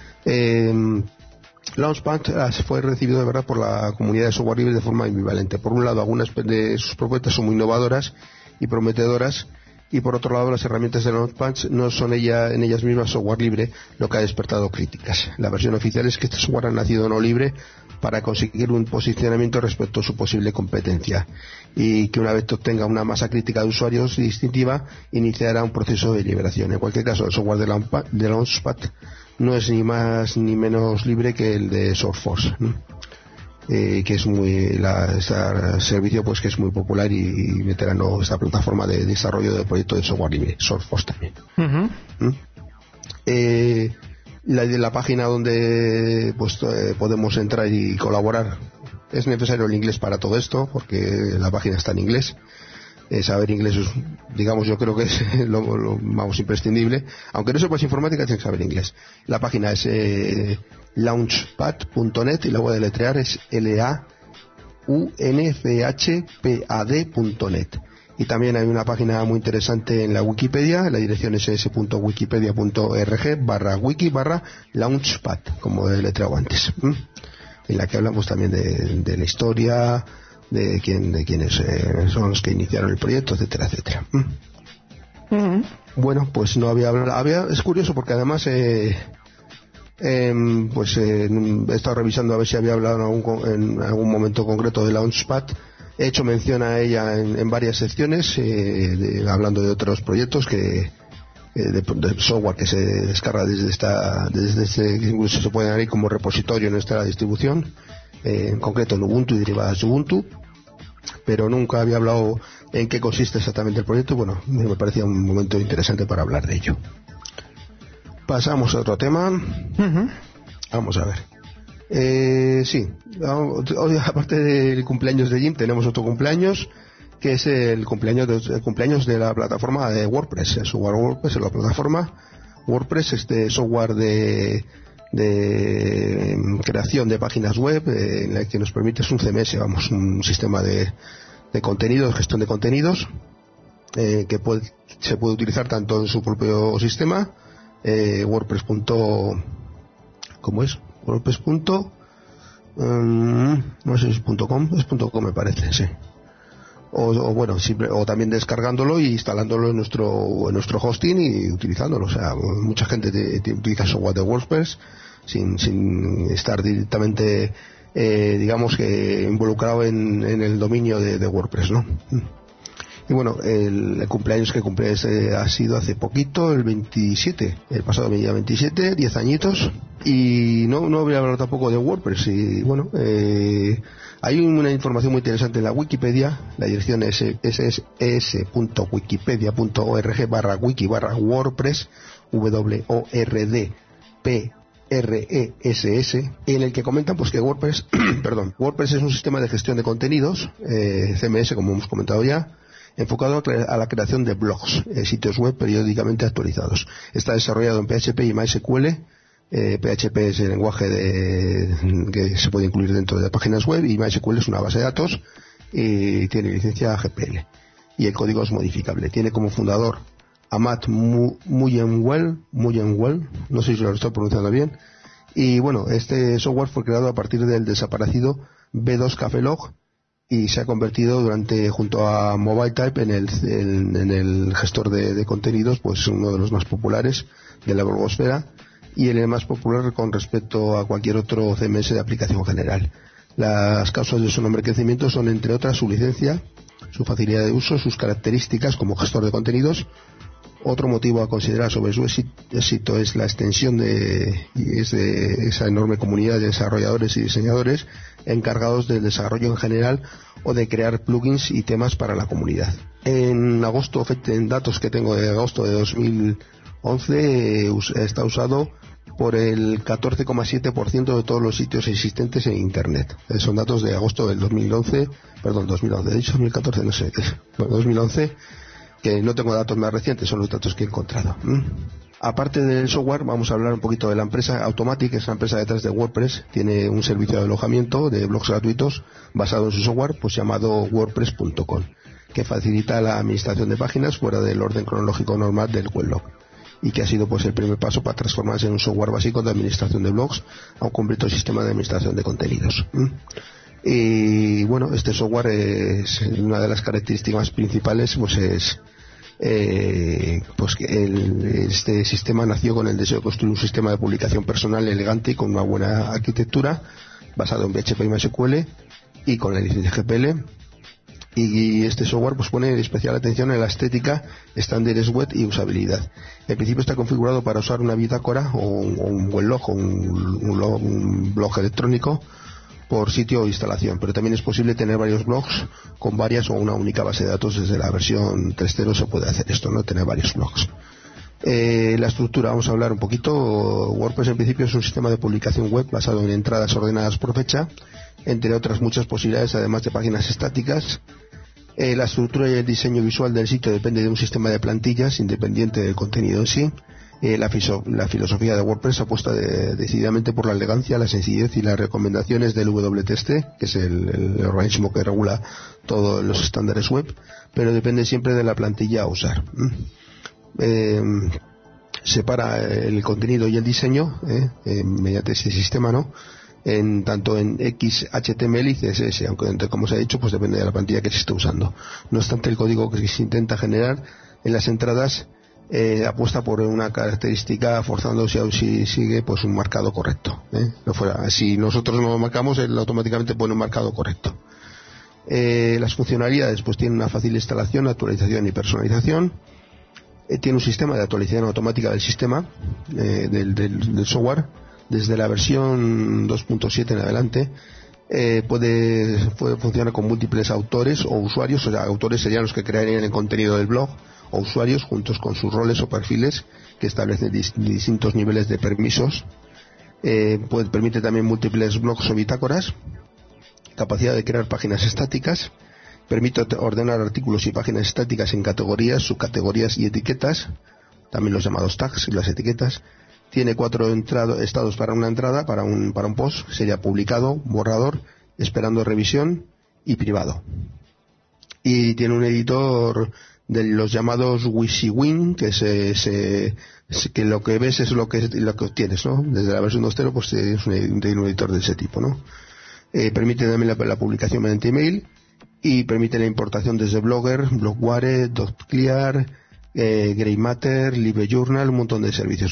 Launchpad fue recibido de verdad por la comunidad de software libre de forma ambivalente. Por un lado, algunas de sus propuestas son muy innovadoras y prometedoras, y por otro lado, las herramientas de Launchpad no son en ellas mismas software libre, lo que ha despertado críticas. La versión oficial es que este software ha nacido no libre para conseguir un posicionamiento respecto a su posible competencia, y que una vez obtenga una masa crítica de usuarios distintiva, iniciará un proceso de liberación. En cualquier caso, el software de Launchpad no es ni más ni menos libre que el de SourceForge, ¿no? Que es este servicio pues que es muy popular y veterano, esta plataforma de desarrollo de proyectos de software libre, SourceForge también. La página donde podemos entrar y colaborar, es necesario el inglés para todo esto, porque la página está en inglés. Saber inglés es, digamos, yo creo que es lo imprescindible. Aunque no sepas informática, tienes que saber inglés. La página es launchpad.net y la voy a deletrear, es launchpad.net. Y también hay una página muy interesante en la Wikipedia, la dirección es s.wikipedia.org/wiki/launchpad, como he deletreado antes, en la que hablamos también de la historia, de quiénes son los que iniciaron el proyecto, etcétera, etcétera. Bueno, pues no había hablado, es curioso porque además he estado revisando a ver si había hablado en algún momento concreto de Launchpad. He hecho mención a ella en varias secciones, hablando de otros proyectos de software que se descarga desde incluso se pueden abrir como repositorio en nuestra distribución, en concreto en Ubuntu y derivadas de Ubuntu, pero nunca había hablado en qué consiste exactamente el proyecto. Bueno, me parecía un momento interesante para hablar de ello. Pasamos a otro tema. Vamos a ver. Sí, hoy, aparte del cumpleaños de Jim, tenemos otro cumpleaños, que es el cumpleaños de la plataforma de WordPress. El software WordPress es la plataforma WordPress, este software de creación de páginas web, en la que nos permite, es un CMS, un sistema de contenidos, gestión de contenidos, que se puede utilizar tanto en su propio sistema, WordPress. ¿Cómo es? WordPress. No sé si es .com, es .com me parece, sí. O también descargándolo y instalándolo en nuestro hosting y utilizándolo. O sea, mucha gente utiliza software de WordPress sin estar directamente, digamos que involucrado en el dominio de WordPress, ¿no? Y bueno, el cumpleaños que cumple ha sido hace poquito, el pasado día 27, 10 añitos, y no voy a hablar tampoco de WordPress. Y bueno, Hay una información muy interesante en la Wikipedia. La dirección es ss.wikipedia.org/wiki/wordpress, WORDPRESS, en el que comentan pues que WordPress WordPress es un sistema de gestión de contenidos, CMS, como hemos comentado ya, enfocado a la creación de blogs, sitios web periódicamente actualizados. Está desarrollado en PHP y MySQL. PHP es el lenguaje que se puede incluir dentro de páginas web, y MySQL es una base de datos y tiene licencia GPL, y el código es modificable. Tiene como fundador a Matt Mullenweg, no sé si lo estoy pronunciando bien, y bueno, este software fue creado a partir del desaparecido B2 Cafelog y se ha convertido junto a MobileType en el gestor de contenidos, pues uno de los más populares de la blogosfera, y el más popular con respecto a cualquier otro CMS de aplicación general. Las causas de su nombre y crecimiento son, entre otras, su licencia, su facilidad de uso, sus características como gestor de contenidos. Otro motivo a considerar sobre su éxito es la extensión de esa enorme comunidad de desarrolladores y diseñadores encargados del desarrollo en general o de crear plugins y temas para la comunidad. En datos que tengo de agosto de 2011, está usado por el 14,7% de todos los sitios existentes en Internet. Son datos de agosto del 2011, he dicho 2014, no sé, 2011, que no tengo datos más recientes, son los datos que he encontrado. Aparte del software, vamos a hablar un poquito de la empresa Automatic, que es la empresa detrás de WordPress. Tiene un servicio de alojamiento de blogs gratuitos basado en su software, pues llamado WordPress.com, que facilita la administración de páginas fuera del orden cronológico normal del weblog, y que ha sido pues el primer paso para transformarse en un software básico de administración de blogs a un completo sistema de administración de contenidos. Y bueno, este software es una de las características principales, pues es que este sistema nació con el deseo de construir un sistema de publicación personal elegante y con una buena arquitectura, basado en PHP y MySQL y con la licencia GPL. Y este software pues pone especial atención en la estética, estándares web y usabilidad. En principio está configurado para usar una bitácora o un weblog o un blog electrónico por sitio o instalación, pero también es posible tener varios blogs con varias o una única base de datos. Desde la versión 3.0 se puede hacer esto, ¿no? Tener varios blogs. La estructura, vamos a hablar un poquito. WordPress en principio es un sistema de publicación web basado en entradas ordenadas por fecha, entre otras muchas posibilidades, además de páginas estáticas. La estructura y el diseño visual del sitio depende de un sistema de plantillas independiente del contenido en sí. La filosofía de WordPress apuesta decididamente por la elegancia, la sencillez y las recomendaciones del WTST, que es el organismo que regula todos los estándares web, pero depende siempre de la plantilla a usar. Separa el contenido y el diseño mediante este sistema, ¿no? Tanto en XHTML y CSS, aunque como se ha dicho, pues depende de la plantilla que se esté usando. No obstante, el código que se intenta generar en las entradas apuesta por una característica, forzando si sigue pues un marcado correcto. Si nosotros no lo marcamos, él automáticamente pone un marcado correcto. Las funcionalidades pues tienen una fácil instalación, actualización y personalización. Tiene un sistema de actualización automática del sistema del software. Desde la versión 2.7 en adelante puede funcionar con múltiples autores o usuarios. O sea, autores serían los que crearían el contenido del blog, o usuarios juntos con sus roles o perfiles que establecen distintos niveles de permisos. Permite también múltiples blogs o bitácoras, capacidad de crear páginas estáticas, permite ordenar artículos y páginas estáticas en categorías, subcategorías y etiquetas, también los llamados tags y las etiquetas. Tiene 4 estados para una entrada, para un post: sería publicado, borrador, esperando revisión y privado. Y tiene un editor de los llamados WYSIWYG, que lo que ves es lo que obtienes, ¿no? Desde la versión 2.0 pues es un editor de ese tipo, ¿no? Permite también la publicación mediante email, y permite la importación desde Blogger, Blogware, Dotclear, Greymatter, LiveJournal, un montón de servicios,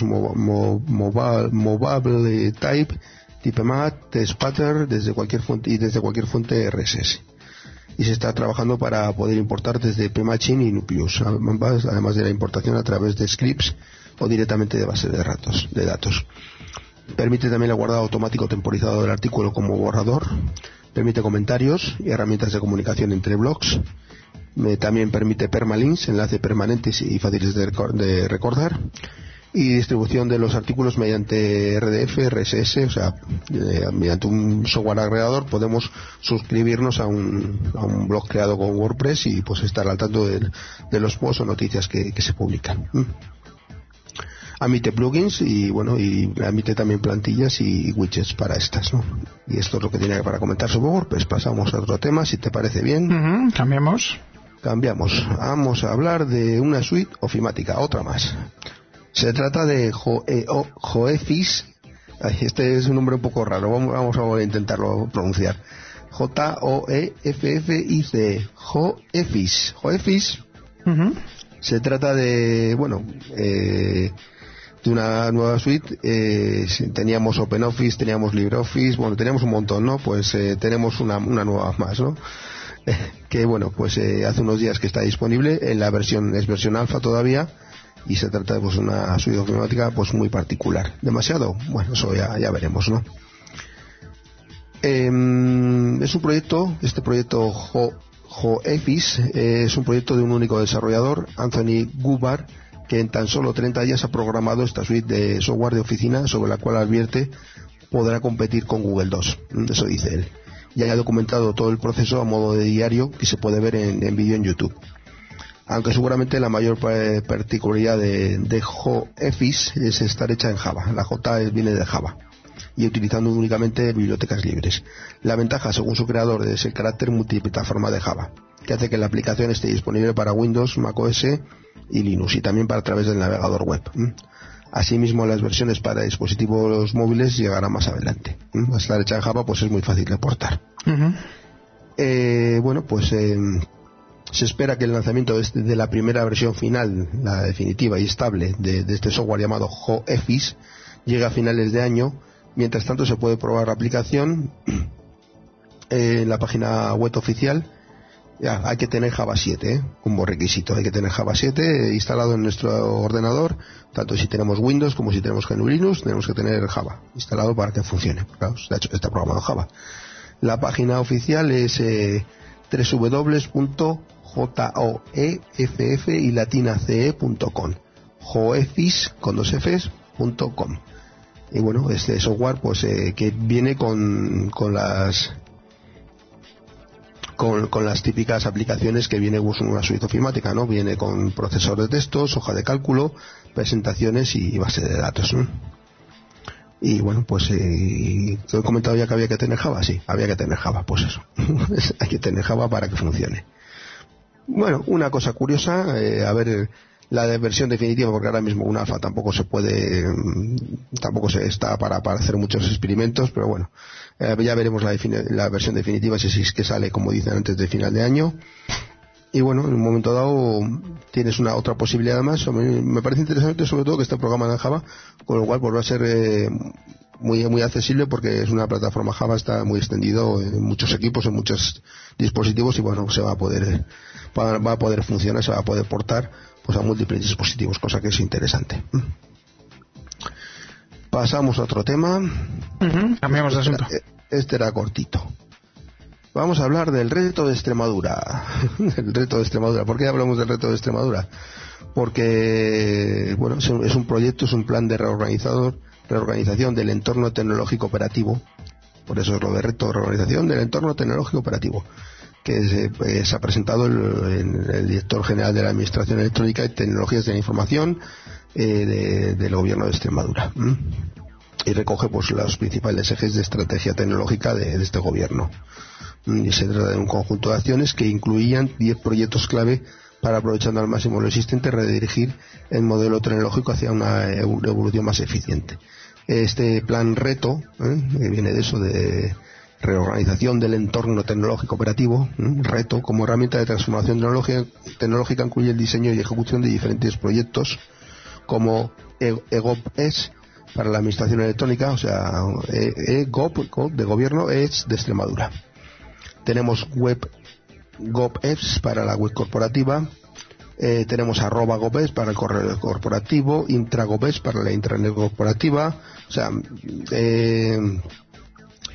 Mobile Type, Typemat, Spatter, desde cualquier fuente RSS. Y se está trabajando para poder importar desde Pmachine y Nucleus, además de la importación a través de scripts o directamente de bases de datos. Permite también el guardado automático temporizado del artículo como borrador. permite comentarios y herramientas de comunicación entre blogs. También permite permalinks, enlaces permanentes y fáciles de recordar, y distribución de los artículos mediante RDF, RSS, o sea, mediante un software agregador podemos suscribirnos a un blog creado con WordPress y pues estar al tanto de los posts o noticias que se publican. Admite plugins y admite también plantillas y widgets para estas, ¿no? Y esto es lo que tenía para comentar sobre WordPress. Pasamos a otro tema, si te parece bien. Cambiamos. Vamos a hablar de una suite ofimática, otra más. Se trata de Joefis. Este es un nombre un poco raro, vamos a intentarlo pronunciar. Joeffic. Joefis. Se trata de una nueva suite. Teníamos OpenOffice, teníamos LibreOffice, teníamos un montón, ¿no? Pues tenemos una nueva más, ¿no? Que hace unos días que está disponible. Es versión alfa todavía, y se trata de una suite ofimática muy particular. ¿Demasiado? Bueno, eso ya veremos, ¿no? Es un proyecto, este proyecto Joefis es un proyecto de un único desarrollador, Anthony Gubar, que en tan solo 30 días ha programado esta suite de software de oficina, sobre la cual advierte podrá competir con Google 2. Eso dice él. Ya ha documentado todo el proceso a modo de diario, que se puede ver en vídeo en YouTube. Aunque seguramente la mayor particularidad de Joefis es estar hecha en Java. La J viene de Java, y utilizando únicamente bibliotecas libres. La ventaja, según su creador, es el carácter multiplataforma de Java, que hace que la aplicación esté disponible para Windows, macOS y Linux, y también para a través del navegador web. Asimismo, las versiones para dispositivos móviles llegarán más adelante. Estar hecha en Java es muy fácil de portar. Se espera que el lanzamiento de la primera versión final, la definitiva y estable de este software llamado Joefis, llegue a finales de año. Mientras tanto, se puede probar la aplicación en la página web oficial. Hay que tener Java 7, como requisito. Hay que tener Java 7 instalado en nuestro ordenador. Tanto si tenemos Windows como si tenemos GNU Linux, tenemos que tener Java instalado para que funcione. Claro, de hecho, está programado Java. La página oficial es www.joeff y latinace.com, joefis.com. Y este software que viene con las típicas aplicaciones que viene una suite ofimática, ¿no? Viene con procesor de textos, hoja de cálculo, presentaciones y base de datos, ¿no? Y te he comentado ya que había que tener Java. Sí, había que tener Java, pues eso. Hay que tener Java para que funcione. Una cosa curiosa, a ver la versión definitiva, porque ahora mismo un alfa tampoco se está para hacer muchos experimentos, pero ya veremos la versión definitiva, si es que sale, como dicen, antes de final de año. Y en un momento dado tienes otra posibilidad más. Me parece interesante, sobre todo, que esté programada en Java, con lo cual va a ser muy accesible, porque es una plataforma Java, está muy extendido en muchos equipos, en muchos dispositivos, y se va a poder funcionar, se va a poder portar a múltiples dispositivos, cosa que es interesante. Pasamos a otro tema. Cambiamos de asunto. Este era cortito. Vamos a hablar del reto de Extremadura. El reto de Extremadura. ¿Por qué hablamos del reto de Extremadura? Porque es un proyecto, es un plan de reorganización del entorno tecnológico operativo. Por eso es lo de reto, reorganización del entorno tecnológico operativo, que se ha presentado el director general de la Administración Electrónica y Tecnologías de la Información del Gobierno de Extremadura. Y recoge los principales ejes de estrategia tecnológica de este gobierno. Y se trata de un conjunto de acciones que incluían 10 proyectos clave para, aprovechando al máximo lo existente, redirigir el modelo tecnológico hacia una evolución más eficiente. Este plan reto, que viene de eso, de reorganización del entorno tecnológico operativo, reto, como herramienta de transformación tecnológica, incluye el diseño y ejecución de diferentes proyectos, como EGOP-ES para la Administración Electrónica, o sea, EGOP de Gobierno es de Extremadura. Tenemos GOP-ES para la web corporativa, tenemos @GOP-ES para el correo corporativo, IntraGOP-ES para la intranet corporativa, o sea,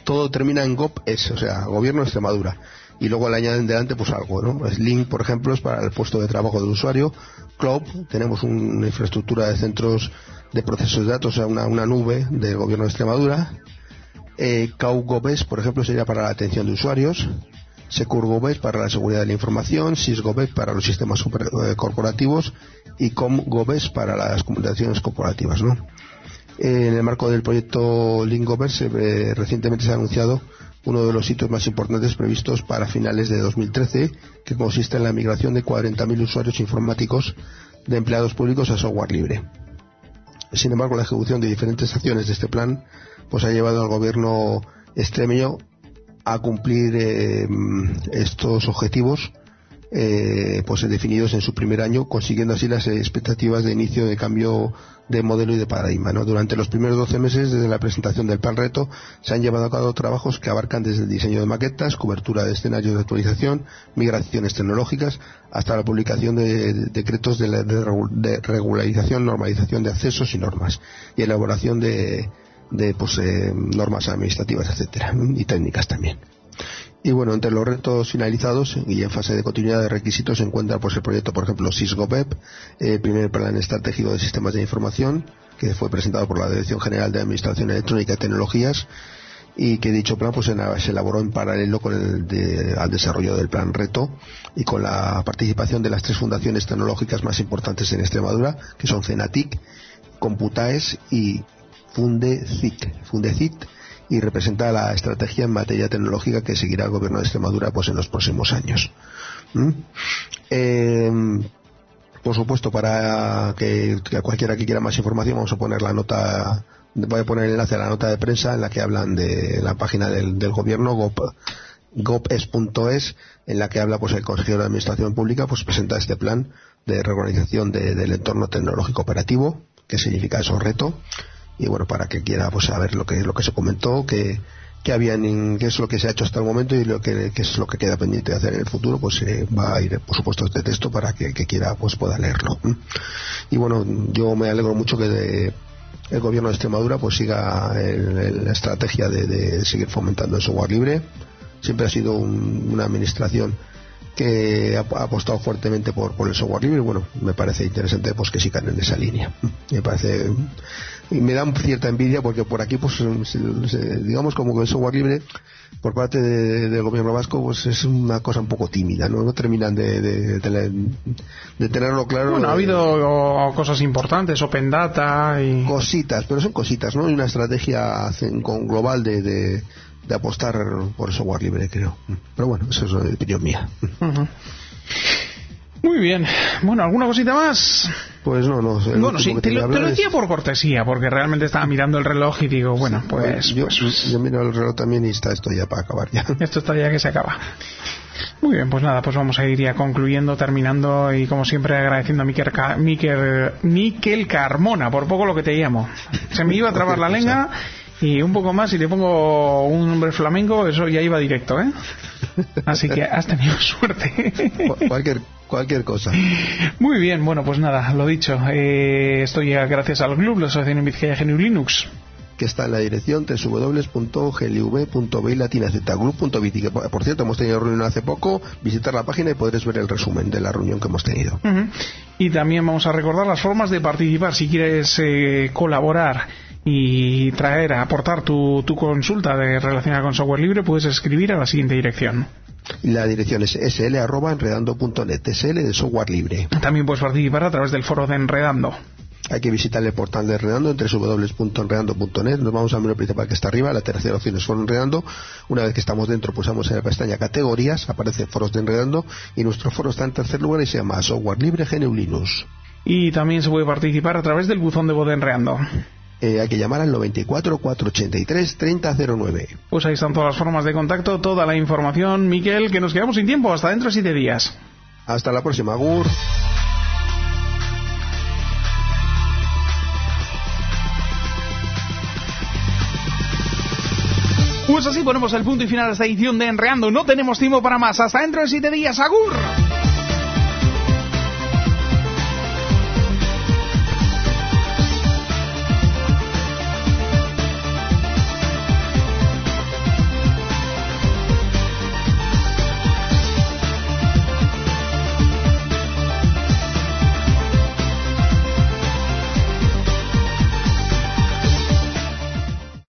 todo termina en GOP-S, o sea, Gobierno de Extremadura. Y luego le añaden delante pues algo, ¿no? Link, por ejemplo, es para el puesto de trabajo del usuario. Cloud, tenemos una infraestructura de centros de procesos de datos, o sea, una nube del Gobierno de Extremadura. CAU-GOBES, por ejemplo, sería para la atención de usuarios. Secur-GOBES para la seguridad de la información. SIS-GOBES para los sistemas corporativos. Y COM-GOBES para las comunicaciones corporativas, ¿no? En el marco del proyecto Link-GOBES, recientemente se ha anunciado uno de los hitos más importantes previstos para finales de 2013, que consiste en la migración de 40.000 usuarios informáticos de empleados públicos a software libre. Sin embargo, la ejecución de diferentes acciones de este plan pues ha llevado al gobierno extremeño a cumplir estos objetivos pues definidos en su primer año, consiguiendo así las expectativas de inicio de cambio de modelo y de paradigma, ¿no? Durante los primeros 12 meses desde la presentación del plan reto se han llevado a cabo trabajos que abarcan desde el diseño de maquetas, cobertura de escenarios de actualización, migraciones tecnológicas, hasta la publicación de decretos de regularización, normalización de accesos y normas, y elaboración de normas administrativas, etcétera, y técnicas también. Y bueno, entre los retos finalizados y en fase de continuidad de requisitos se encuentra pues el proyecto, por ejemplo, SIS-GOBEP, el primer plan estratégico de sistemas de información, que fue presentado por la Dirección General de Administración Electrónica y Tecnologías, y que dicho plan pues se elaboró en paralelo con al desarrollo del plan reto, y con la participación de las 3 fundaciones tecnológicas más importantes en Extremadura, que son CENATIC, Computaes y Fundecit, y representa la estrategia en materia tecnológica que seguirá el gobierno de Extremadura pues en los próximos años. Por supuesto, para que cualquiera que quiera más información, vamos a poner voy a poner el enlace a la nota de prensa en la que hablan de la página del gobierno, gopes.es, en la que habla pues el consejero de Administración Pública, pues presenta este plan de reorganización del entorno tecnológico operativo, que significa eso, reto. Y bueno, para que quiera pues saber lo que se comentó, qué es lo que se ha hecho hasta el momento y qué es lo que queda pendiente de hacer en el futuro, pues va a ir por supuesto este texto para que quiera pues pueda leerlo. Y bueno, yo me alegro mucho que el gobierno de Extremadura pues siga la estrategia de seguir fomentando el software libre. Siempre ha sido una administración que ha apostado fuertemente por el software libre. Bueno, me parece interesante pues que sigan en esa línea. Me da cierta envidia porque por aquí pues digamos como que el software libre por parte del gobierno vasco pues es una cosa un poco tímida, no terminan de tenerlo claro. Bueno, ha habido cosas importantes, Open Data y cositas, pero son cositas, ¿no? Hay una estrategia global de apostar por el software libre, creo. Pero bueno, eso es una opinión mía. Uh-huh. Muy bien. Bueno, ¿alguna cosita más? Pues no. Bueno, sí, te lo decía por cortesía, porque realmente estaba mirando el reloj y digo, bueno, pues... Yo miro el reloj también y está esto ya para acabar ya. Esto está ya que se acaba. Muy bien, pues nada, pues vamos a ir ya concluyendo, terminando y como siempre agradeciendo a Miquel Carmona, por poco lo que te llamo. Se me iba a trabar la lengua y un poco más y le pongo un nombre flamenco, eso ya iba directo, ¿eh? Así que has tenido suerte. Cualquier cosa. Muy bien, bueno, pues nada, lo dicho. Esto llega gracias al club, la Asociación en Vizcaya GNU Linux, que está en la dirección www.glv.b-group.viti, que por cierto hemos tenido reunión hace poco. Visitar la página y podréis ver el resumen de la reunión que hemos tenido. Uh-huh. Y también vamos a recordar las formas de participar. Si quieres colaborar y aportar tu consulta relacionada con software libre, puedes escribir a la siguiente dirección. La dirección es sl@enredando.net, sl de software libre. También puedes participar a través del foro de Enredando. Hay que visitar el portal de Enredando en www.enredando.net. Nos vamos al menú principal que está arriba. La tercera opción es Foro Enredando. Una vez que estamos dentro, pulsamos en la pestaña Categorías, aparece Foros de Enredando y nuestro foro está en tercer lugar y se llama Software Libre GNU Linux. Y también se puede participar a través del buzón de voz de Enredando. Hay que llamar al 94 483 3009. Pues ahí están todas las formas de contacto, toda la información. Miquel, que nos quedamos sin tiempo, hasta dentro de 7 días. Hasta la próxima, agur. Pues así ponemos el punto y final a esta edición de Enredando. No tenemos tiempo para más. Hasta dentro de 7 días, agur.